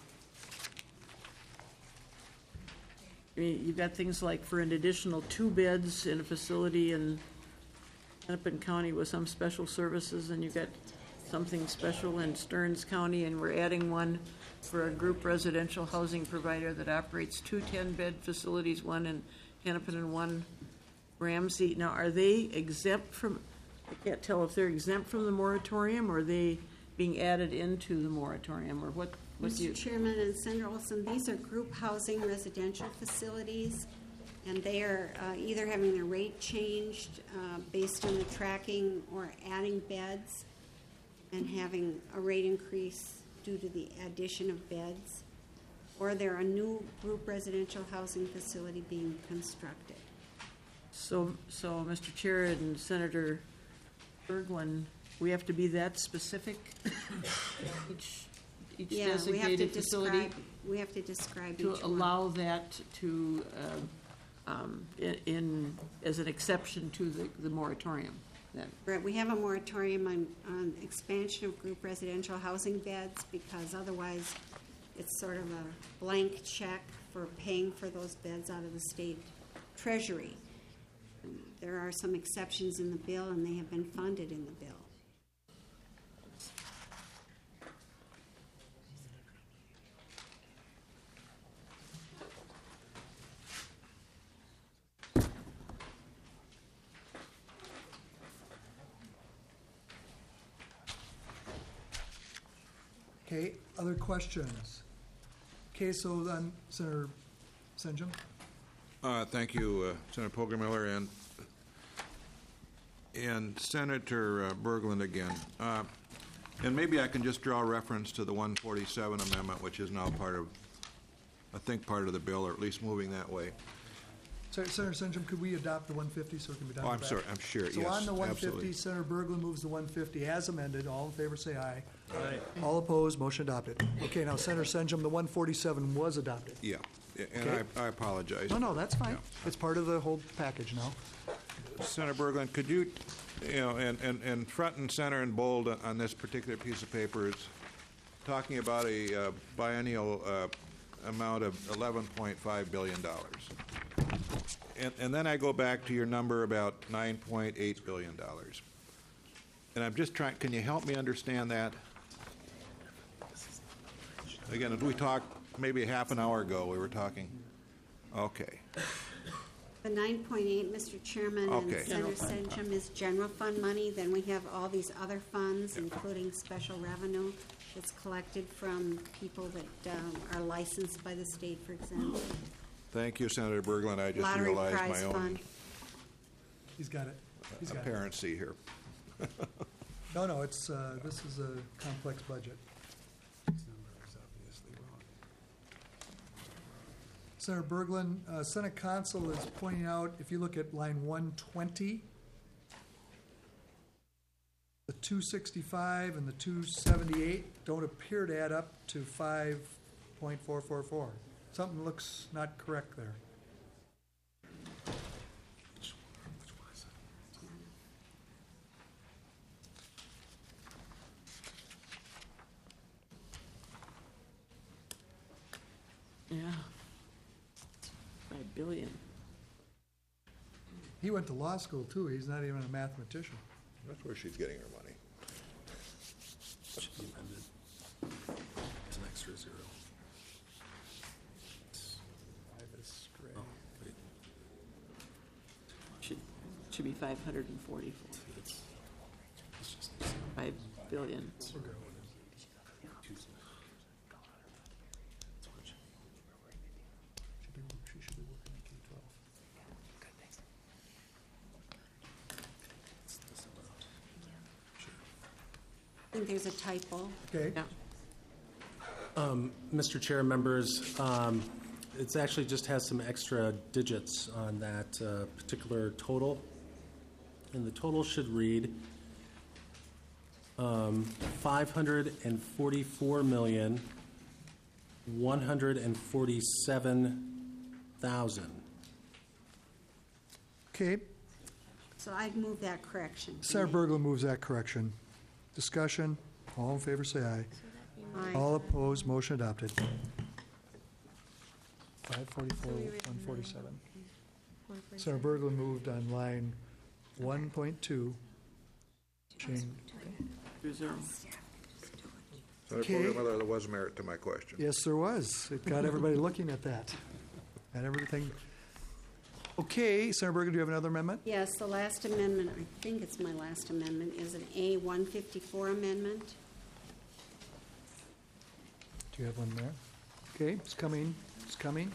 I mean, you've got things like for an additional two beds in a facility in Hennepin County with some special services, and you've got something special in Stearns County, and we're adding one for a group residential housing provider that operates two ten-bed facilities, one in Hennepin and one Ramsey. Now, are they exempt from, I can't tell if they're exempt from the moratorium, or are they being added into the moratorium, or what? what do you? Mister Chairman and Senator Olson, these are group housing residential facilities, and they are uh, either having their rate changed uh, based on the tracking or adding beds and having a rate increase due to the addition of beds, or they're a new group residential housing facility being constructed. So, so, Mister Chair and Senator Berglund, we have to be that specific? each each Yeah, we have to designated facility describe, we have to describe to each one. allow that to uh, um, in, in, as an exception to the, the moratorium then. Right, we have a moratorium on, on expansion of group residential housing beds because otherwise it's sort of a blank check for paying for those beds out of the state treasury. And there are some exceptions in the bill and they have been funded in the bill. Okay, other questions? Okay, so then, Senator Senjum? Uh, thank you, uh, Senator Poggemiller, and and Senator uh, Berglund again. Uh, and maybe I can just draw reference to the one forty-seven amendment, which is now part of, I think, part of the bill, or at least moving that way. So, Senator Senjum, could we adopt the one fifty so it can be done? Oh, I'm with sorry, that? I'm sure, So yes, on the one fifty, absolutely. Senator Berglund moves the one fifty as amended. All in favor, say aye. Aye. All opposed, motion adopted. Okay, now Senator Senjum, the one forty-seven was adopted. Yeah, and Okay. I, I apologize. No, no, that's fine. It's part of the whole package now. Senator Berglund, could you, you know, and, and, and front and center and bold on this particular piece of paper is talking about a uh, biennial uh, amount of eleven point five billion dollars. And, and then I go back to your number about nine point eight billion dollars. And I'm just trying, can you help me understand that? Again, as we talked maybe half an hour ago, we were talking, okay. The nine point eight, Mister Chairman, Okay. and Senator Senjum, is general fund money. Then we have all these other funds, including special revenue that's collected from people that um, are licensed by the state, for example. Thank you, Senator Berglund. I just Lottery realized prize my own fund. He's got it. He's got it. apparency here. No, no, it's, uh, this is a complex budget. Senator Berglund, uh, Senate Counsel is pointing out, if you look at line one twenty, the two sixty-five and the two seventy-eight don't appear to add up to five point four four four. Something looks not correct there. Yeah. Five billion. He went to law school, too. He's not even a mathematician. That's where she's getting her money. Should be amended. It's an extra zero. Oh, wait. Should, should be five hundred and forty-four. It's, it's just Five billion. I think there's a typo. Okay. Yeah. Um, Mister Chair, members, um, it actually just has some extra digits on that uh, particular total. And the total should read um, five hundred forty-four million, one hundred forty-seven thousand. Okay. So I'd move that correction. Senator Berglund moves that correction. Discussion. All in favor, say aye. Aye. All opposed, motion adopted. five forty-four, one forty-seven. Senator Berglund moved on line one point two. Change. Reserve. Senator Okay. Poggemiller, there was merit to my question. Yes, there was. It got everybody looking at that. And everything. Okay, Senator Berglund, do you have another amendment? Yes, the last amendment, I think it's my last amendment, is an A one fifty-four amendment. Do you have one there? Okay, it's coming, it's coming.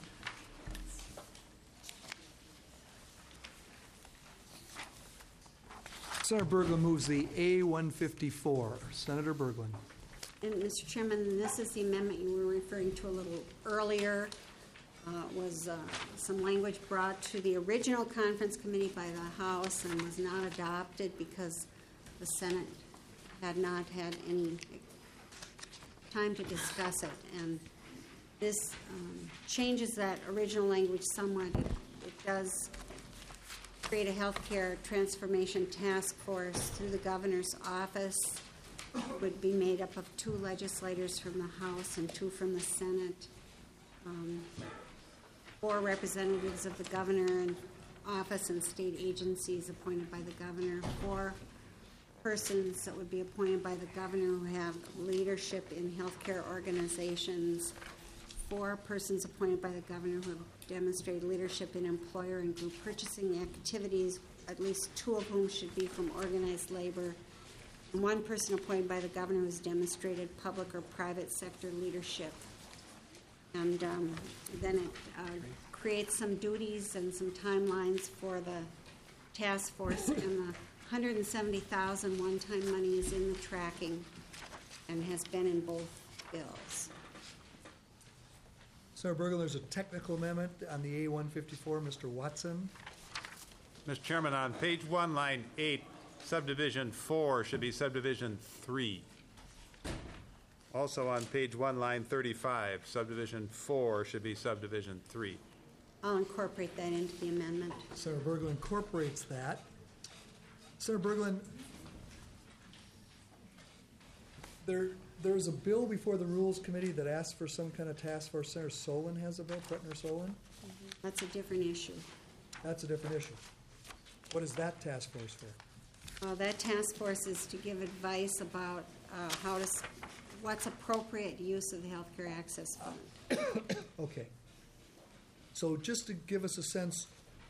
Senator Berglund moves the A one fifty-four. Senator Berglund. And, Mister Chairman, this is the amendment you were referring to a little earlier. Uh, was uh, some language brought to the original conference committee by the House and was not adopted because the Senate had not had any time to discuss it. And this um, changes that original language somewhat. It, it does create a healthcare transformation task force through the governor's office. It would be made up of two legislators from the House and two from the Senate, um, four representatives of the governor and office and state agencies appointed by the governor, four persons that would be appointed by the governor who have leadership in healthcare organizations, four persons appointed by the governor who have demonstrated leadership in employer and group purchasing activities, at least two of whom should be from organized labor, and one person appointed by the governor who has demonstrated public or private sector leadership. And um, then it uh, creates some duties and some timelines for the task force, and the one hundred seventy thousand dollars one-time money is in the tracking and has been in both bills. Senator Bergen, there's a technical amendment on the A one fifty-four. Mister Watson. Mister Chairman, on page one, line eight, subdivision four should be subdivision three. Also on page one, line thirty-five, subdivision four should be subdivision three. I'll incorporate that into the amendment. Senator Berglund incorporates that. Senator Berglund, there, there's a bill before the Rules Committee that asks for some kind of task force. Senator Solon has a bill, Pretner Solon? Mm-hmm. That's a different issue. That's a different issue. What is that task force for? Uh, that task force is to give advice about uh, how to, s- what's appropriate use of the Healthcare Access Fund. Okay. So just to give us a sense,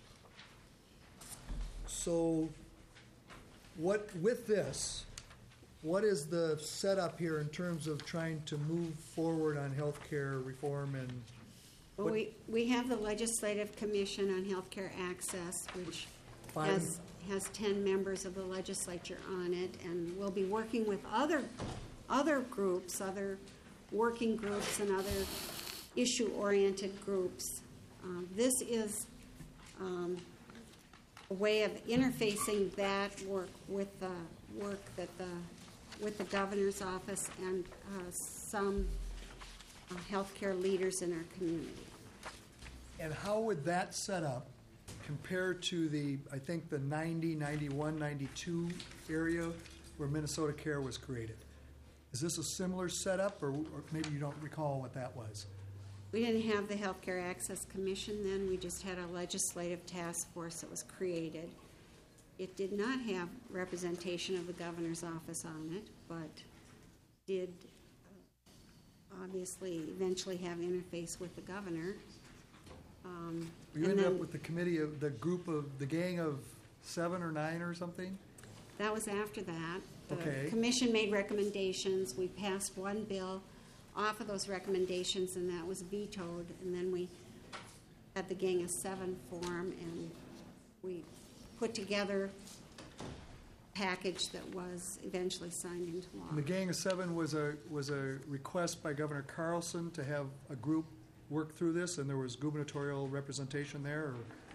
so what, with this, what is the setup here in terms of trying to move forward on healthcare reform and? Well, what- we, we have the Legislative Commission on Healthcare Access, which Five. has, has ten members of the legislature on it, and we'll be working with other, other groups, other working groups and other issue-oriented groups. Um, This is um, a way of interfacing that work with the work that the, with the governor's office and uh, some uh, healthcare leaders in our community. And how would that set up compare to the, I think, the ninety, ninety-one, ninety-two area where Minnesota Care was created? Is this a similar setup, or, or maybe you don't recall what that was? We didn't have the Healthcare Access Commission then. We just had a legislative task force that was created. It did not have representation of the governor's office on it, but did uh, obviously eventually have interface with the governor. Um, You and ended up then- with the committee of, the group of, the gang of seven or nine or something? That was after that. The Okay. commission made recommendations. We passed one bill off of those recommendations, and that was vetoed. And then we had the Gang of Seven form, and we put together a package that was eventually signed into law. And the Gang of Seven was a, was a request by Governor Carlson to have a group work through this, and there was gubernatorial representation there, or?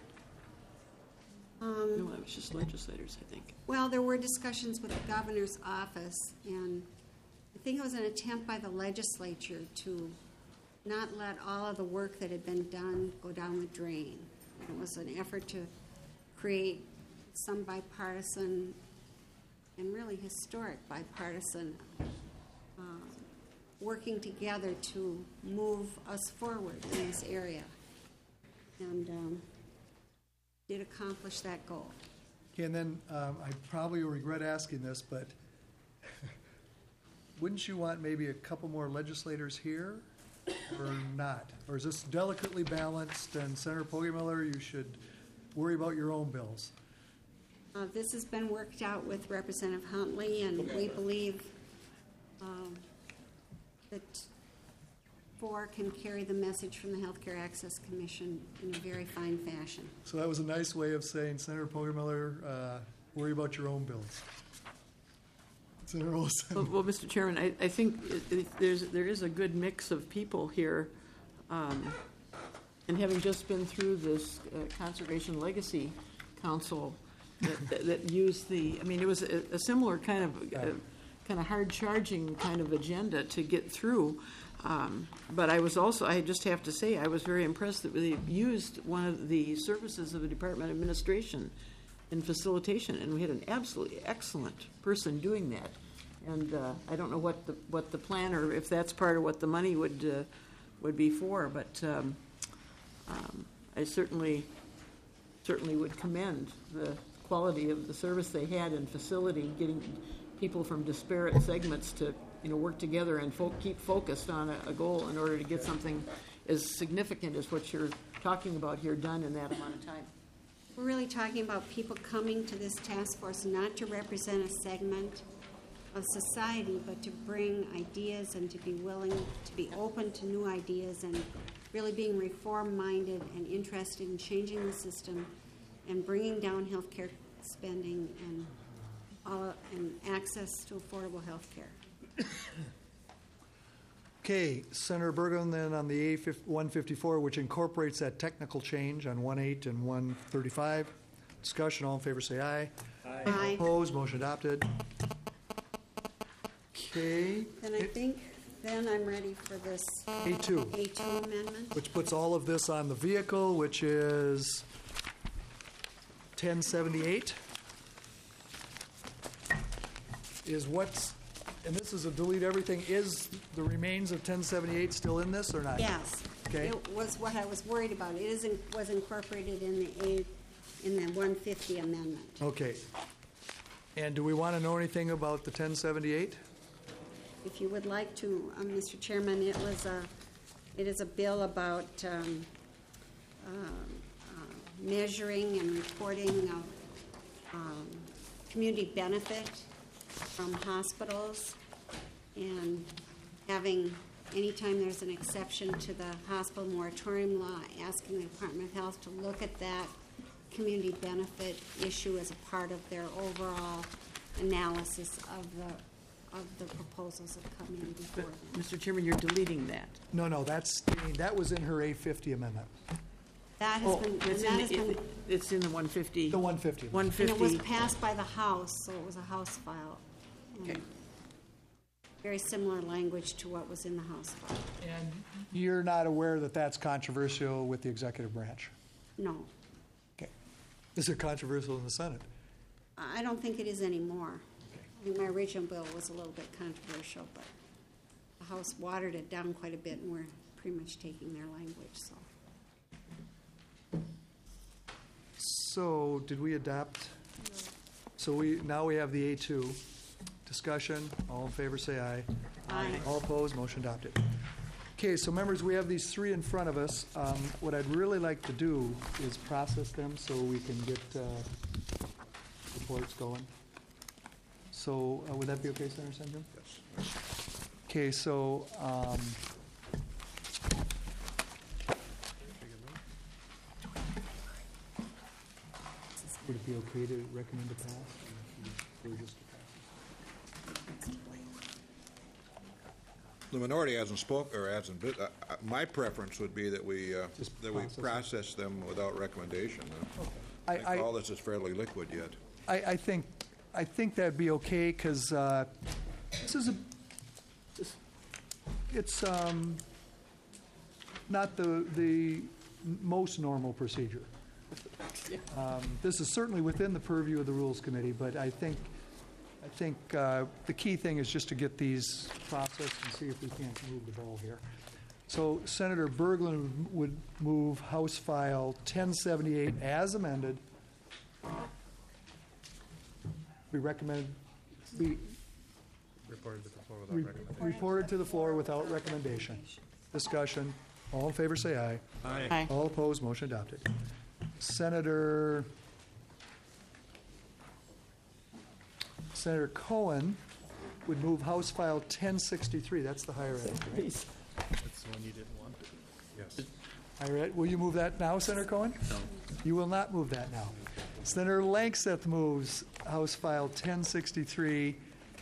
Um, No, it was just legislators, I think. Well, there were discussions with the governor's office, and I think it was an attempt by the legislature to not let all of the work that had been done go down the drain. It was an effort to create some bipartisan and really historic bipartisan uh, working together to move us forward in this area. And um, did accomplish that goal. Okay, and then um, I probably will regret asking this, but wouldn't you want maybe a couple more legislators here, or not? Or is this delicately balanced, and Senator Pogemiller, you should worry about your own bills? Uh, This has been worked out with Representative Huntley, and we believe um, that four can carry the message from the Healthcare Access Commission in a very fine fashion. So that was a nice way of saying, Senator Pogemiller, uh, worry about your own bills. Senator Olson. Well, well, Mister Chairman, I, I think it- it- there's, there is a good mix of people here. um, And having just been through this uh, Conservation Legacy Council that, that- that used the, I mean, it was a, a similar kind of, uh, kind of hard-charging kind of agenda to get through. Um, But I was also, I just have to say, I was very impressed that they used one of the services of the Department of Administration in facilitation, and we had an absolutely excellent person doing that. And uh, I don't know what the, what the plan, or if that's part of what the money would, uh, would be for, but um, um, I certainly, certainly would commend the quality of the service they had in facility, getting people from disparate segments to, you know, work together and fo- keep focused on a, a goal in order to get something as significant as what you're talking about here done in that amount of time. We're really talking about people coming to this task force not to represent a segment of society, but to bring ideas and to be willing to be open to new ideas and really being reform-minded and interested in changing the system and bringing down healthcare spending and all, and access to affordable health care. Okay, Senator Berglund then on the A one fifty-four, which incorporates that technical change on one eight and one thirty-five. Discussion, all in favor say aye. Aye. Aye. Opposed, motion adopted. Okay. Then I think, then I'm ready for this A two. A two amendment. Which puts all of this on the vehicle, which is ten seventy-eight. Is what's, and this is a delete everything, is the remains of ten seventy-eight still in this or not? Yes. Okay. It was what I was worried about. It is, in- was incorporated in the A, in the one fifty amendment. Okay. And do we want to know anything about the ten seventy-eight? If you would like to, um, Mister Chairman, it was a, it is a bill about um, uh, uh, measuring and reporting of um, community benefit from hospitals and having, anytime there's an exception to the hospital moratorium law, asking the Department of Health to look at that community benefit issue as a part of their overall analysis of the of the proposals that come in before them. Mister Chairman, you're deleting that. No, no, that's, that was in her A fifty amendment. That has Oh, been, it's that in has the- been, it- It's in the one fifty. The one fifty. one and fifty. it was passed by the House, so it was a House file. Okay. Um, Very similar language to what was in the House file. And you're not aware that that's controversial with the executive branch? No, Okay. Is it controversial in the Senate? I don't think it is anymore. I think my original bill was a little bit controversial, but the House watered it down quite a bit, and we're pretty much taking their language, so. So, did we adopt? So we, now we have the A two. Discussion, all in favor say aye. Aye. All opposed, motion adopted. Okay, so members, we have these three in front of us. Um, What I'd really like to do is process them so we can get uh, reports going. So uh, would that be okay, Senator Sandrum? Yes. Okay, so um, would it be okay to recommend a pass? Or just a pass? The minority hasn't spoke, or hasn't, bid- uh, uh, my preference would be that we, uh, Just that we process it. process them without recommendation. Uh, I- I think I- all this is fairly liquid yet. I, I think, I think that'd be okay, because this is a, this- it's um, not the, the most normal procedure. Um, This is certainly within the purview of the Rules Committee, but I think, I think uh, the key thing is just to get these processed and see if we can't move the ball here. So Senator Berglund would move House File ten seventy-eight as amended. We recommend, be Reported to the floor re- without recommendation. reported to the floor without recommendation. Discussion. All in favor, say aye. Aye. Aye. All opposed, motion adopted. Senator, Senator Cohen would move House File ten sixty-three. That's the higher ed, right? That's the one you didn't want. Yes. Higher ed. Will you move that now, Senator Cohen? No. You will not move that now. Senator Langseth moves House File ten sixty-three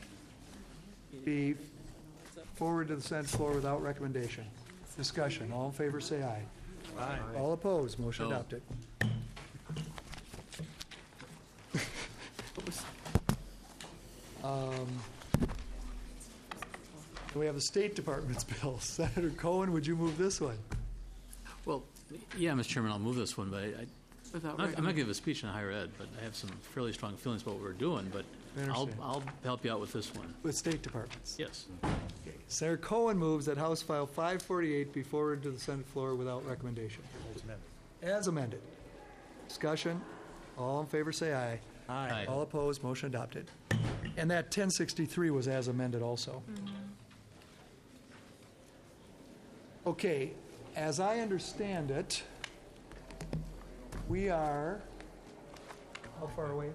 be forward to the Senate floor without recommendation. Discussion. All in favor, say aye. Aye. All opposed, motion No. adopted. Um, We have the State Department's bill. Senator Cohen, would you move this one? Well, yeah, Mister Chairman, I'll move this one, but I, I, Without I'm not, I'm recommend- not giving a speech on higher ed, but I have some fairly strong feelings about what we're doing, but I I'll, understand. I'll help you out with this one. With State Departments? Yes. Okay. Senator Cohen moves that House File five forty-eight be forwarded to the Senate floor without recommendation. As amended. As amended. Discussion. All in favor, say aye. Aye. All opposed, motion adopted. And that ten sixty-three was as amended also. Okay, as I understand it, we are, how far away?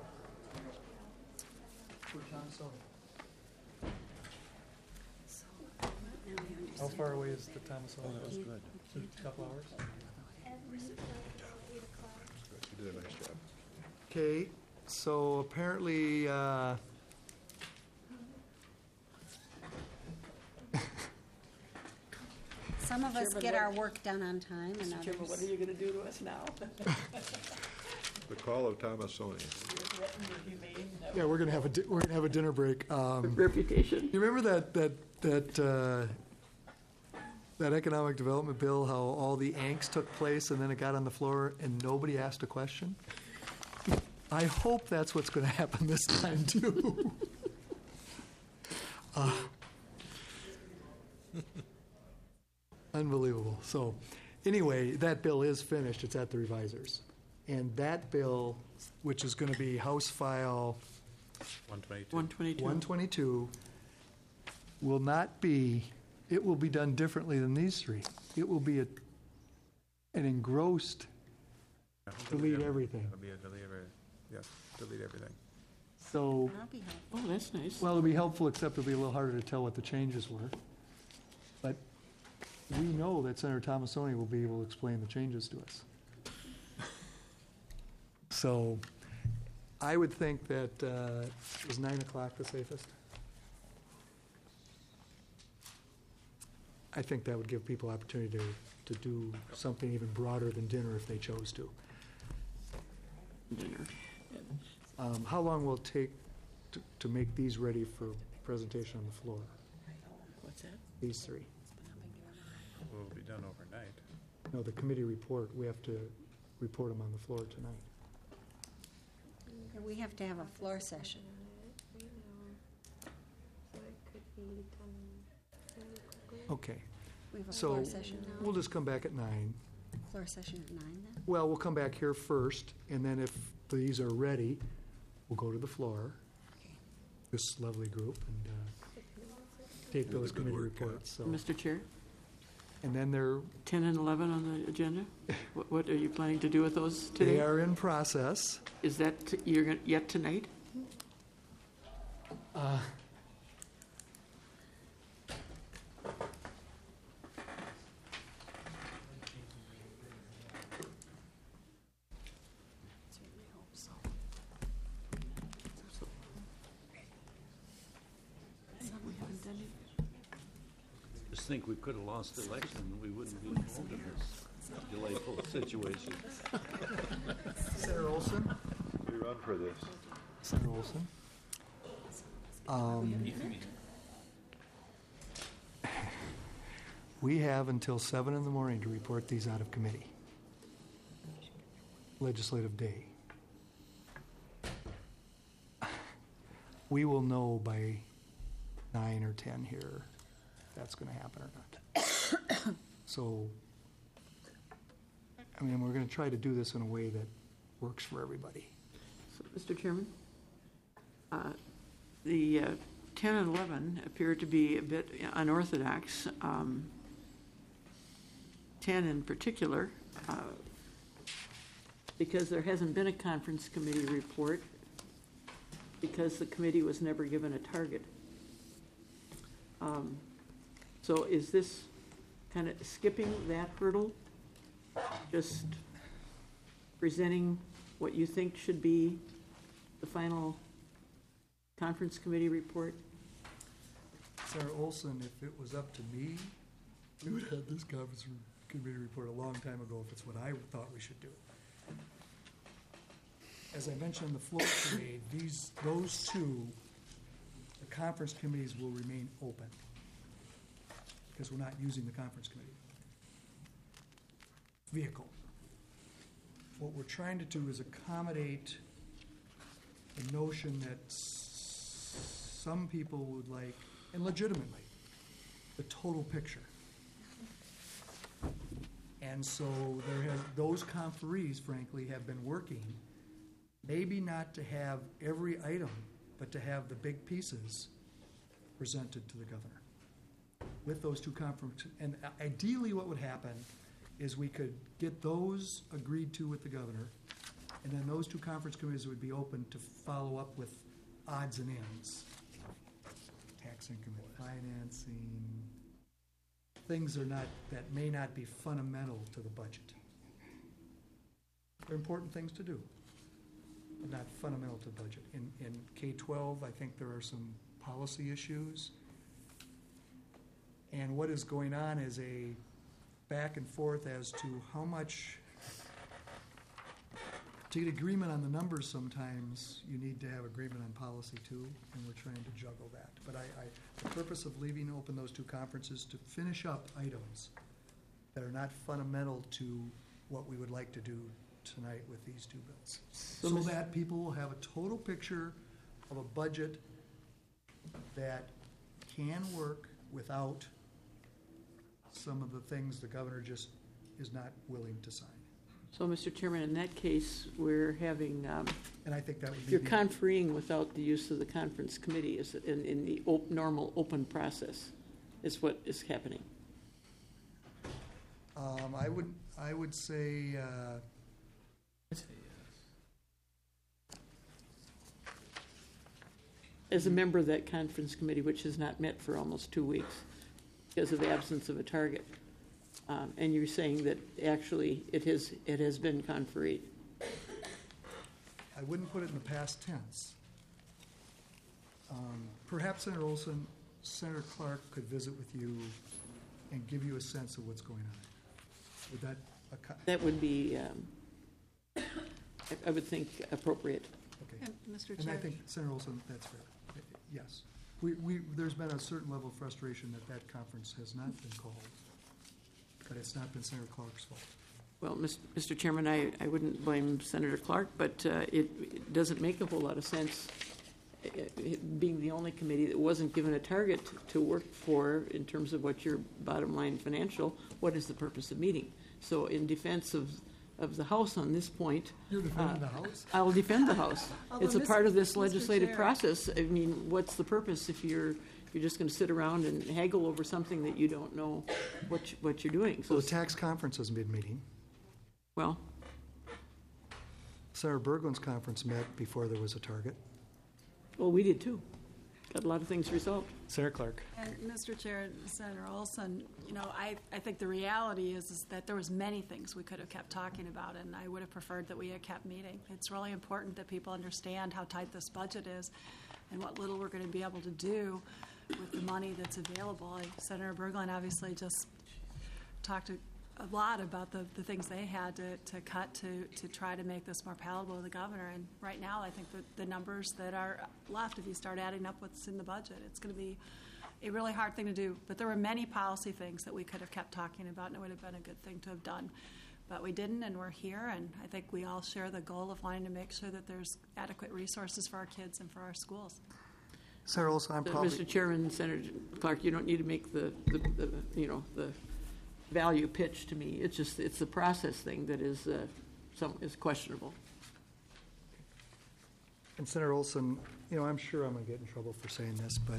How far away is the Thomasville? Oh, that was good. A couple hours? You did a nice job. Okay, so apparently, uh, Some of us Chairman, get what- our work done on time, and Mister Chairman, what others. are you going to do to us now? The call of Thomasonian. yeah, we're gonna have a, di- we're gonna have a dinner break. Um, Reputation. You remember that, that, that, uh, that economic development bill, how all the angst took place and then it got on the floor and nobody asked a question? I hope that's what's gonna happen this time too. Uh, Unbelievable. So, anyway, that bill is finished. It's at the revisers. And that bill, which is gonna be House File one twenty-two. one twenty-two. one twenty-two, will not be, it will be done differently than these three. It will be a, an engrossed, delete everything. It'll be a delete everything. Yes, delete everything. So, That'll be helpful. Oh, that's nice. well, it'll be helpful, except it'll be a little harder to tell what the changes were. But we know that Senator Thomasoni will be able to explain the changes to us. So, I would think that, uh, is nine o'clock the safest? I think that would give people opportunity to, to do something even broader than dinner if they chose to. Dinner. Um, How long will it take to, to make these ready for presentation on the floor? What's that? These three? Will be done overnight. No, the committee report, we have to report them on the floor tonight. We have to have a floor session. Okay. We have a So floor session now. we'll just come back at nine. Floor session at nine then? Well, we'll come back here first, and then if these are ready, we'll go to the floor, this lovely group, and uh, take those committee reports. So, Mister Chair, and then they're, ten and eleven on the agenda? What, what are you planning to do with those today? they are in process. Is that, t- you're, gon- yet tonight? Uh, Certainly hope so. Some we haven't done it. Just think we could have lost the election and we wouldn't be involved in this delightful situation. Senator Olson? We run for this. Senator Olson? Um, We have until seven in the morning to report these out of committee. Legislative day. We will know by nine or ten here if that's going to happen or not. So, I mean, we're going to try to do this in a way that works for everybody. So, Mister Chairman, uh, the uh, ten and eleven appear to be a bit unorthodox. Um, ten in particular, uh, because there hasn't been a conference committee report, because the committee was never given a target. Um, So is this kind of skipping that hurdle? Just presenting what you think should be the final conference committee report? Senator Olson, if it was up to me, we would have had this conference committee report a long time ago if it's what I thought we should do. As I mentioned in the floor today, these, those two, the conference committees will remain open. because we're not using the conference committee vehicle. What we're trying to do is accommodate the notion that s- some people would like, and legitimately, the total picture. And so there has, those conferees, frankly, have been working, maybe not to have every item, but to have the big pieces presented to the governor with those two conferences. And ideally what would happen is we could get those agreed to with the governor, and then those two conference committees would be open to follow up with odds and ends. Tax increment financing, things are not, that may not be fundamental to the budget. They're important things to do, but not fundamental to the budget. In, in K twelve, I think there are some policy issues. And what is going on is a back and forth as to how much, to get agreement on the numbers sometimes, you need to have agreement on policy too, and we're trying to juggle that. But I, I, the purpose of leaving open those two conferences to finish up items that are not fundamental to what we would like to do tonight with these two bills. So that people will have a total picture of a budget that can work without some of the things the governor just is not willing to sign. So, Mister Chairman, in that case, we're having, um, and I think that would be you're the- confereeing without the use of the conference committee is in, in the op- normal open process is what is happening. Um, I would, I would say, uh, As a member of that conference committee, which has not met for almost two weeks because of the absence of a target, um, and you're saying that actually it has, it has been confereed. I wouldn't put it in the past tense. Um, perhaps Senator Olson, Senator Clark could visit with you and give you a sense of what's going on. Would that? acco- That would be, um, I, I would think, appropriate. Okay. And, Mister And I Chair. think, Senator Olson, that's fair. Yes. We, we, there's been a certain level of frustration that that conference has not been called, but it's not been Senator Clark's fault. Well, Mis- Mister Chairman, I, I wouldn't blame Senator Clark, but uh, it, it doesn't make a whole lot of sense, uh, it being the only committee that wasn't given a target to work for in terms of what your bottom line financial, what is the purpose of meeting? So in defense of, of the House on this point. You're defending uh, the House? I'll defend the House. Although, It's a Mis- part of this Mister legislative Chair. process. I mean, what's the purpose if you're, if you're just going to sit around and haggle over something that you don't know what, you- what you're doing? So So, the tax conference has been meeting. well, Senator Berglund's conference met before there was a target. well, we did too. Got a lot of things resolved. Senator Clark. And Mister Chair, Senator Olson, you know, I, I think the reality is, is that there was many things we could have kept talking about, and I would have preferred that we had kept meeting. It's really important that people understand how tight this budget is and what little we're going to be able to do with the money that's available. Like Senator Berglund obviously just talked a, a lot about the, the things they had to, to cut to, to try to make this more palatable to the governor. And right now, I think that the numbers that are left, if you start adding up what's in the budget, it's going to be a really hard thing to do. But there were many policy things that we could have kept talking about, and it would have been a good thing to have done. But we didn't, and we're here, and I think we all share the goal of wanting to make sure that there's adequate resources for our kids and for our schools. Senator Olson, I'm Uh, probably. Mister Chairman, Senator Clark, you don't need to make the, the, the you know, the value pitch to me. It's just, it's the process thing that is, uh, some, is questionable. And Senator Olson, you know, I'm sure I'm going to get in trouble for saying this, but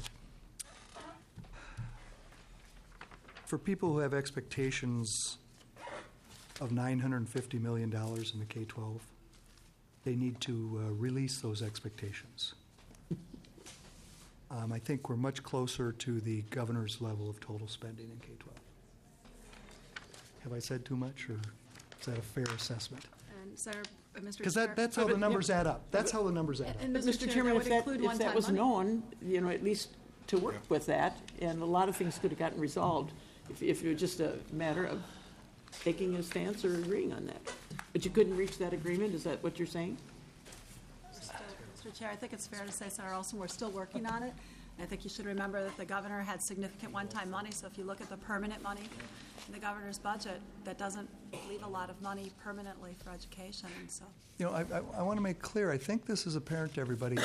for people who have expectations of nine hundred fifty million dollars in the K twelve, they need to uh, release those expectations. Um, I think we're much closer to the governor's level of total spending in K twelve. Have I said too much, or is that a fair assessment? And Senator, uh, Mister Because Chair- that, that's how But- the numbers add up. That's how the numbers add up. And But Mister Mister Chair, Chairman, that if would that, include if that one-time was money. known, you know, at least to work with that, and a lot of things could have gotten resolved if, if it was just a matter of taking a stance or agreeing on that. But you couldn't reach that agreement, is that what you're saying? Mister Chair, I think it's fair to say, Senator Olson, we're still working on it. I think you should remember that the governor had significant one-time money, so if you look at the permanent money in the governor's budget, that doesn't leave a lot of money permanently for education, and so. You know, I, I, I want to make clear, I think this is apparent to everybody.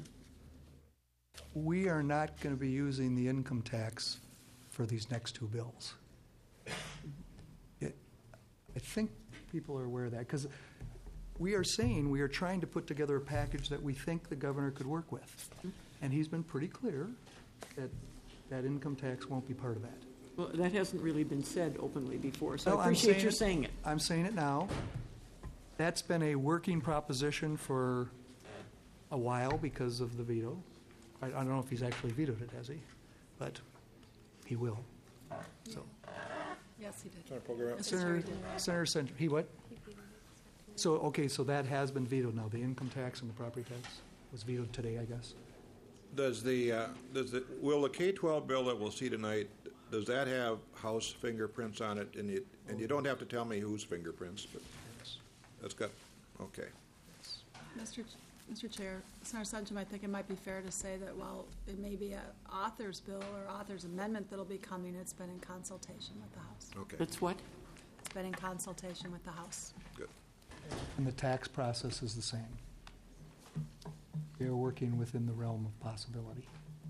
We are not going to be using the income tax for these next two bills. It, I think people are aware of that, because we are saying we are trying to put together a package that we think the governor could work with. And he's been pretty clear that that income tax won't be part of that. Well, that hasn't really been said openly before, so No, I I'm appreciate you saying it. I'm saying it now. That's been a working proposition for a while because of the veto. I, I don't know if he's actually vetoed it, has he? But he will. So, Yes, he did. Senator Pogorello. Mister Senator, Cherry did. Senator Sen- he what? So, okay, so that has been vetoed now. The income tax and the property tax was vetoed today, I guess. Does the, uh, does the, will the K twelve bill that we'll see tonight, does that have House fingerprints on it? And you, and you don't have to tell me whose fingerprints, but that's got, okay. Mister Ch- Mister Chair, Senator Senchum, I think it might be fair to say that while it may be an author's bill or author's amendment that'll be coming, it's been in consultation with the House. Okay. That's what? It's been in consultation with the House. Good. And the tax process is the same. They are working within the realm of possibility.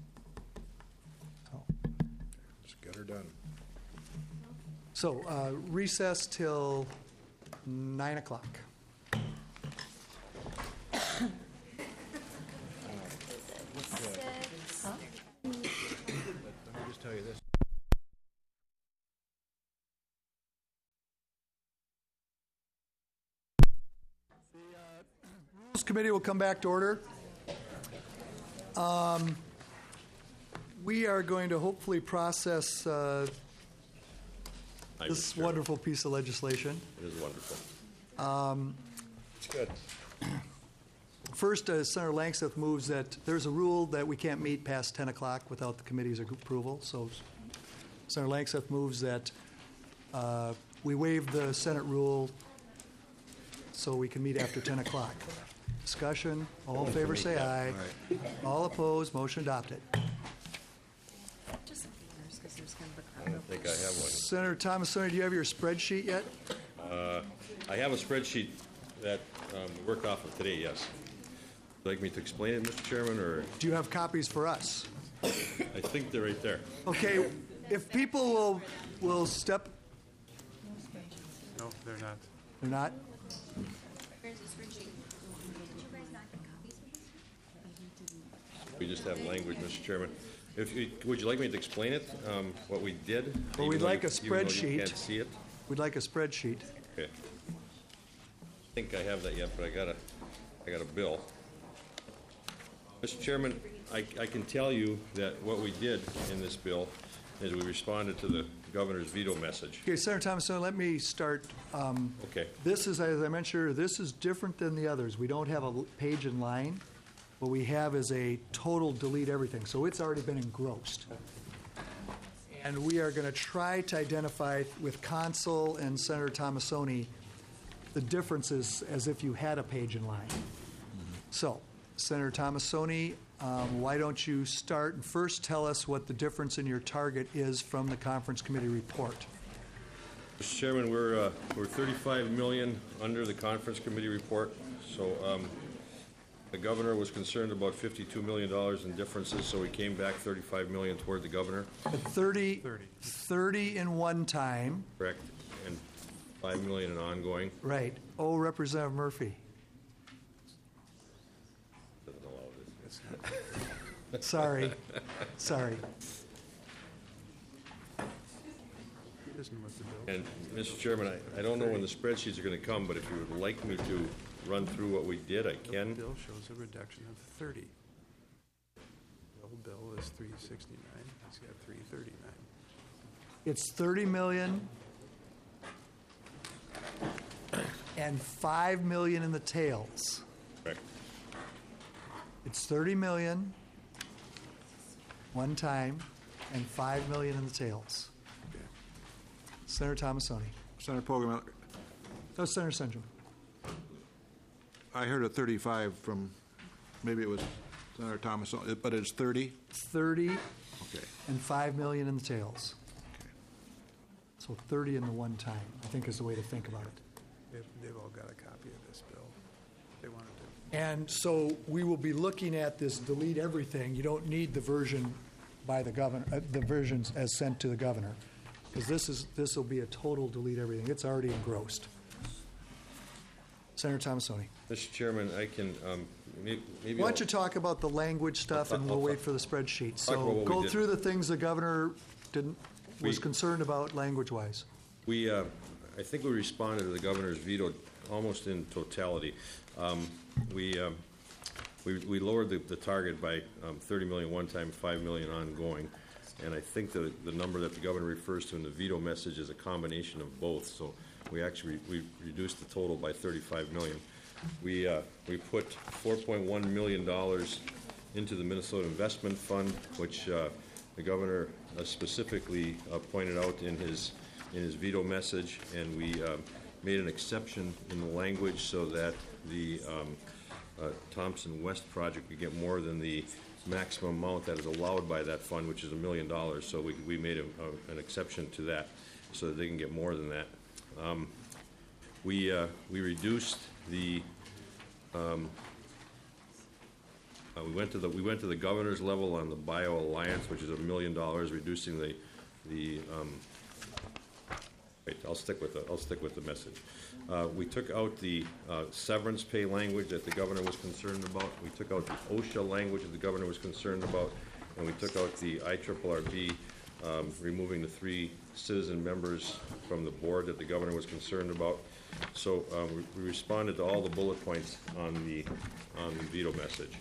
So, Let's get her done. so uh, recess till nine o'clock. Let me just tell you this. Rules Committee will come back to order. Um, we are going to hopefully process uh, this wonderful piece of legislation. It is wonderful. Um, It's good. First, uh, Senator Langseth moves that there's a rule that we can't meet past ten o'clock without the committee's approval. So Senator Langseth moves that uh, we waive the Senate rule so we can meet after ten o'clock. Discussion, all in favor say aye. All opposed, motion adopted. I don't think I have one. Senator Thomasoni, do you have your spreadsheet yet? Uh, I have a spreadsheet that um, we worked off of today, yes. Would you like me to explain it, Mister Chairman, or? Do you have copies for us? I think they're right there. Okay, if people will, will step, No, they're not. they're not? We just have language, Mister Chairman. If you, would you like me to explain it, um, what we did? Well, even we'd though like you- a even though you spreadsheet. can't see it? We'd like a spreadsheet. Okay. I think I have that yet, but I got a, I got a bill. Mister Chairman, I, I can tell you that what we did in this bill is we responded to the governor's veto message. Okay, Senator Thomasoni, let me start. Um, Okay. This is, as I mentioned earlier, this is different than the others. We don't have a l- page and line. What we have is a total delete everything, so it's already been engrossed. And we are going to try to identify with Consul and Senator Thomasoni the differences as if you had a page and line. So, Senator Thomasoni, um, why don't you start and first tell us what the difference in your target is from the conference committee report? Mister Chairman, we're, uh, we're thirty-five million under the conference committee report. So, um, the governor was concerned about fifty-two million dollars in differences, so we came back thirty-five million toward the governor. At thirty, thirty in one time. Correct. And five million in ongoing. Right. Oh, Representative Murphy. Doesn't allow this. Sorry. Sorry. And, Mister Chairman, I, I don't know when the spreadsheets are going to come, but if you would like me to run through what we did, I can. The bill shows a reduction of thirty. The old bill is three sixty-nine, he's got three thirty-nine. It's thirty million and five million in the tails. Correct. It's thirty million one time and five million in the tails. Senator Thomasoni. Senator Pogorello, No, Senator Senchum. I heard a thirty-five from, maybe it was Senator Thomas, uh, but it's thirty? thirty Okay. and five million in the tails. So thirty in the one time, I think is the way to think about it. They've, they've all got a copy of this bill. They wanted to. And so we will be looking at this delete everything. You don't need the version by the governor, uh, the versions as sent to the governor, because this is, this will be a total delete everything. It's already engrossed. Senator Thomasoni. Mister Chairman, I can, um, may- maybe. Why I'll- don't you talk about the language stuff, and I'll- we'll I'll wait talk- for the spreadsheet. talk about So what we go did. through the things the governor didn't, was We- concerned about language-wise. We, uh, I think we responded to the governor's veto almost in totality. Um, We, um, we we lowered the, the target by um, thirty million one time, five million ongoing, and I think the, the number that the governor refers to in the veto message is a combination of both, so we actually, we reduced the total by thirty-five million. We, uh, we put four point one million dollars into the Minnesota Investment Fund, which uh, the governor uh, specifically uh, pointed out in his, in his veto message, and we uh, made an exception in the language so that the um, uh, Thompson West project could get more than the maximum amount that is allowed by that fund, which is a million dollars. So we, we made a, a, an exception to that so that they can get more than that. Um, we, uh, we reduced the um, uh, we went to the we went to the governor's level on the Bio Alliance, which is a million dollars, reducing the the. Um, wait, I'll stick with the I'll stick with the message. Uh, we took out the uh, severance pay language that the governor was concerned about. We took out the OSHA language that the governor was concerned about, and we took out the I R R B, um, removing the three citizen members from the board that the governor was concerned about. So um, we, we responded to all the bullet points on the on the veto message.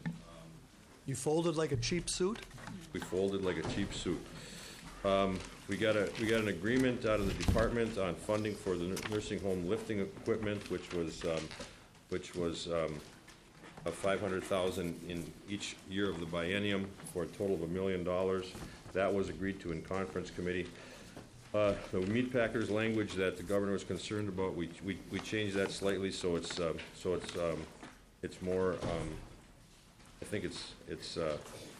You folded like a cheap suit? We folded like a cheap suit. Um, we got a we got an agreement out of the department on funding for the nursing home lifting equipment, which was um, which was um, a five hundred thousand in each year of the biennium for a total of a million dollars. That was agreed to in conference committee. Uh, the meat packers language that the governor was concerned about, we we, we changed that slightly so it's uh, so it's um, it's more. Um, I think it's it's. Uh,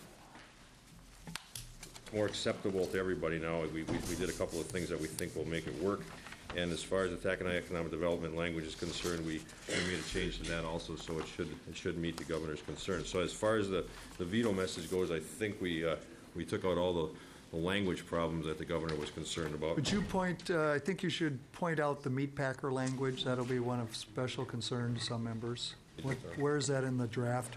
more acceptable to everybody now. We, we, we did a couple of things that we think will make it work. And as far as the Taconite Economic Development language is concerned, we, we made a change to that also, so it should it should meet the governor's concerns. So as far as the, the veto message goes, I think we uh, we took out all the, the language problems that the governor was concerned about. Would you point, uh, I think you should point out the meat packer language. That'll be one of special concern to some members. What, where is that in the draft?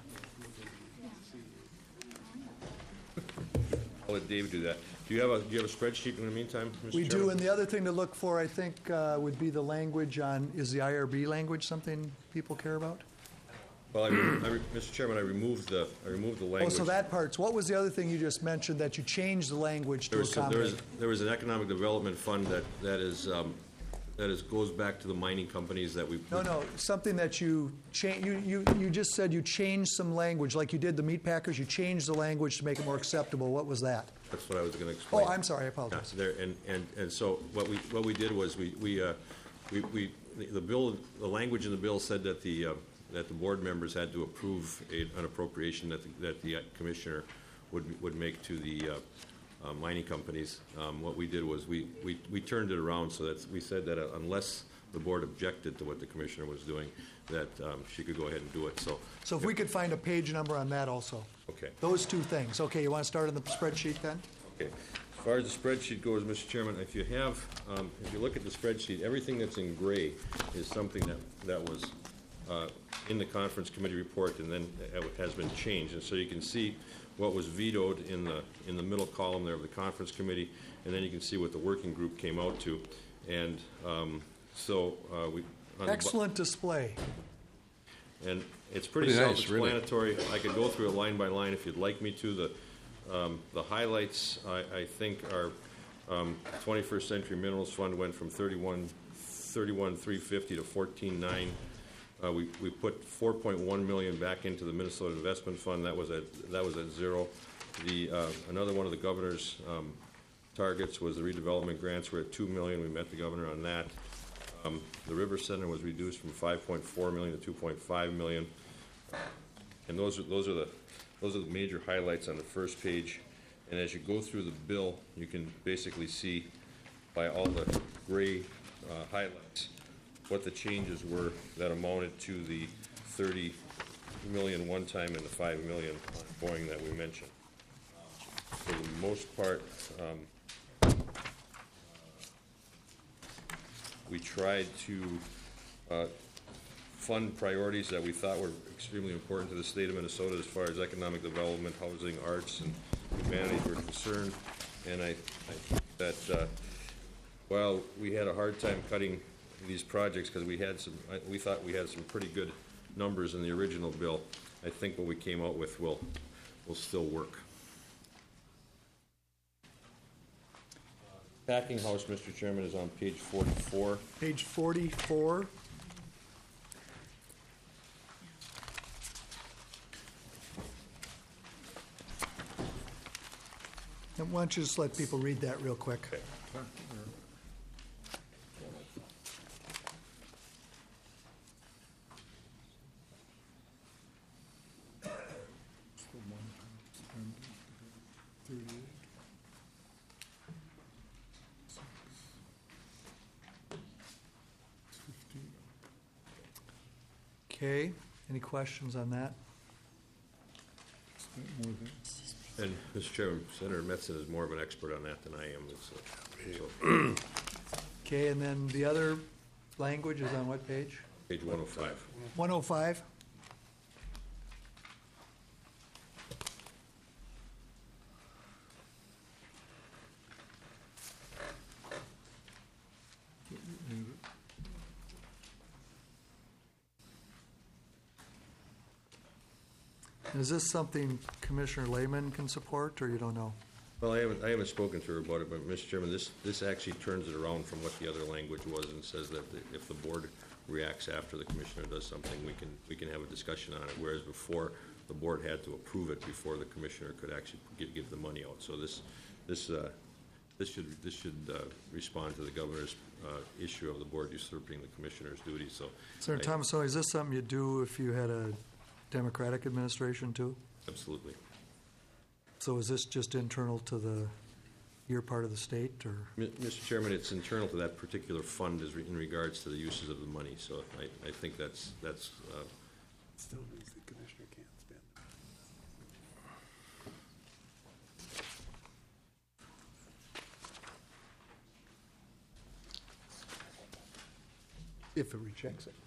I'll let Dave do that. Do you have a do you have a spreadsheet in the meantime, Mister We do, Chairman? and the other thing to look for, I think, uh, would be the language on, is the I R B language something people care about? Well, I, re- I re- Mister Chairman, I removed the I removed the Oh, language. so that part's, what was the other thing you just mentioned, that you changed the language to There was, some- there was, accommodate? there was an economic development fund that, that is, um, that is, goes back to the mining companies that we. No, no, something that you cha, you, you, you just said you changed some language, like you did the meat packers, you changed the language to make it more acceptable. What was that? That's what I was going to explain. Oh, I'm sorry, I apologize. Yeah, there, and, and, and so what we, what we did was we, we, uh, we, we, the- the bill, the language in the bill said that the, uh, that the board members had to approve a, an appropriation that, the- that the commissioner would, would make to the, uh, uh, mining companies. Um, what we did was we, we, we turned it around so that we said that uh, unless the board objected to what the commissioner was doing, that, um, she could go ahead and do it, so. So if we could find a page number on that also. Okay. Those two things. Okay, you want to start on the spreadsheet then? Okay. As far as the spreadsheet goes, Mister Chairman, if you have, um, if you look at the spreadsheet, everything that's in gray is something that, that was uh, in the conference committee report and then it has been changed. And so you can see what was vetoed in the, in the middle column there of the conference committee, and then you can see what the working group came out to. And um, so uh, we... on the bu- Excellent display. and it's pretty, Pretty nice, really. self-explanatory. I could go through it line by line if you'd like me to. The um, the highlights, I, I think, are um, twenty-first Century Minerals Fund went from thirty-one, thirty-one three fifty to fourteen nine. Uh, we we put four point one million back into the Minnesota Investment Fund. That was at that was at zero. The uh, another one of the governor's um, targets was the redevelopment grants. We're at two million. We met the governor on that. Um, the River Center was reduced from five point four million to two point five million, and those are those are the those are the major highlights on the first page. And as you go through the bill, you can basically see by all the gray uh, highlights what the changes were that amounted to the thirty million one time and the five million ongoing that we mentioned. For the most part, um, we tried to uh, fund priorities that we thought were extremely important to the state of Minnesota as far as economic development, housing, arts, and humanities were concerned. And I, I think that uh, while we had a hard time cutting these projects because we had some, I, we thought we had some pretty good numbers in the original bill, I think what we came out with will will still work. Packing house, Mister Chairman, is on page forty-four. Page forty-four. And why don't you just let people read that real quick? Okay. Okay, any questions on that? And, Mister Chairman, Senator Metzen is more of an expert on that than I am. So, Okay, and then the other language is on what page? page one oh five. one oh five? Is this something Commissioner Lehman can support, or you don't know? Well, I haven't, I haven't spoken to her about it, but, Mister Chairman, this, this actually turns it around from what the other language was and says that the- if the board reacts after the commissioner does something, we can, we can have a discussion on it, whereas before, the board had to approve it before the commissioner could actually give, give the money out. So this, this, uh, this should, this should uh, respond to the governor's uh, issue of the board usurping the commissioner's duties, so. Senator I- Thomas, so is this something you'd do if you had a Democratic administration too? Absolutely. So is this just internal to the, your part of the state, or? Mi- Mister Chairman, it's internal to that particular fund as re- in regards to the uses of the money, so I, I think that's, that's, uh, Still means the commissioner can't spend. If it rejects it.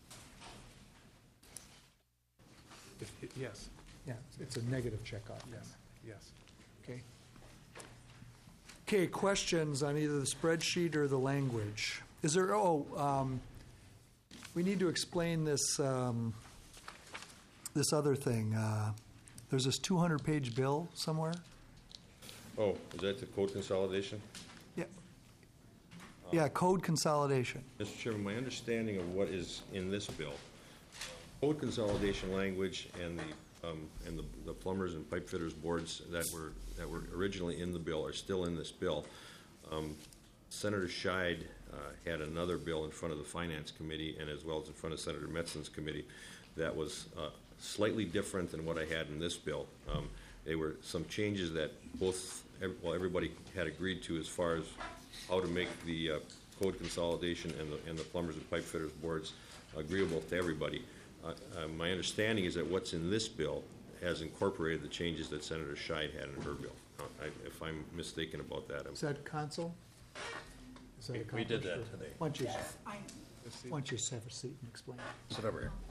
If- it- Yes, Yeah, it's a negative check off. yes, yes. Okay. Okay, questions on either the spreadsheet or the language? Is there, oh, um, we need to explain this, um, this other thing. Uh, there's this two hundred page bill somewhere? oh, is that the code consolidation? Yeah. Yeah, code consolidation. Mister Chairman, my understanding of what is in this bill, code consolidation language and the, um, and the, the plumbers and pipe fitters boards that were, that were originally in the bill are still in this bill. Um, Senator Scheid uh, had another bill in front of the Finance Committee and as well as in front of Senator Metzen's committee that was uh, slightly different than what I had in this bill. Um, They were some changes that both, ev- well, everybody had agreed to as far as how to make the uh, code consolidation and the, and the plumbers and pipe fitters boards agreeable to everybody. Uh, uh, My understanding is that what's in this bill has incorporated the changes that Senator Scheid had in her bill. Uh, I- If I'm mistaken about that, I'm Is that council? Is that We- we accomplished, did that or- today. Why don't you, Yes, I- why don't you just have a seat and explain? Sit over here.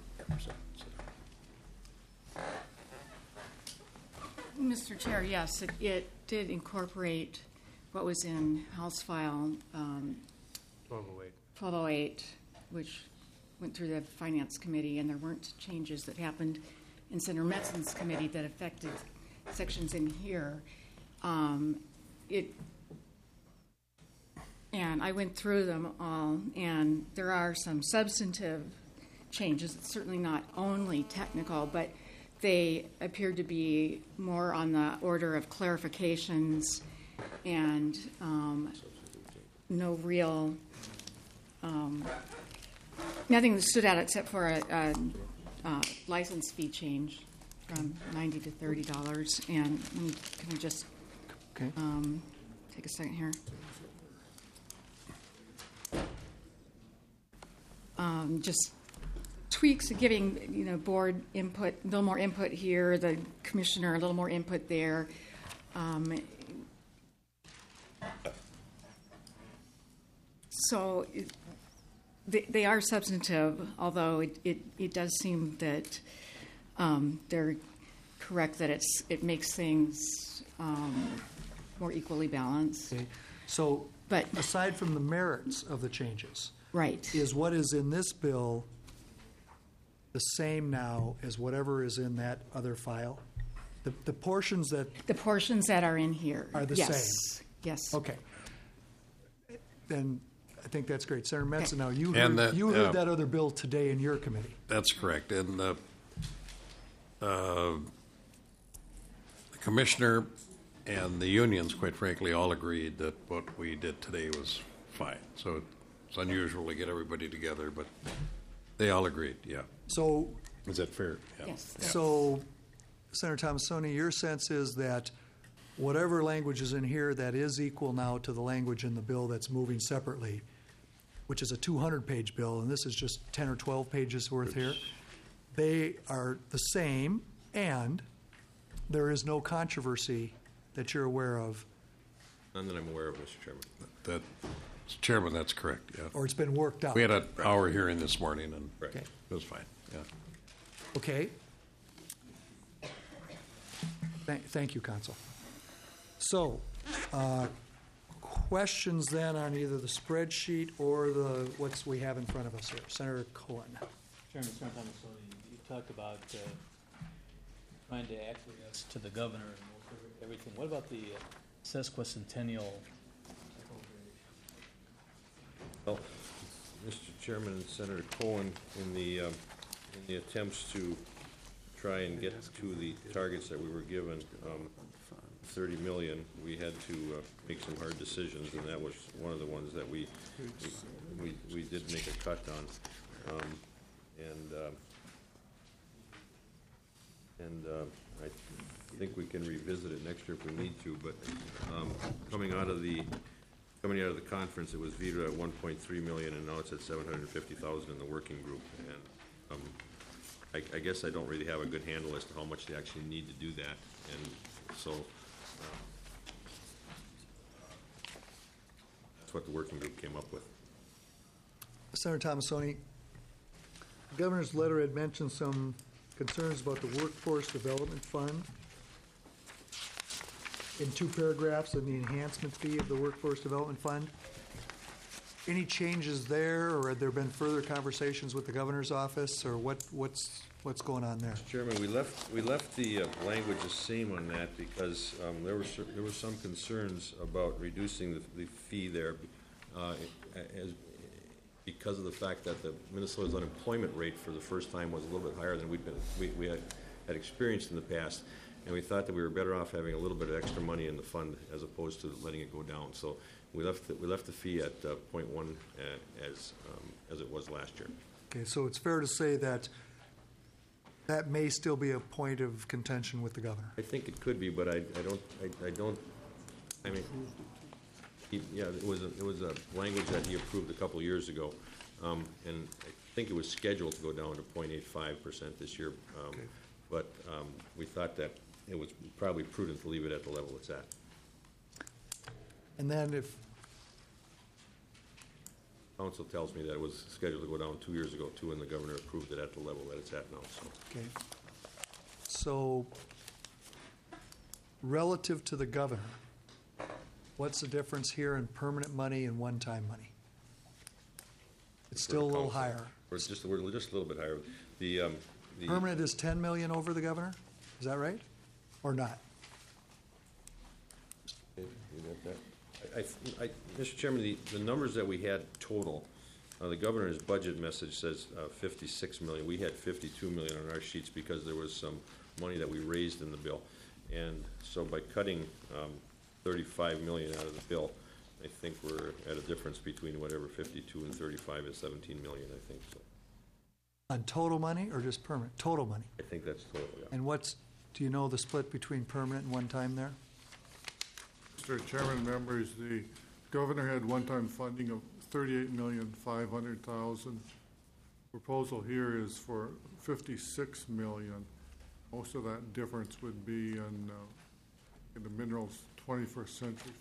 Mister Chair, yes, it, it did incorporate what was in House File um, twelve oh eight. twelve oh eight, which went through the Finance Committee, and there weren't changes that happened in Senator Metzen's committee that affected sections in here. Um, it, and I went through them all, and there are some substantive changes. It's certainly not only technical, but they appeared to be more on the order of clarifications and um, no real, um, nothing that stood out except for a, a, a license fee change from ninety to thirty dollars. And let me, can we just Okay. um, take a second here? Um, just tweaks, giving, you know, board input, a little more input here, the commissioner a little more input there. Um, so it, they, they are substantive, although it, it, it does seem that um, they're correct that it's it makes things um, more equally balanced. Okay. So, but aside from the merits of the changes, right, is what is in this bill the same now as whatever is in that other file? The, the portions that the portions that are in here are the yes. same? Yes. Okay. Then I think that's great. Senator Metz, now you And heard, that, you heard uh, that other bill today in your committee. That's correct. And uh, uh, the commissioner and the unions, quite frankly, all agreed that what we did today was fine. So it's unusual to get everybody together, but they all agreed, yeah. So is that fair? Yeah. Yes. Yeah. So, Senator Thomasoni, your sense is that whatever language is in here that is equal now to the language in the bill that's moving separately, which is a two hundred page bill, and this is just ten or twelve pages worth here, they are the same, and there is no controversy that you're aware of. None that I'm aware of, Mister Chairman. That, Chairman, that's correct, yeah. Or it's been worked out. We had an hour hearing this morning, and Right. it was fine, yeah. Okay. Thank, thank you, Counsel. So, uh, questions then on either the spreadsheet or the, what's we have in front of us here? Senator Cohen. Chairman, Senator Thomasoni, you talked about uh, trying to acquiesce to the governor and everything. What about the uh, sesquicentennial? Well, Mister Chairman and Senator Cohen, in the, um, in the attempts to try and get to the targets that we were given, um, thirty million, we had to uh, make some hard decisions, and that was one of the ones that we, we, we did make a cut on. Um, and, uh, and, uh, I think we can revisit it next year if we need to, but, um, coming out of the, coming out of the conference, it was vetoed at one point three million, and now it's at seven hundred fifty thousand in the working group, and, um, I, I guess I don't really have a good handle as to how much they actually need to do that, and so, uh, that's what the working group came up with. Senator Thomasoni, the governor's letter had mentioned some concerns about the Workforce Development Fund in two paragraphs and the enhancement fee of the Workforce Development Fund. Any changes there, or have there been further conversations with the governor's office, or what, what's what's going on there? Mister Chairman, we left we left the uh, language the same on that because um, there were cer- there were some concerns about reducing the, the fee there, uh, as, because of the fact that the Minnesota's unemployment rate for the first time was a little bit higher than we'd been we, we had, had experienced in the past, and we thought that we were better off having a little bit of extra money in the fund as opposed to letting it go down. So we left the, we left the fee at uh, point one uh, as um, as it was last year. Okay, so it's fair to say that that may still be a point of contention with the governor. I think it could be, but I, I don't I, I don't I mean he, yeah it was a, it was a language that he approved a couple of years ago, um, and I think it was scheduled to go down to zero point eight five percent this year, um, Okay. but um, we thought that it was probably prudent to leave it at the level it's at. And then if, Council tells me that it was scheduled to go down two years ago too, and the governor approved it at the level that it's at now. So, okay, so relative to the governor, what's the difference here in permanent money and one-time money? It's still a little Council, higher. We're just we're just a little bit higher. The um, the Permanent is ten million over the governor? Is that right? Or not? You got that? I, I, I, Mister Chairman, the, the numbers that we had total, uh, the governor's budget message says uh, fifty-six million. We had fifty-two million on our sheets because there was some money that we raised in the bill. And so by cutting um, thirty-five million out of the bill, I think we're at a difference between whatever fifty-two and thirty-five is seventeen million, I think. So. On total money or just permanent? Total money. I think that's total, yeah. And what's, do you know the split between permanent and one-time there? Mister Chairman, members, the governor had one-time funding of thirty-eight million five hundred thousand. Proposal here is for fifty-six million. Most of that difference would be in, uh, in the minerals twenty-first century.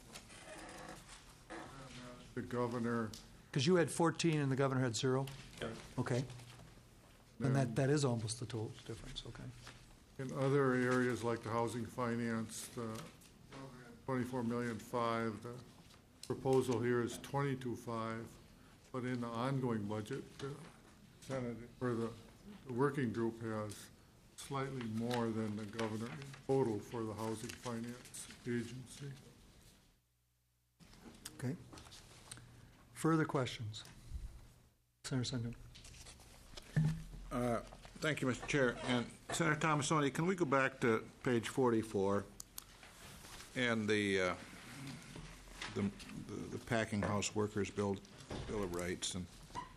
The governor. Because you had fourteen and the governor had zero? Yeah. Okay. And that, that is almost the total difference, okay. In other areas like the housing finance, the twenty-four million five, the proposal here is twenty-two five, but in the ongoing budget, the Senate, or the, the working group has slightly more than the governor in total for the housing finance agency. Okay. Further questions? Senator Sundin. Uh, Thank you, Mister Chair. And Senator Thomasoni, can we go back to page forty-four and the uh, the, the, the Packing House Workers Bill, Bill of Rights? And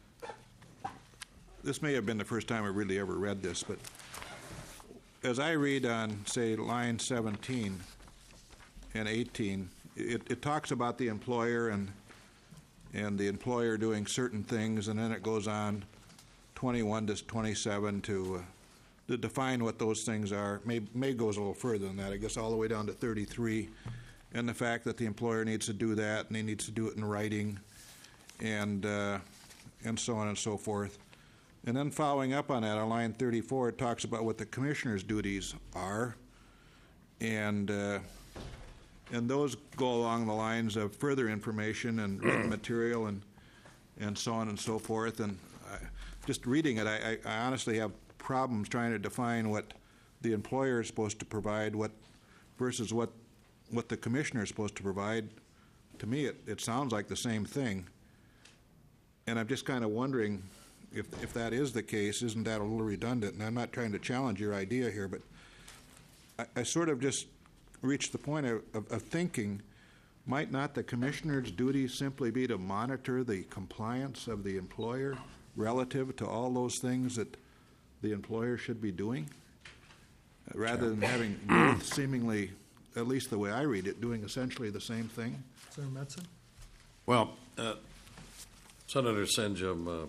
this may have been the first time I really ever read this, but as I read on, say, line seventeen and eighteen, it, it talks about the employer and and the employer doing certain things, and then it goes on twenty-one to twenty-seven to, uh, to define what those things are. May, may goes a little further than that, I guess, all the way down to thirty-three, and the fact that the employer needs to do that, and he needs to do it in writing, and uh, and so on and so forth. And then following up on that, on line thirty-four, it talks about what the commissioner's duties are, and uh, and those go along the lines of further information and written material and and so on and so forth. And I, just reading it, I, I honestly have problems trying to define what the employer is supposed to provide, what versus what what the commissioner is supposed to provide. To me, it, it sounds like the same thing. And I'm just kind of wondering if if that is the case, isn't that a little redundant? And I'm not trying to challenge your idea here, but I, I sort of just reached the point of, of, of thinking, might not the commissioner's duty simply be to monitor the compliance of the employer relative to all those things that the employer should be doing, rather than having both seemingly, at least the way I read it, doing essentially the same thing? Senator Metzen? Well, uh, Senator Senjum, uh,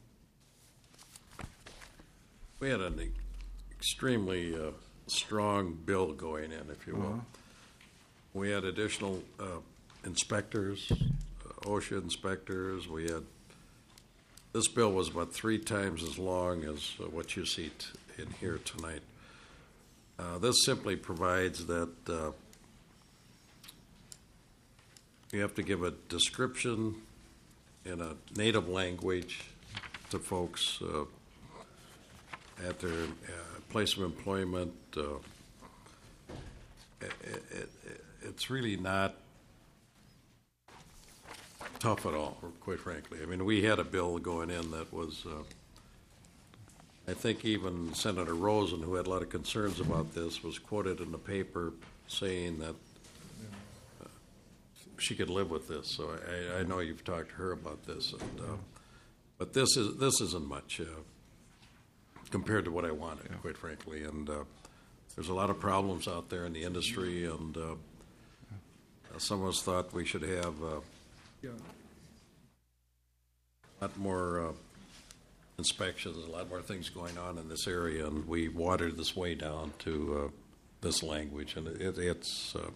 we had an e- extremely uh, strong bill going in, if you will. Uh-huh. We had additional uh, inspectors, uh, OSHA inspectors. We had, this bill was about three times as long as uh, what you see t- in here tonight. Uh, this simply provides that uh, you have to give a description in a native language to folks uh, at their uh, place of employment. Uh, it, it, it, it's really not tough at all, quite frankly. I mean, we had a bill going in that was, uh, I think even Senator Rosen, who had a lot of concerns about this, was quoted in the paper saying that uh, she could live with this. So I, I know you've talked to her about this, and, uh, but this is this isn't much uh, compared to what I wanted, yeah. quite frankly. And uh, there's a lot of problems out there in the industry, and uh, some of us thought we should have uh, Yeah. a lot more uh, inspections, a lot more things going on in this area, and we watered this way down to uh, this language, and it, it's uh,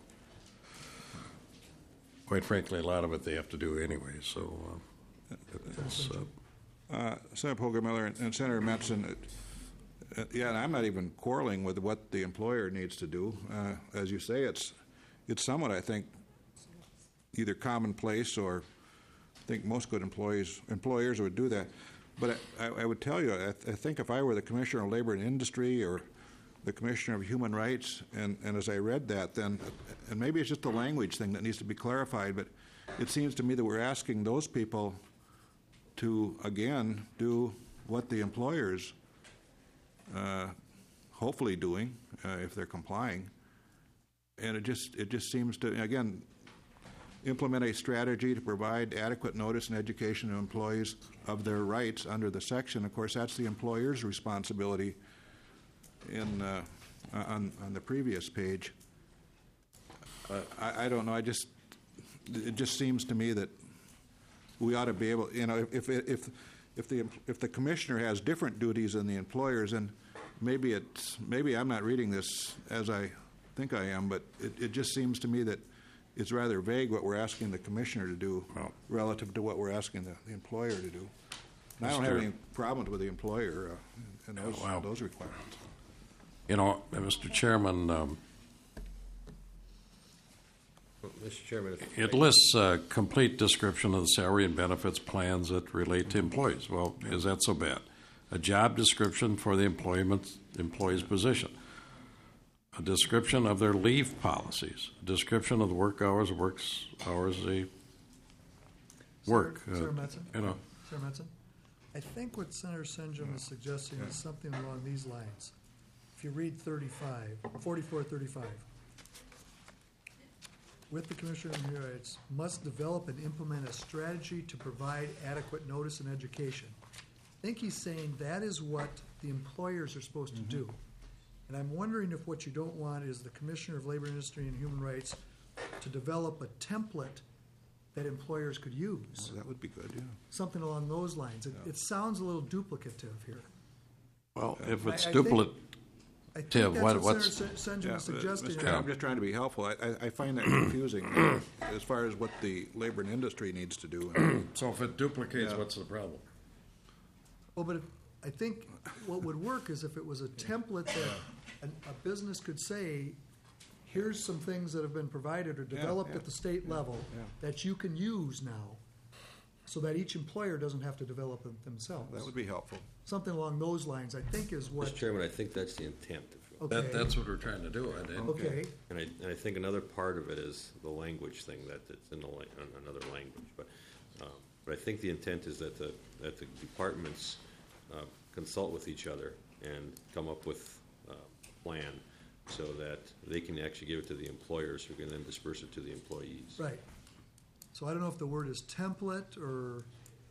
quite frankly, a lot of it they have to do anyway. So, uh, it's, uh, uh, Senator Polgar Miller and, and Senator Metzen, uh, uh, yeah, and I'm not even quarreling with what the employer needs to do. Uh, as you say, it's it's somewhat, I think, either commonplace, or I think most good employees employers would do that. But I, I would tell you, I, th- I think if I were the Commissioner of Labor and Industry or the Commissioner of Human Rights, and, and as I read that, then, and maybe it's just the language thing that needs to be clarified, but it seems to me that we're asking those people to, again, do what the employer's uh, hopefully doing, uh, if they're complying. And it just it just seems to, again, implement a strategy to provide adequate notice and education to employees of their rights under the section. Of course, that's the employer's responsibility in uh, on, on the previous page. Uh, I, I don't know. I just it just seems to me that we ought to be able, you know, if if if the if the commissioner has different duties than the employers, and maybe it's maybe I'm not reading this as I think I am, but it, it just seems to me that it's rather vague what we're asking the commissioner to do well, relative to what we're asking the, the employer to do. And I don't have any problems with the employer uh, and those, wow. those requirements. You know, Mister Chairman, um, Mister Chairman, if it lists a complete description of the salary and benefits plans that relate to employees. Well, is that so bad? A job description for the employment employee's position. A description of their leave policies, a description of the work hours, works hours they work. Senator, Senator uh, Metzen? you know, Senator Metzen? I think what Senator Senjum is suggesting is something along these lines. If you read thirty-five, forty-four thirty-five, with the Commissioner of Human Rights, must develop and implement a strategy to provide adequate notice and education. I think he's saying that is what the employers are supposed Mm-hmm. to do. And I'm wondering if what you don't want is the Commissioner of Labor, Industry, and Human Rights to develop a template that employers could use. Oh, that would be good, yeah. Something along those lines. It, it sounds a little duplicative here. well, if it's I- I think- duplicative, I think that's what, what what's Senator Sen- Senjum Yeah, was uh, suggesting. Mister Chairman, I'm just trying to be helpful. I, I, I find that confusing uh, as far as what the labor and industry needs to do. so if it duplicates, Yeah. what's the problem? Well, but I think what would work is if it was a template that a, a business could say, here's some things that have been provided or developed yeah. at the state level yeah. that you can use now, so that each employer doesn't have to develop them themselves. That would be helpful. Something along those lines, I think, is what. Mister Chairman, I think that's the intent. Okay. That, that's what we're trying to do, I think. Okay. And I, and I think another part of it is the language thing, that it's in the, la- in another language. But, um, but I think the intent is that the, that the departments uh, consult with each other and come up with uh, a plan so that they can actually give it to the employers who can then disperse it to the employees. Right. So I don't know if the word is template or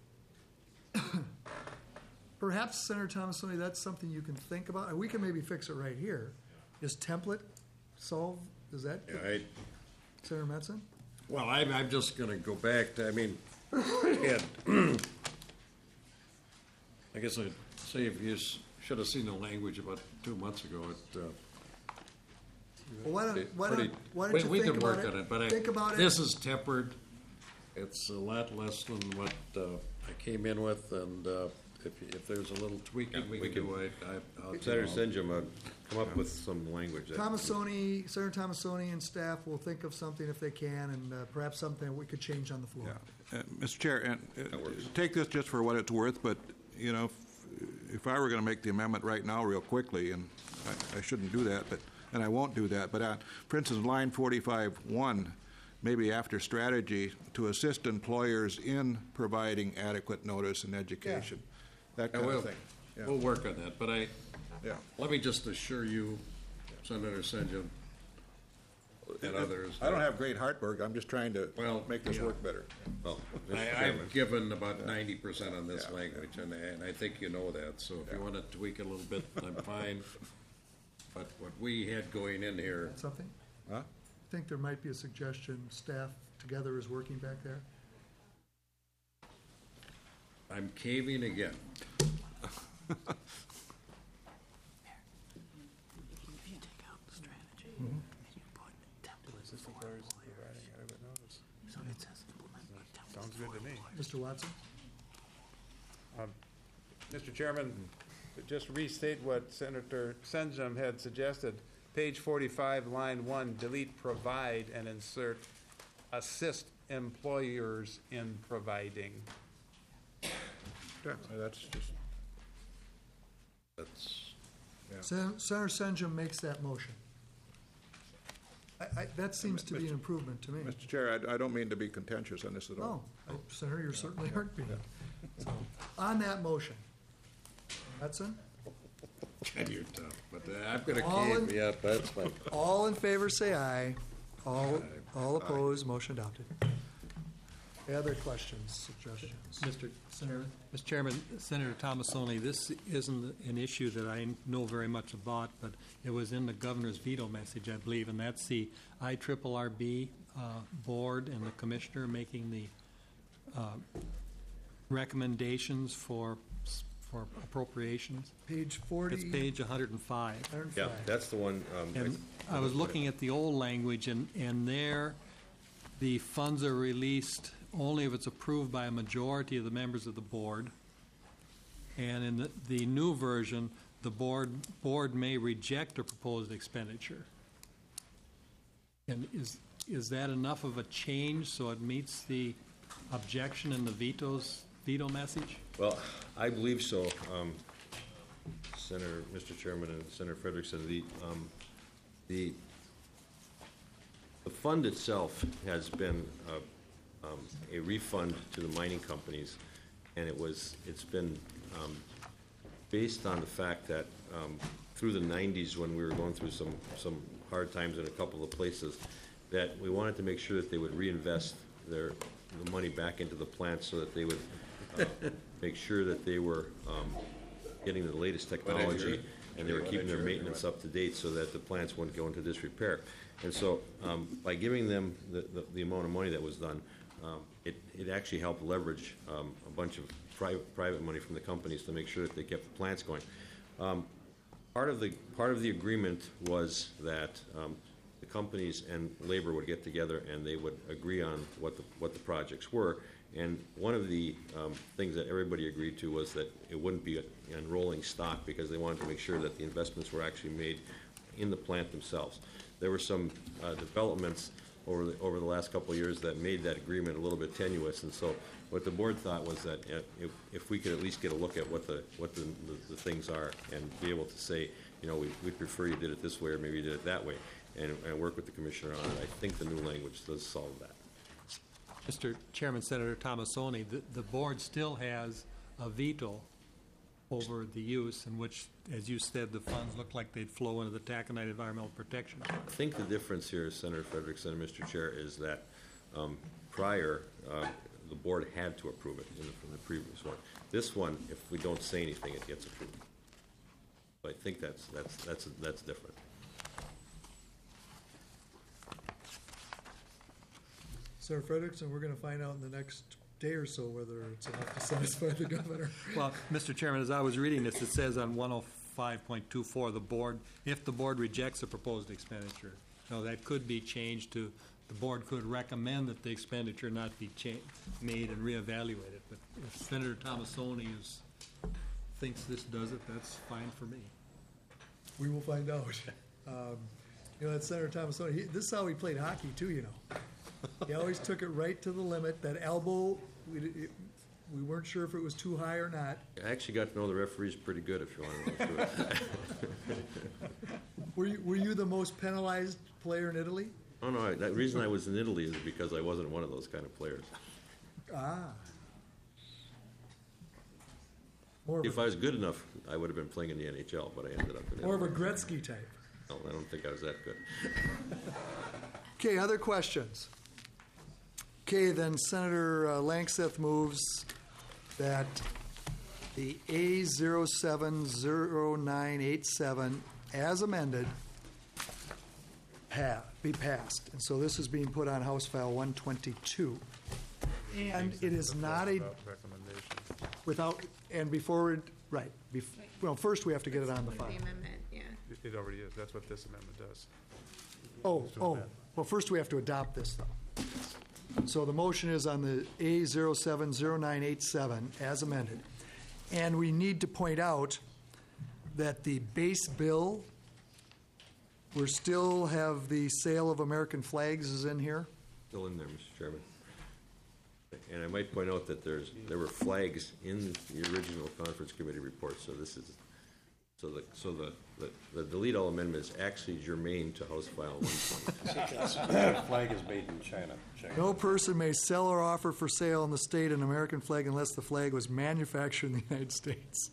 perhaps, Senator Thomasoni, that's something you can think about, and we can maybe fix it right here. Is template solve, is that, Yeah, I, Senator Metzen? well, I'm, I'm just going to go back to, I mean, Ed, I guess I'd say if you s- should have seen the language about two months ago, it, uh, Well, why don't, pretty- why don't, pretty- why we- don't we you think could about work it? on it, but I- Think about it. This is tempered. It's a lot less than what uh, I came in with, and uh, if, if there's a little tweaking we we can do, can- I, I- I'll. Senator I'll- Senjum, uh, come up with some language. that- Thomasoni, Senator Thomasoni and staff will think of something if they can, and uh, perhaps something we could change on the floor. Yeah. Uh, Mister Chair, and uh, take this just for what it's worth, but, you know, if, if I were going to make the amendment right now real quickly, and I, I shouldn't do that, but, and I won't do that, but uh, for instance, line forty-five one, maybe after strategy, to assist employers in providing adequate notice and education, that Yeah, kind we'll, of thing. Yeah. we'll work on that, but I, Yeah. let me just assure you, Senator Senjum, and others. I don't have great heartburn. I'm just trying to Well, make this yeah. work better. Well, Mister I, Chairman, I've given about ninety percent on this Yeah. language, and, and I think you know that, so if you want to tweak it a little bit, I'm fine. But what we had going in here, Something? Huh? I think there might be a suggestion, staff together is working back there. I'm caving again. Sounds good to me. Mister Watson? Um, Mister Chairman, just restate what Senator Senjum had suggested. Page forty-five, line one, delete provide and insert assist employers in providing. Yeah, that's just, That's, Sen- Senator Senjum makes that motion. I, I, that seems to be an improvement to me. Mister Chair, I, I don't mean to be contentious on this at all. No, I- Senator, you certainly aren't being. So, on that motion, Hudson, you're tough, but uh, I'm going to All in- cave, yeah, that's fine. all in favor say aye. All, all opposed, motion adopted. Any other questions, suggestions? Mister Senator, Mister Chairman, Senator Tomasoni, this isn't an issue that I know very much about, but it was in the governor's veto message, I believe, and that's the I R R B uh, board and the commissioner making the uh, recommendations for for appropriations. Page forty. It's page one hundred five. Yeah, that's the one. um, And I was looking at the old language, and, and there, the funds are released only if it's approved by a majority of the members of the board. And in the, the new version, the board, board may reject a proposed expenditure. And is, is that enough of a change so it meets the objection in the vetoes, veto message? Well, I believe so, um, Senator, Mister Chairman, and Senator Frederickson. The um, the the fund itself has been uh, um, a refund to the mining companies, and it was it's been um, based on the fact that um, through the nineties, when we were going through some some hard times in a couple of places, that we wanted to make sure that they would reinvest their the money back into the plant so that they would uh, make sure that they were um, getting the latest technology and they were keeping their maintenance up to date so that the plants wouldn't go into disrepair. And so um, by giving them the, the, the amount of money that was done, um, it, it actually helped leverage um, a bunch of private, private money from the companies to make sure that they kept the plants going. Um, part of the part of the agreement was that um, the companies and labor would get together and they would agree on what the what the projects were. And one of the um, things that everybody agreed to was that it wouldn't be in rolling stock because they wanted to make sure that the investments were actually made in the plant themselves. There were some uh, developments over the, over the last couple of years that made that agreement a little bit tenuous, and so what the board thought was that uh, if, if we could at least get a look at what the what the, the, the things are and be able to say, you know, we we prefer you did it this way or maybe you did it that way, and, and work with the commissioner on it. I think the new language does solve that. Mister Chairman, Senator Tomasoni, the, the board still has a veto over the use in which, as you said, the funds look like they'd flow into the taconite environmental protection. I think the difference here, Senator Frederickson and Mister Chair, is that um, prior, uh, the board had to approve it in the, in the previous one. This one, if we don't say anything, it gets approved. So I think that's that's that's that's different. Senator Frederickson, we're going to find out in the next day or so whether it's enough to satisfy the governor. Well, Mister Chairman, as I was reading this, it says on one oh five point two four, the board, if the board rejects a proposed expenditure, now that could be changed to, the board could recommend that the expenditure not be cha- made and reevaluated. But if Senator Tomasoni is, thinks this does it, that's fine for me. We will find out. Um, you know, that Senator Tomasoni, he, this is how he played hockey too, you know. He always took it right to the limit. That elbow, we, it, we weren't sure if it was too high or not. I actually got to know the referees pretty good, if you want to know the truth. Were you, were you the most penalized player in Italy? Oh, no, I, the reason I was in Italy is because I wasn't one of those kind of players. Ah. More of If a, I was good enough, I would have been playing in the N H L, but I ended up in more of a Italy. Gretzky type. No, I don't think I was that good. Okay, other questions? Okay, then Senator uh, Langseth moves that the A zero seven zero nine eight seven, as amended, pa- be passed. And so this is being put on House File one twenty-two. And it is not a, without, and before, it- right, bef- well, first we have to get it on the file. The amendment, yeah. It- It already is. That's what this amendment does. Oh, oh, well, first we have to adopt this, though. So the motion is on the A zero seven zero nine eight seven as amended. And we need to point out that the base bill, we still have the sale of American flags is in here. Still in there, Mister Chairman. And I might point out that there's, there were flags in the original conference committee report, so this is, so the, so the, the, the delete all amendment is actually germane to House File one twenty. The flag is made in China. Check. No person may sell or offer for sale in the state an American flag unless the flag was manufactured in the United States.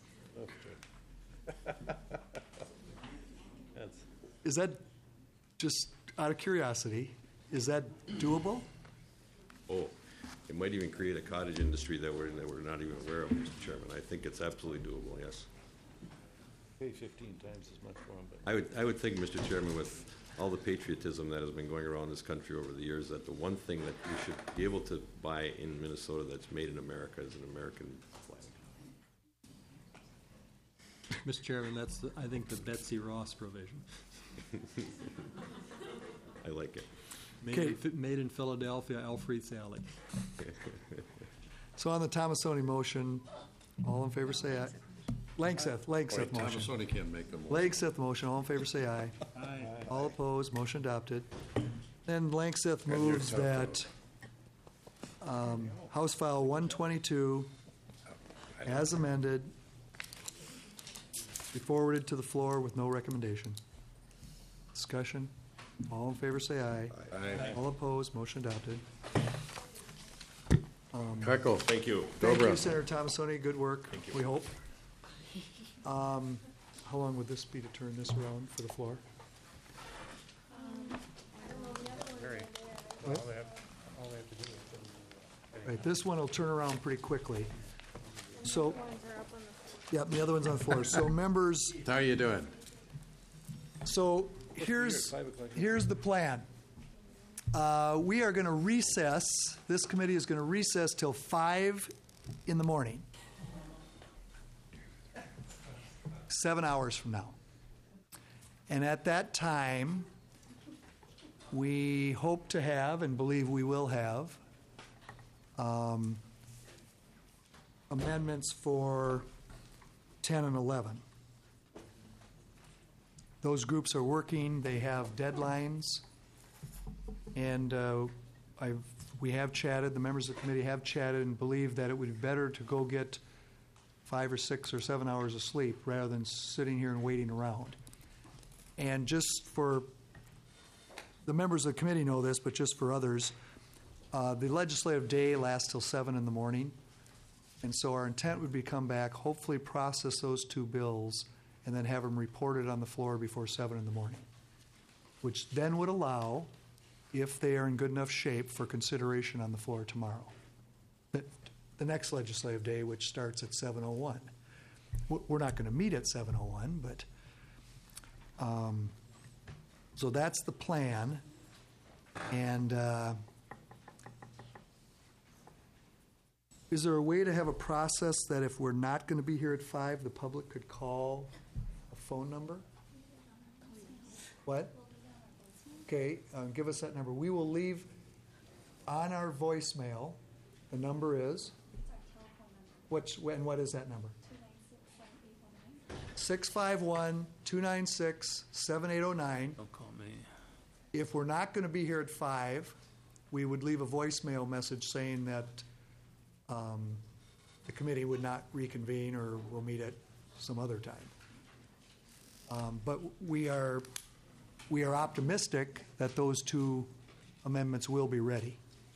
Is that, just out of curiosity, is that doable? Oh, It might even create a cottage industry that we're, that we're not even aware of, Mister Chairman. I think it's absolutely doable, yes. Pay fifteen times as much for them, but. I would, I would think, Mister Chairman, with all the patriotism that has been going around this country over the years, that the one thing that we should be able to buy in Minnesota that's made in America is an American flag. Mister Chairman, that's, the- I think, the Betsy Ross provision. I like it. Made in, Phi- made in Philadelphia, Alfred's Alley. So on the Thomasoni motion, all in favor say aye. Langseth, Langseth Boy, motion. Thomasoni can't make the motion. Langseth motion, all in favor say aye. Aye. All opposed, motion adopted. Then Langseth you're moves tough, that um, House File one twenty-two, as amended, be forwarded to the floor with no recommendation. Discussion? All in favor say aye. Aye. All opposed, motion adopted. Um, Heckle. Thank you. Thank you, Dobra. Senator Thomasoni. Good work, we hope. Um, How long would this be to turn this around for the floor? What? Right, this one will turn around pretty quickly. So, yeah, the other one's on the floor. So members, How are you doing? so here's, here's the plan. Uh, We are going to recess, this committee is going to recess till five in the morning. Seven hours from now. And at that time, we hope to have, and believe we will have, um, amendments for ten and eleven. Those groups are working, they have deadlines, and uh, I've, we have chatted, the members of the committee have chatted and believe that it would be better to go get five or six or seven hours of sleep rather than sitting here and waiting around. And just for, the members of the committee know this, but just for others, uh, the legislative day lasts till seven in the morning. And so our intent would be come back, hopefully process those two bills, and then have them reported on the floor before seven in the morning, which then would allow, if they are in good enough shape, for consideration on the floor tomorrow. The, the next legislative day, which starts at seven oh one. We're not going to meet at seven oh one, but um, so that's the plan. And uh, is there a way to have a process that if we're not going to be here at five, the public could call a phone number? What? Okay, uh, give us that number. We will leave on our voicemail. The number is? What's, and what is that number? six five one, two nine six, seven eight oh nine. Don't call me. If we're not going to be here at five, we would leave a voicemail message saying that um, the committee would not reconvene or will meet at some other time. Um, But we are, we are optimistic that those two amendments will be ready.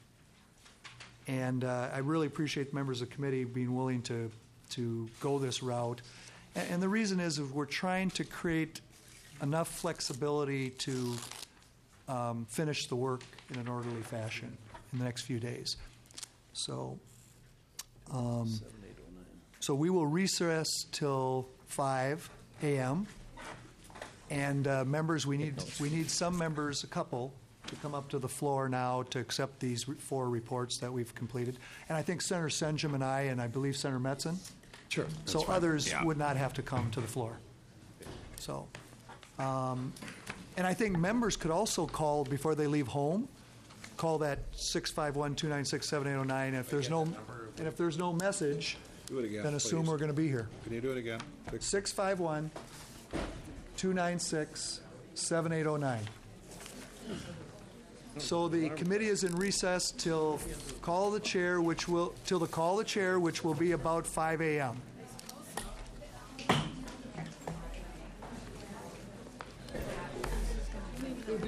And uh, I really appreciate the members of the committee being willing to, to go this route. And, and the reason is, is we're trying to create enough flexibility to um, finish the work in an orderly fashion in the next few days. So, um, so we will recess till five a.m. And uh, members, we need we need some members, a couple, to come up to the floor now to accept these re- four reports that we've completed. And I think Senator Senjum and I, and I believe Senator Metzen. Sure. So that's fine. others Yeah. would not have to come to the floor. So, um, and I think members could also call before they leave home. Call that six five one, two nine six, seven eight oh nine. And if there's no, and if there's no message, Do it again, then assume please. we're going to be here. Can you do it again? six five one, two nine six, seven eight oh nine. So the committee is in recess till call the chair, which will, till the call the chair, which will be about five a.m.